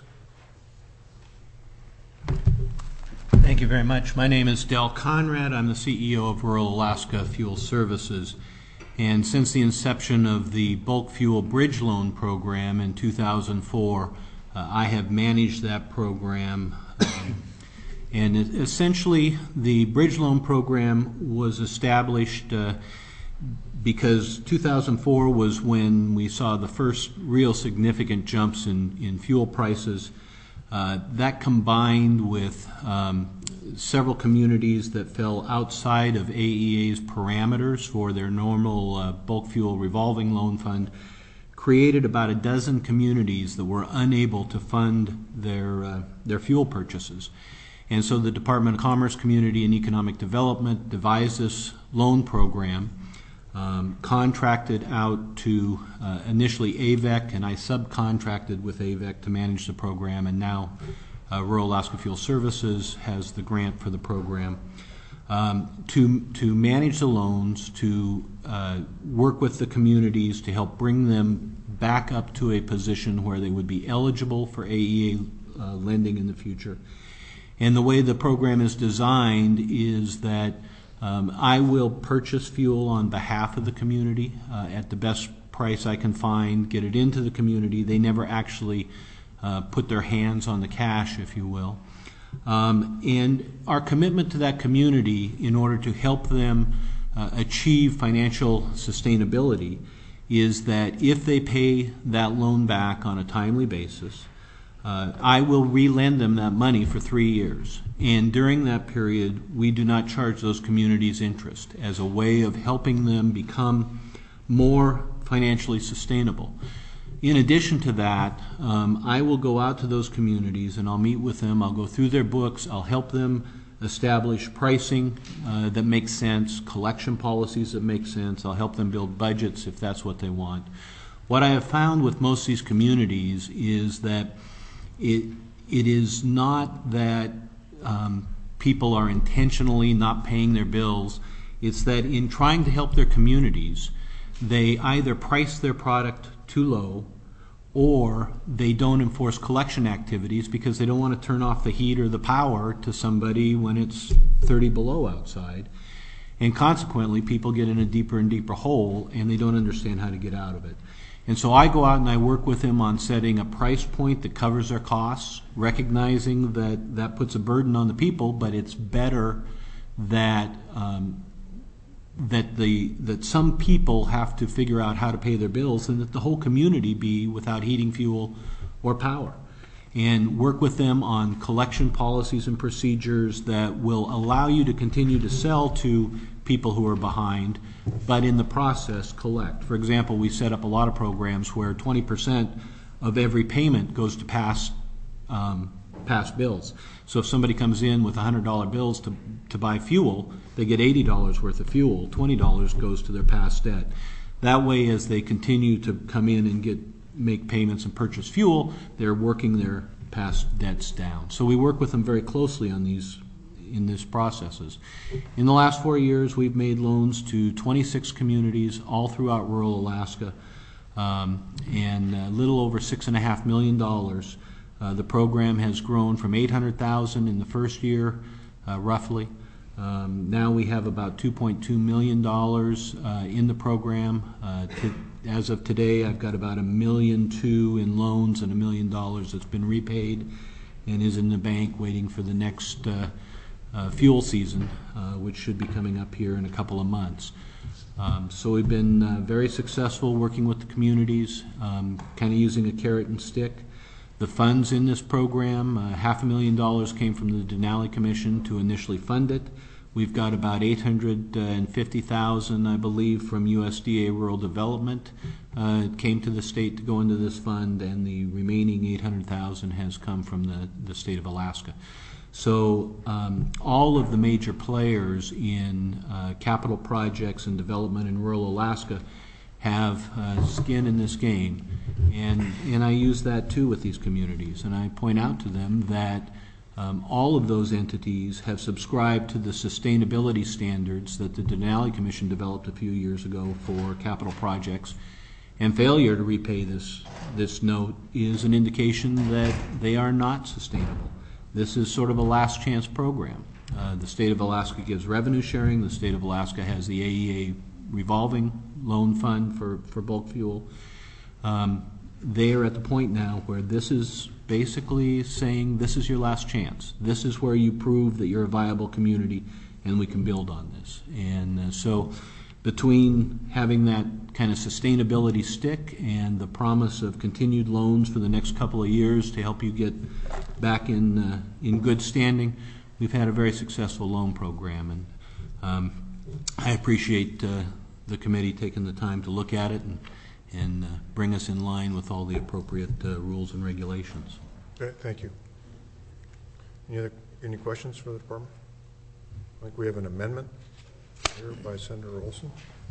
Thank you very much. My name is Del Conrad. I'm the C E O of Rural Alaska Fuel Services. And since the inception of the Bulk Fuel Bridge Loan Program in two thousand four, uh, I have managed that program. Um, and it, essentially, the Bridge Loan Program was established uh, because two thousand four was when we saw the first real significant jumps in, in fuel prices. Uh, that combined with um, several communities that fell outside of A E A's parameters for their normal uh, bulk fuel revolving loan fund created about a dozen communities that were unable to fund their, uh, their fuel purchases. And so the Department of Commerce, Community and Economic Development devised this loan program, um, contracted out to uh, initially A V E C, and I subcontracted with A V E C to manage the program, and now uh, Rural Alaska Fuel Services has the grant for the program. Um, to, to manage the loans, to uh, work with the communities to help bring them back up to a position where they would be eligible for A E A uh, lending in the future. And the way the program is designed is that um, I will purchase fuel on behalf of the community uh, at the best price I can find, get it into the community. They never actually uh, put their hands on the cash, if you will. Um, and our commitment to that community in order to help them uh, achieve financial sustainability is that if they pay that loan back on a timely basis, uh, I will re-lend them that money for three years. And during that period, we do not charge those communities interest as a way of helping them become more financially sustainable. In addition to that, um, I will go out to those communities and I'll meet with them, I'll go through their books, I'll help them establish pricing uh, that makes sense, collection policies that make sense, I'll help them build budgets if that's what they want. What I have found with most of these communities is that it, it is not that um, people are intentionally not paying their bills, it's that in trying to help their communities, they either price their product too low, or they don't enforce collection activities because they don't want to turn off the heat or the power to somebody when it's thirty below outside. And consequently, people get in a deeper and deeper hole and they don't understand how to get out of it. And so I go out and I work with them on setting a price point that covers their costs, recognizing that that puts a burden on the people, but it's better that um, that the that some people have to figure out how to pay their bills and that the whole community be without heating, fuel, or power. And work with them on collection policies and procedures that will allow you to continue to sell to people who are behind, but in the process collect. For example, we set up a lot of programs where twenty percent of every payment goes to past um, past bills. So if somebody comes in with one hundred dollar bills to, to buy fuel, they get eighty dollars worth of fuel, twenty dollars goes to their past debt. That way, as they continue to come in and get make payments and purchase fuel, they're working their past debts down. So we work with them very closely on these in these processes. In the last four years, we've made loans to twenty-six communities all throughout rural Alaska, um, and a little over six and a half million dollars. Uh, the program has grown from eight hundred thousand in the first year, uh, roughly. Um, now we have about two point two million dollars uh, in the program. Uh, to, as of today, I've got about a million two in loans and a million dollars that's been repaid and is in the bank waiting for the next uh, uh, fuel season, uh, which should be coming up here in a couple of months. Um, so we've been uh, very successful working with the communities, um, kind of using a carrot and stick. The funds in this program, uh, half a million dollars came from the Denali Commission to initially fund it. We've got about eight hundred fifty thousand dollars, I believe, from U S D A Rural Development. Uh, it came to the state to go into this fund, and the remaining eight hundred thousand dollars has come from the, the state of Alaska. So um, all of the major players in uh, capital projects and development in rural Alaska have uh, skin in this game, and and I use that too with these communities, and I point out to them that um, all of those entities have subscribed to the sustainability standards that the Denali Commission developed a few years ago for capital projects, and failure to repay this this note is an indication that they are not sustainable. This is sort of a last chance program. Uh, the state of Alaska gives revenue sharing. The state of Alaska has the A E A revolving loan fund for, for bulk fuel. Um, they are at the point now where this is basically saying this is your last chance. This is where you prove that you're a viable community and we can build on this. And uh, so between having that kind of sustainability stick and the promise of continued loans for the next couple of years to help you get back in, uh, in good standing, we've had a very successful loan program. And um, I appreciate uh, the committee taking the time to look at it and, and uh, bring us in line with all the appropriate uh, rules and regulations. Okay, thank you. Any other, any questions for the department? I think we have an amendment here by Senator Olson.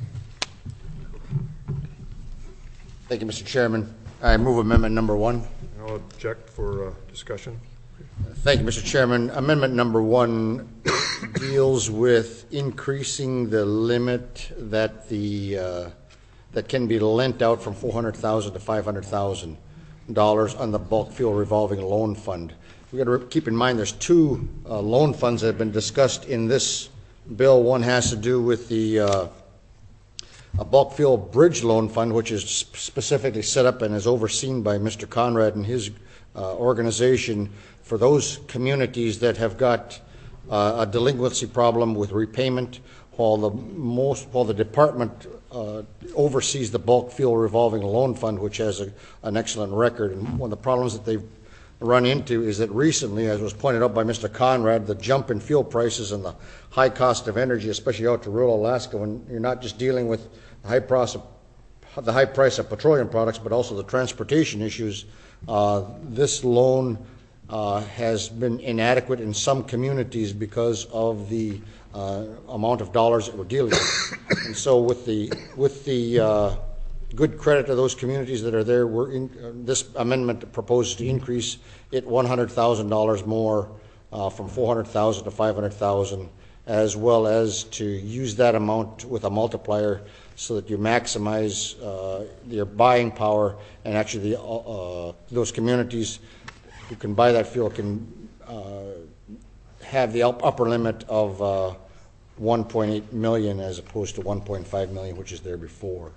Thank you, Mister Chairman. I move amendment number one. I'll object for uh, discussion. Thank you, Mister Chairman. Amendment number one deals with increasing the limit that the uh, that can be lent out from four hundred thousand dollars to five hundred thousand dollars on the bulk fuel revolving loan fund. We've got to keep in mind there's two uh, loan funds that have been discussed in this bill. One has to do with the uh, a bulk fuel bridge loan fund, which is specifically set up and is overseen by Mister Conrad and his uh, organization for those communities that have got uh, a delinquency problem with repayment, while the most while the department uh, oversees the bulk fuel revolving loan fund, which has a, an excellent record. And one of the problems that they've run into is that recently, as was pointed out by Mister Conrad, the jump in fuel prices and the high cost of energy, especially out to rural Alaska, when you're not just dealing with the high price of, the high price of petroleum products, but also the transportation issues. Uh, this loan uh, has been inadequate in some communities because of the uh, amount of dollars that we're dealing with. And so with the with the uh, good credit to those communities that are there, we're in, uh, this amendment proposes to increase it one hundred thousand dollars more uh, from four hundred thousand dollars to five hundred thousand dollars, as well as to use that amount with a multiplier so that you maximize uh, your buying power, and actually the, uh, those communities who can buy that fuel can uh, have the upper limit of uh, one point eight million dollars as opposed to one point five million dollars, which is there before.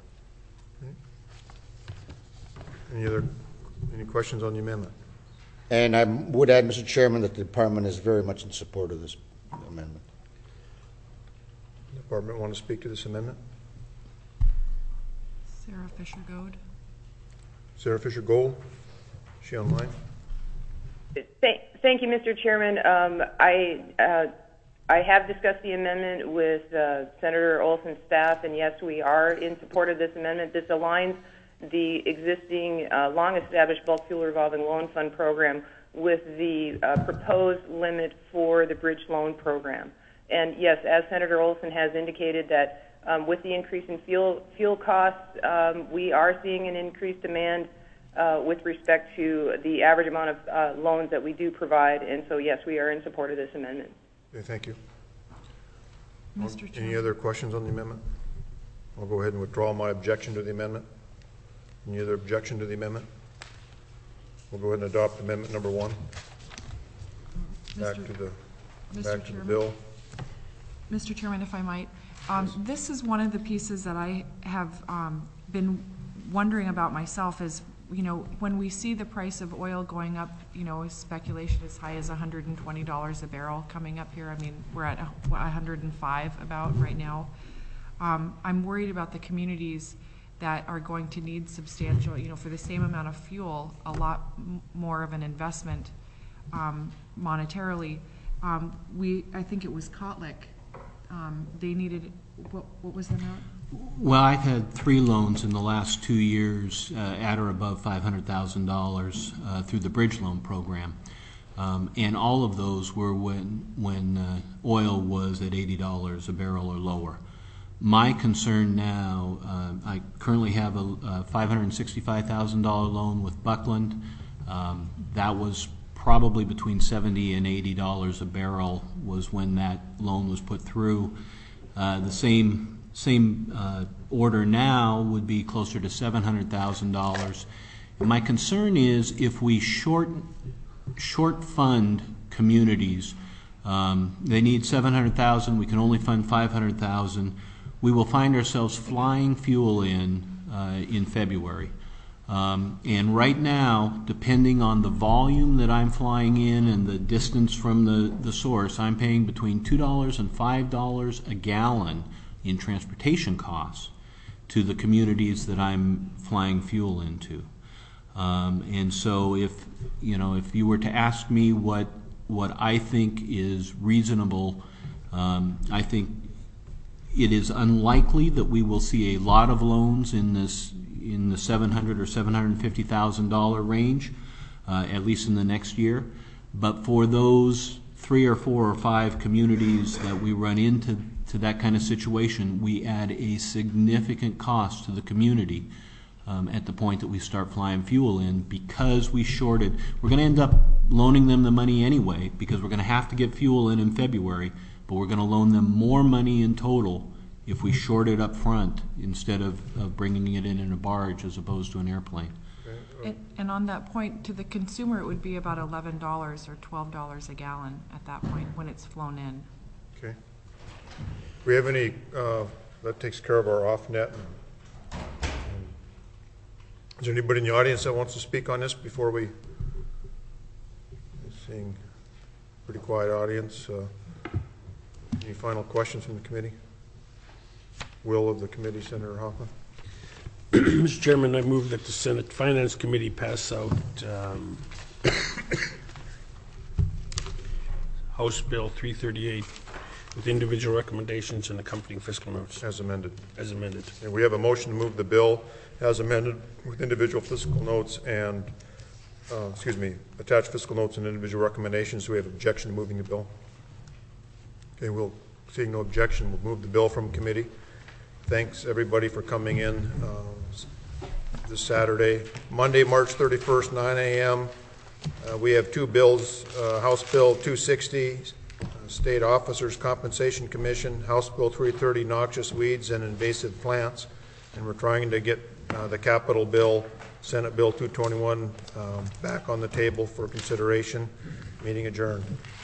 Any other, any questions on the amendment? And I would add, Mister Chairman, that the department is very much in support of this amendment. The department want to speak to this amendment? Sarah Fisher-Gold. Sarah Fisher-Gold, is she online? Thank, thank you, Mister Chairman. Um, I uh, I have discussed the amendment with uh, Senator Olson's staff, and yes, we are in support of this amendment. This aligns the existing uh, long-established bulk fuel revolving loan fund program with the uh, proposed limit for the bridge loan program. And yes, as Senator Olson has indicated, that um, with the increase in fuel fuel costs, um, we are seeing an increased demand uh, with respect to the average amount of uh, loans that we do provide. And so yes, we are in support of this amendment. Okay, thank you. Mister Any Chairman. other questions on the amendment? I'll go ahead and withdraw my objection to the amendment. Any other objection to the amendment? We'll go ahead and adopt amendment number one. Back Mister to the Mister back to the Chairman. bill. Mister Chairman, if I might, um, this is one of the pieces that I have um, been wondering about myself is, you know, when we see the price of oil going up, you know, speculation as high as one hundred twenty dollars a barrel coming up here. I mean, we're at one hundred five about right now. Um, I'm worried about the communities that are going to need substantial, you know, for the same amount of fuel, a lot m more of an investment um, monetarily. Um, we, I think it was Kotlik, um, they needed, what, what was the amount? Well, I've had three loans in the last two years uh, at or above five hundred thousand dollars uh, through the bridge loan program. Um, and all of those were when, when uh, oil was at eighty dollars a barrel or lower. My concern now, uh, I currently have a, a five hundred sixty-five thousand dollar loan with Buckland. Um, that was probably between seventy and eighty dollars a barrel was when that loan was put through. Uh, the same same uh, order now would be closer to seven hundred thousand dollars. My concern is if we short short fund communities, um, they need seven hundred thousand dollars, we can only fund five hundred thousand dollars. We will find ourselves flying fuel in uh, in February. Um, and right now, depending on the volume that I'm flying in and the distance from the, the source, I'm paying between two dollars and five dollars a gallon in transportation costs to the communities that I'm flying fuel into. Um, and so if, you know, if you were to ask me what, what I think is reasonable, um, I think it is unlikely that we will see a lot of loans in this in the seven hundred or seven hundred fifty thousand dollar range, uh, at least in the next year. But for those three or four or five communities that we run into to that kind of situation, we add a significant cost to the community um, at the point that we start flying fuel in, because we shorted. We're going to end up loaning them the money anyway, because we're going to have to get fuel in in February, but we're going to loan them more money in total if we short it up front instead of, of bringing it in in a barge as opposed to an airplane. And, and on that point, to the consumer, it would be about eleven dollars or twelve dollars a gallon at that point when it's flown in. Okay. Do we have any, uh, that takes care of our off-net. Is there anybody in the audience that wants to speak on this before we, seeing pretty quiet audience. Uh, any final questions from the committee? Will of the committee, Senator Hoffman. Mister Chairman, I move that the Senate Finance Committee pass out um, House Bill three thirty-eight with individual recommendations and accompanying fiscal notes. As amended. As amended. And we have a motion to move the bill as amended with individual fiscal notes and, uh, excuse me, attached fiscal notes and individual recommendations. Do we have objection to moving the bill? Okay, we'll, seeing no objection, we'll move the bill from committee. Thanks, everybody, for coming in uh, this Saturday. Monday, March thirty-first, nine A M Uh, we have two bills, uh, House Bill two sixty, uh, State Officers Compensation Commission, House Bill three thirty, Noxious Weeds and Invasive Plants, and we're trying to get uh, the capital bill, Senate Bill two twenty-one, um, back on the table for consideration. Meeting adjourned.